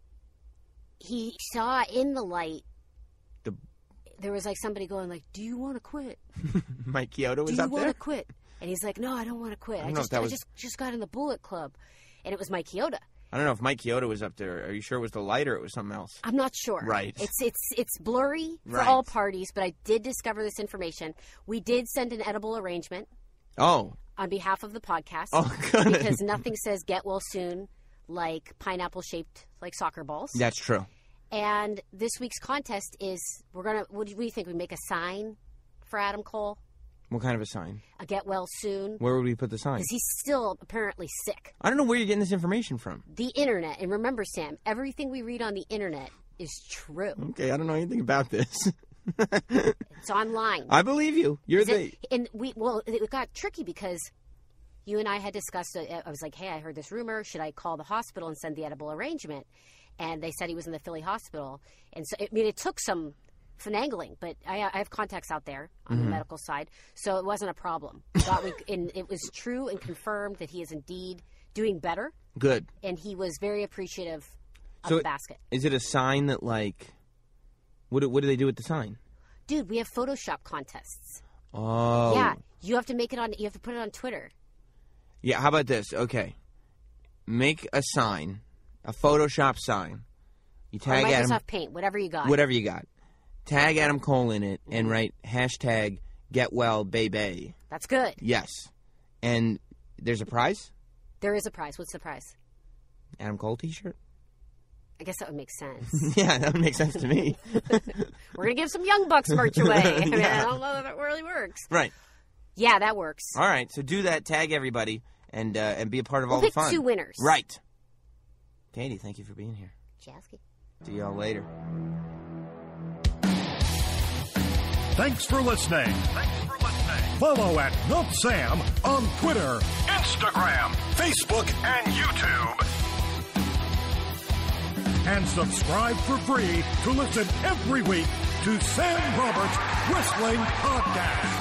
[SPEAKER 4] he saw in the light
[SPEAKER 2] The-
[SPEAKER 4] there was like somebody going like, "Do you want to quit?
[SPEAKER 2] Mike Chioda was
[SPEAKER 4] Do you
[SPEAKER 2] up
[SPEAKER 4] want
[SPEAKER 2] there?
[SPEAKER 4] to quit?" And he's like, "No, I don't want to quit.
[SPEAKER 2] I
[SPEAKER 4] I,
[SPEAKER 2] don't know
[SPEAKER 4] just,
[SPEAKER 2] if that
[SPEAKER 4] I
[SPEAKER 2] was-
[SPEAKER 4] just, just got in the Bullet Club," and it was Mike Chioda.
[SPEAKER 2] I don't know if Mike Chioda was up there. Are you sure it was the light or it was something else?
[SPEAKER 4] I'm not sure.
[SPEAKER 2] Right.
[SPEAKER 4] It's it's it's blurry for
[SPEAKER 2] Right.
[SPEAKER 4] all parties, but I did discover this information. We did send an edible arrangement
[SPEAKER 2] Oh.
[SPEAKER 4] on behalf of the podcast.
[SPEAKER 2] Oh, good.
[SPEAKER 4] Because nothing says "get well soon" like pineapple shaped like soccer balls.
[SPEAKER 2] That's true.
[SPEAKER 4] And this week's contest is we're gonna. What do you think? We make a sign for Adam Cole,
[SPEAKER 2] What kind of a sign?
[SPEAKER 4] a get well soon,
[SPEAKER 2] Where would we put the sign?
[SPEAKER 4] because he's still apparently sick.
[SPEAKER 2] I don't know where you're getting this information from.
[SPEAKER 4] The internet, and remember, Sam, everything we read on the internet is true.
[SPEAKER 2] Okay, I don't know anything about this.
[SPEAKER 4] It's online.
[SPEAKER 2] I believe you. You're
[SPEAKER 4] Is
[SPEAKER 2] the...
[SPEAKER 4] it- and we well, it got tricky because you and I had discussed it. I was like, "Hey, I heard this rumor. Should I call the hospital and send the edible arrangement?" And they said he was in the Philly hospital. And so, I mean, it took some finagling, but I, I have contacts out there on
[SPEAKER 2] Mm-hmm.
[SPEAKER 4] the medical side, so it wasn't a problem. Thought we, and it was true and confirmed that he is indeed doing better,
[SPEAKER 2] Good.
[SPEAKER 4] and he was very appreciative of
[SPEAKER 2] So
[SPEAKER 4] the
[SPEAKER 2] it-
[SPEAKER 4] basket.
[SPEAKER 2] Is it a sign that, like... What do, what do they do with the sign?
[SPEAKER 4] Dude, we have Photoshop contests.
[SPEAKER 2] Oh.
[SPEAKER 4] Yeah, you have to make it on. You have to put it on Twitter.
[SPEAKER 2] Yeah, how about this? Okay. Make a sign, a Photoshop sign. You
[SPEAKER 4] Or
[SPEAKER 2] tag
[SPEAKER 4] Microsoft
[SPEAKER 2] Adam...
[SPEAKER 4] Paint, whatever you got.
[SPEAKER 2] Whatever you got. Tag Adam Cole in it and write hashtag get well baby.
[SPEAKER 4] That's good.
[SPEAKER 2] Yes. And there's a prize?
[SPEAKER 4] There is a prize. What's the prize?
[SPEAKER 2] Adam Cole t-shirt?
[SPEAKER 4] I guess that would make sense.
[SPEAKER 2] Yeah, that would make sense to me.
[SPEAKER 4] We're gonna give some Young Bucks merch away. I mean,
[SPEAKER 2] Yeah.
[SPEAKER 4] I don't know that it really works.
[SPEAKER 2] Right.
[SPEAKER 4] Yeah, that works.
[SPEAKER 2] All right. So do that. Tag everybody and uh, and be a part of
[SPEAKER 4] We'll
[SPEAKER 2] all the
[SPEAKER 4] pick
[SPEAKER 2] fun.
[SPEAKER 4] two winners.
[SPEAKER 2] Right. Katie, thank you for being here.
[SPEAKER 4] Jasky.
[SPEAKER 2] See y'all later.
[SPEAKER 1] Thanks for listening. Thanks for listening. Follow at Not Sam on Twitter, Instagram, Facebook, and YouTube. And subscribe for free to listen every week to Sam Roberts Wrestling Podcast.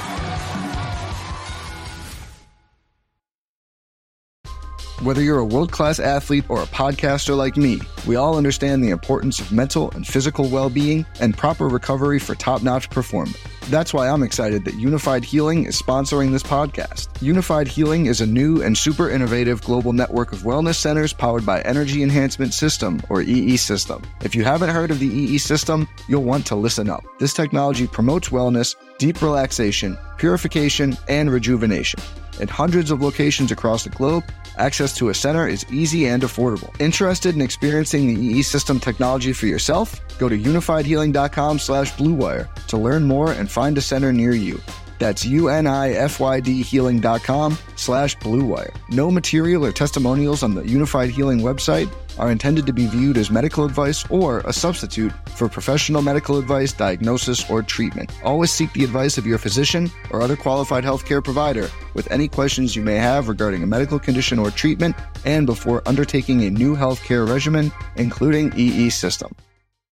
[SPEAKER 5] Whether you're a world-class athlete or a podcaster like me, we all understand the importance of mental and physical well-being and proper recovery for top-notch performance. That's why I'm excited that Unified Healing is sponsoring this podcast. Unified Healing is a new and super innovative global network of wellness centers powered by Energy Enhancement System, or E E System. If you haven't heard of the E E System, you'll want to listen up. This technology promotes wellness, deep relaxation, purification, and rejuvenation. In hundreds of locations across the globe, access to a center is easy and affordable. Interested in experiencing the E E System technology for yourself? Go to unified healing dot com slash blue wire to learn more and find a center near you. That's unified healing dot com slash blue wire. No material or testimonials on the Unified Healing website are intended to be viewed as medical advice or a substitute for professional medical advice, diagnosis, or treatment. Always seek the advice of your physician or other qualified healthcare provider with any questions you may have regarding a medical condition or treatment and before undertaking a new healthcare regimen, including E E System.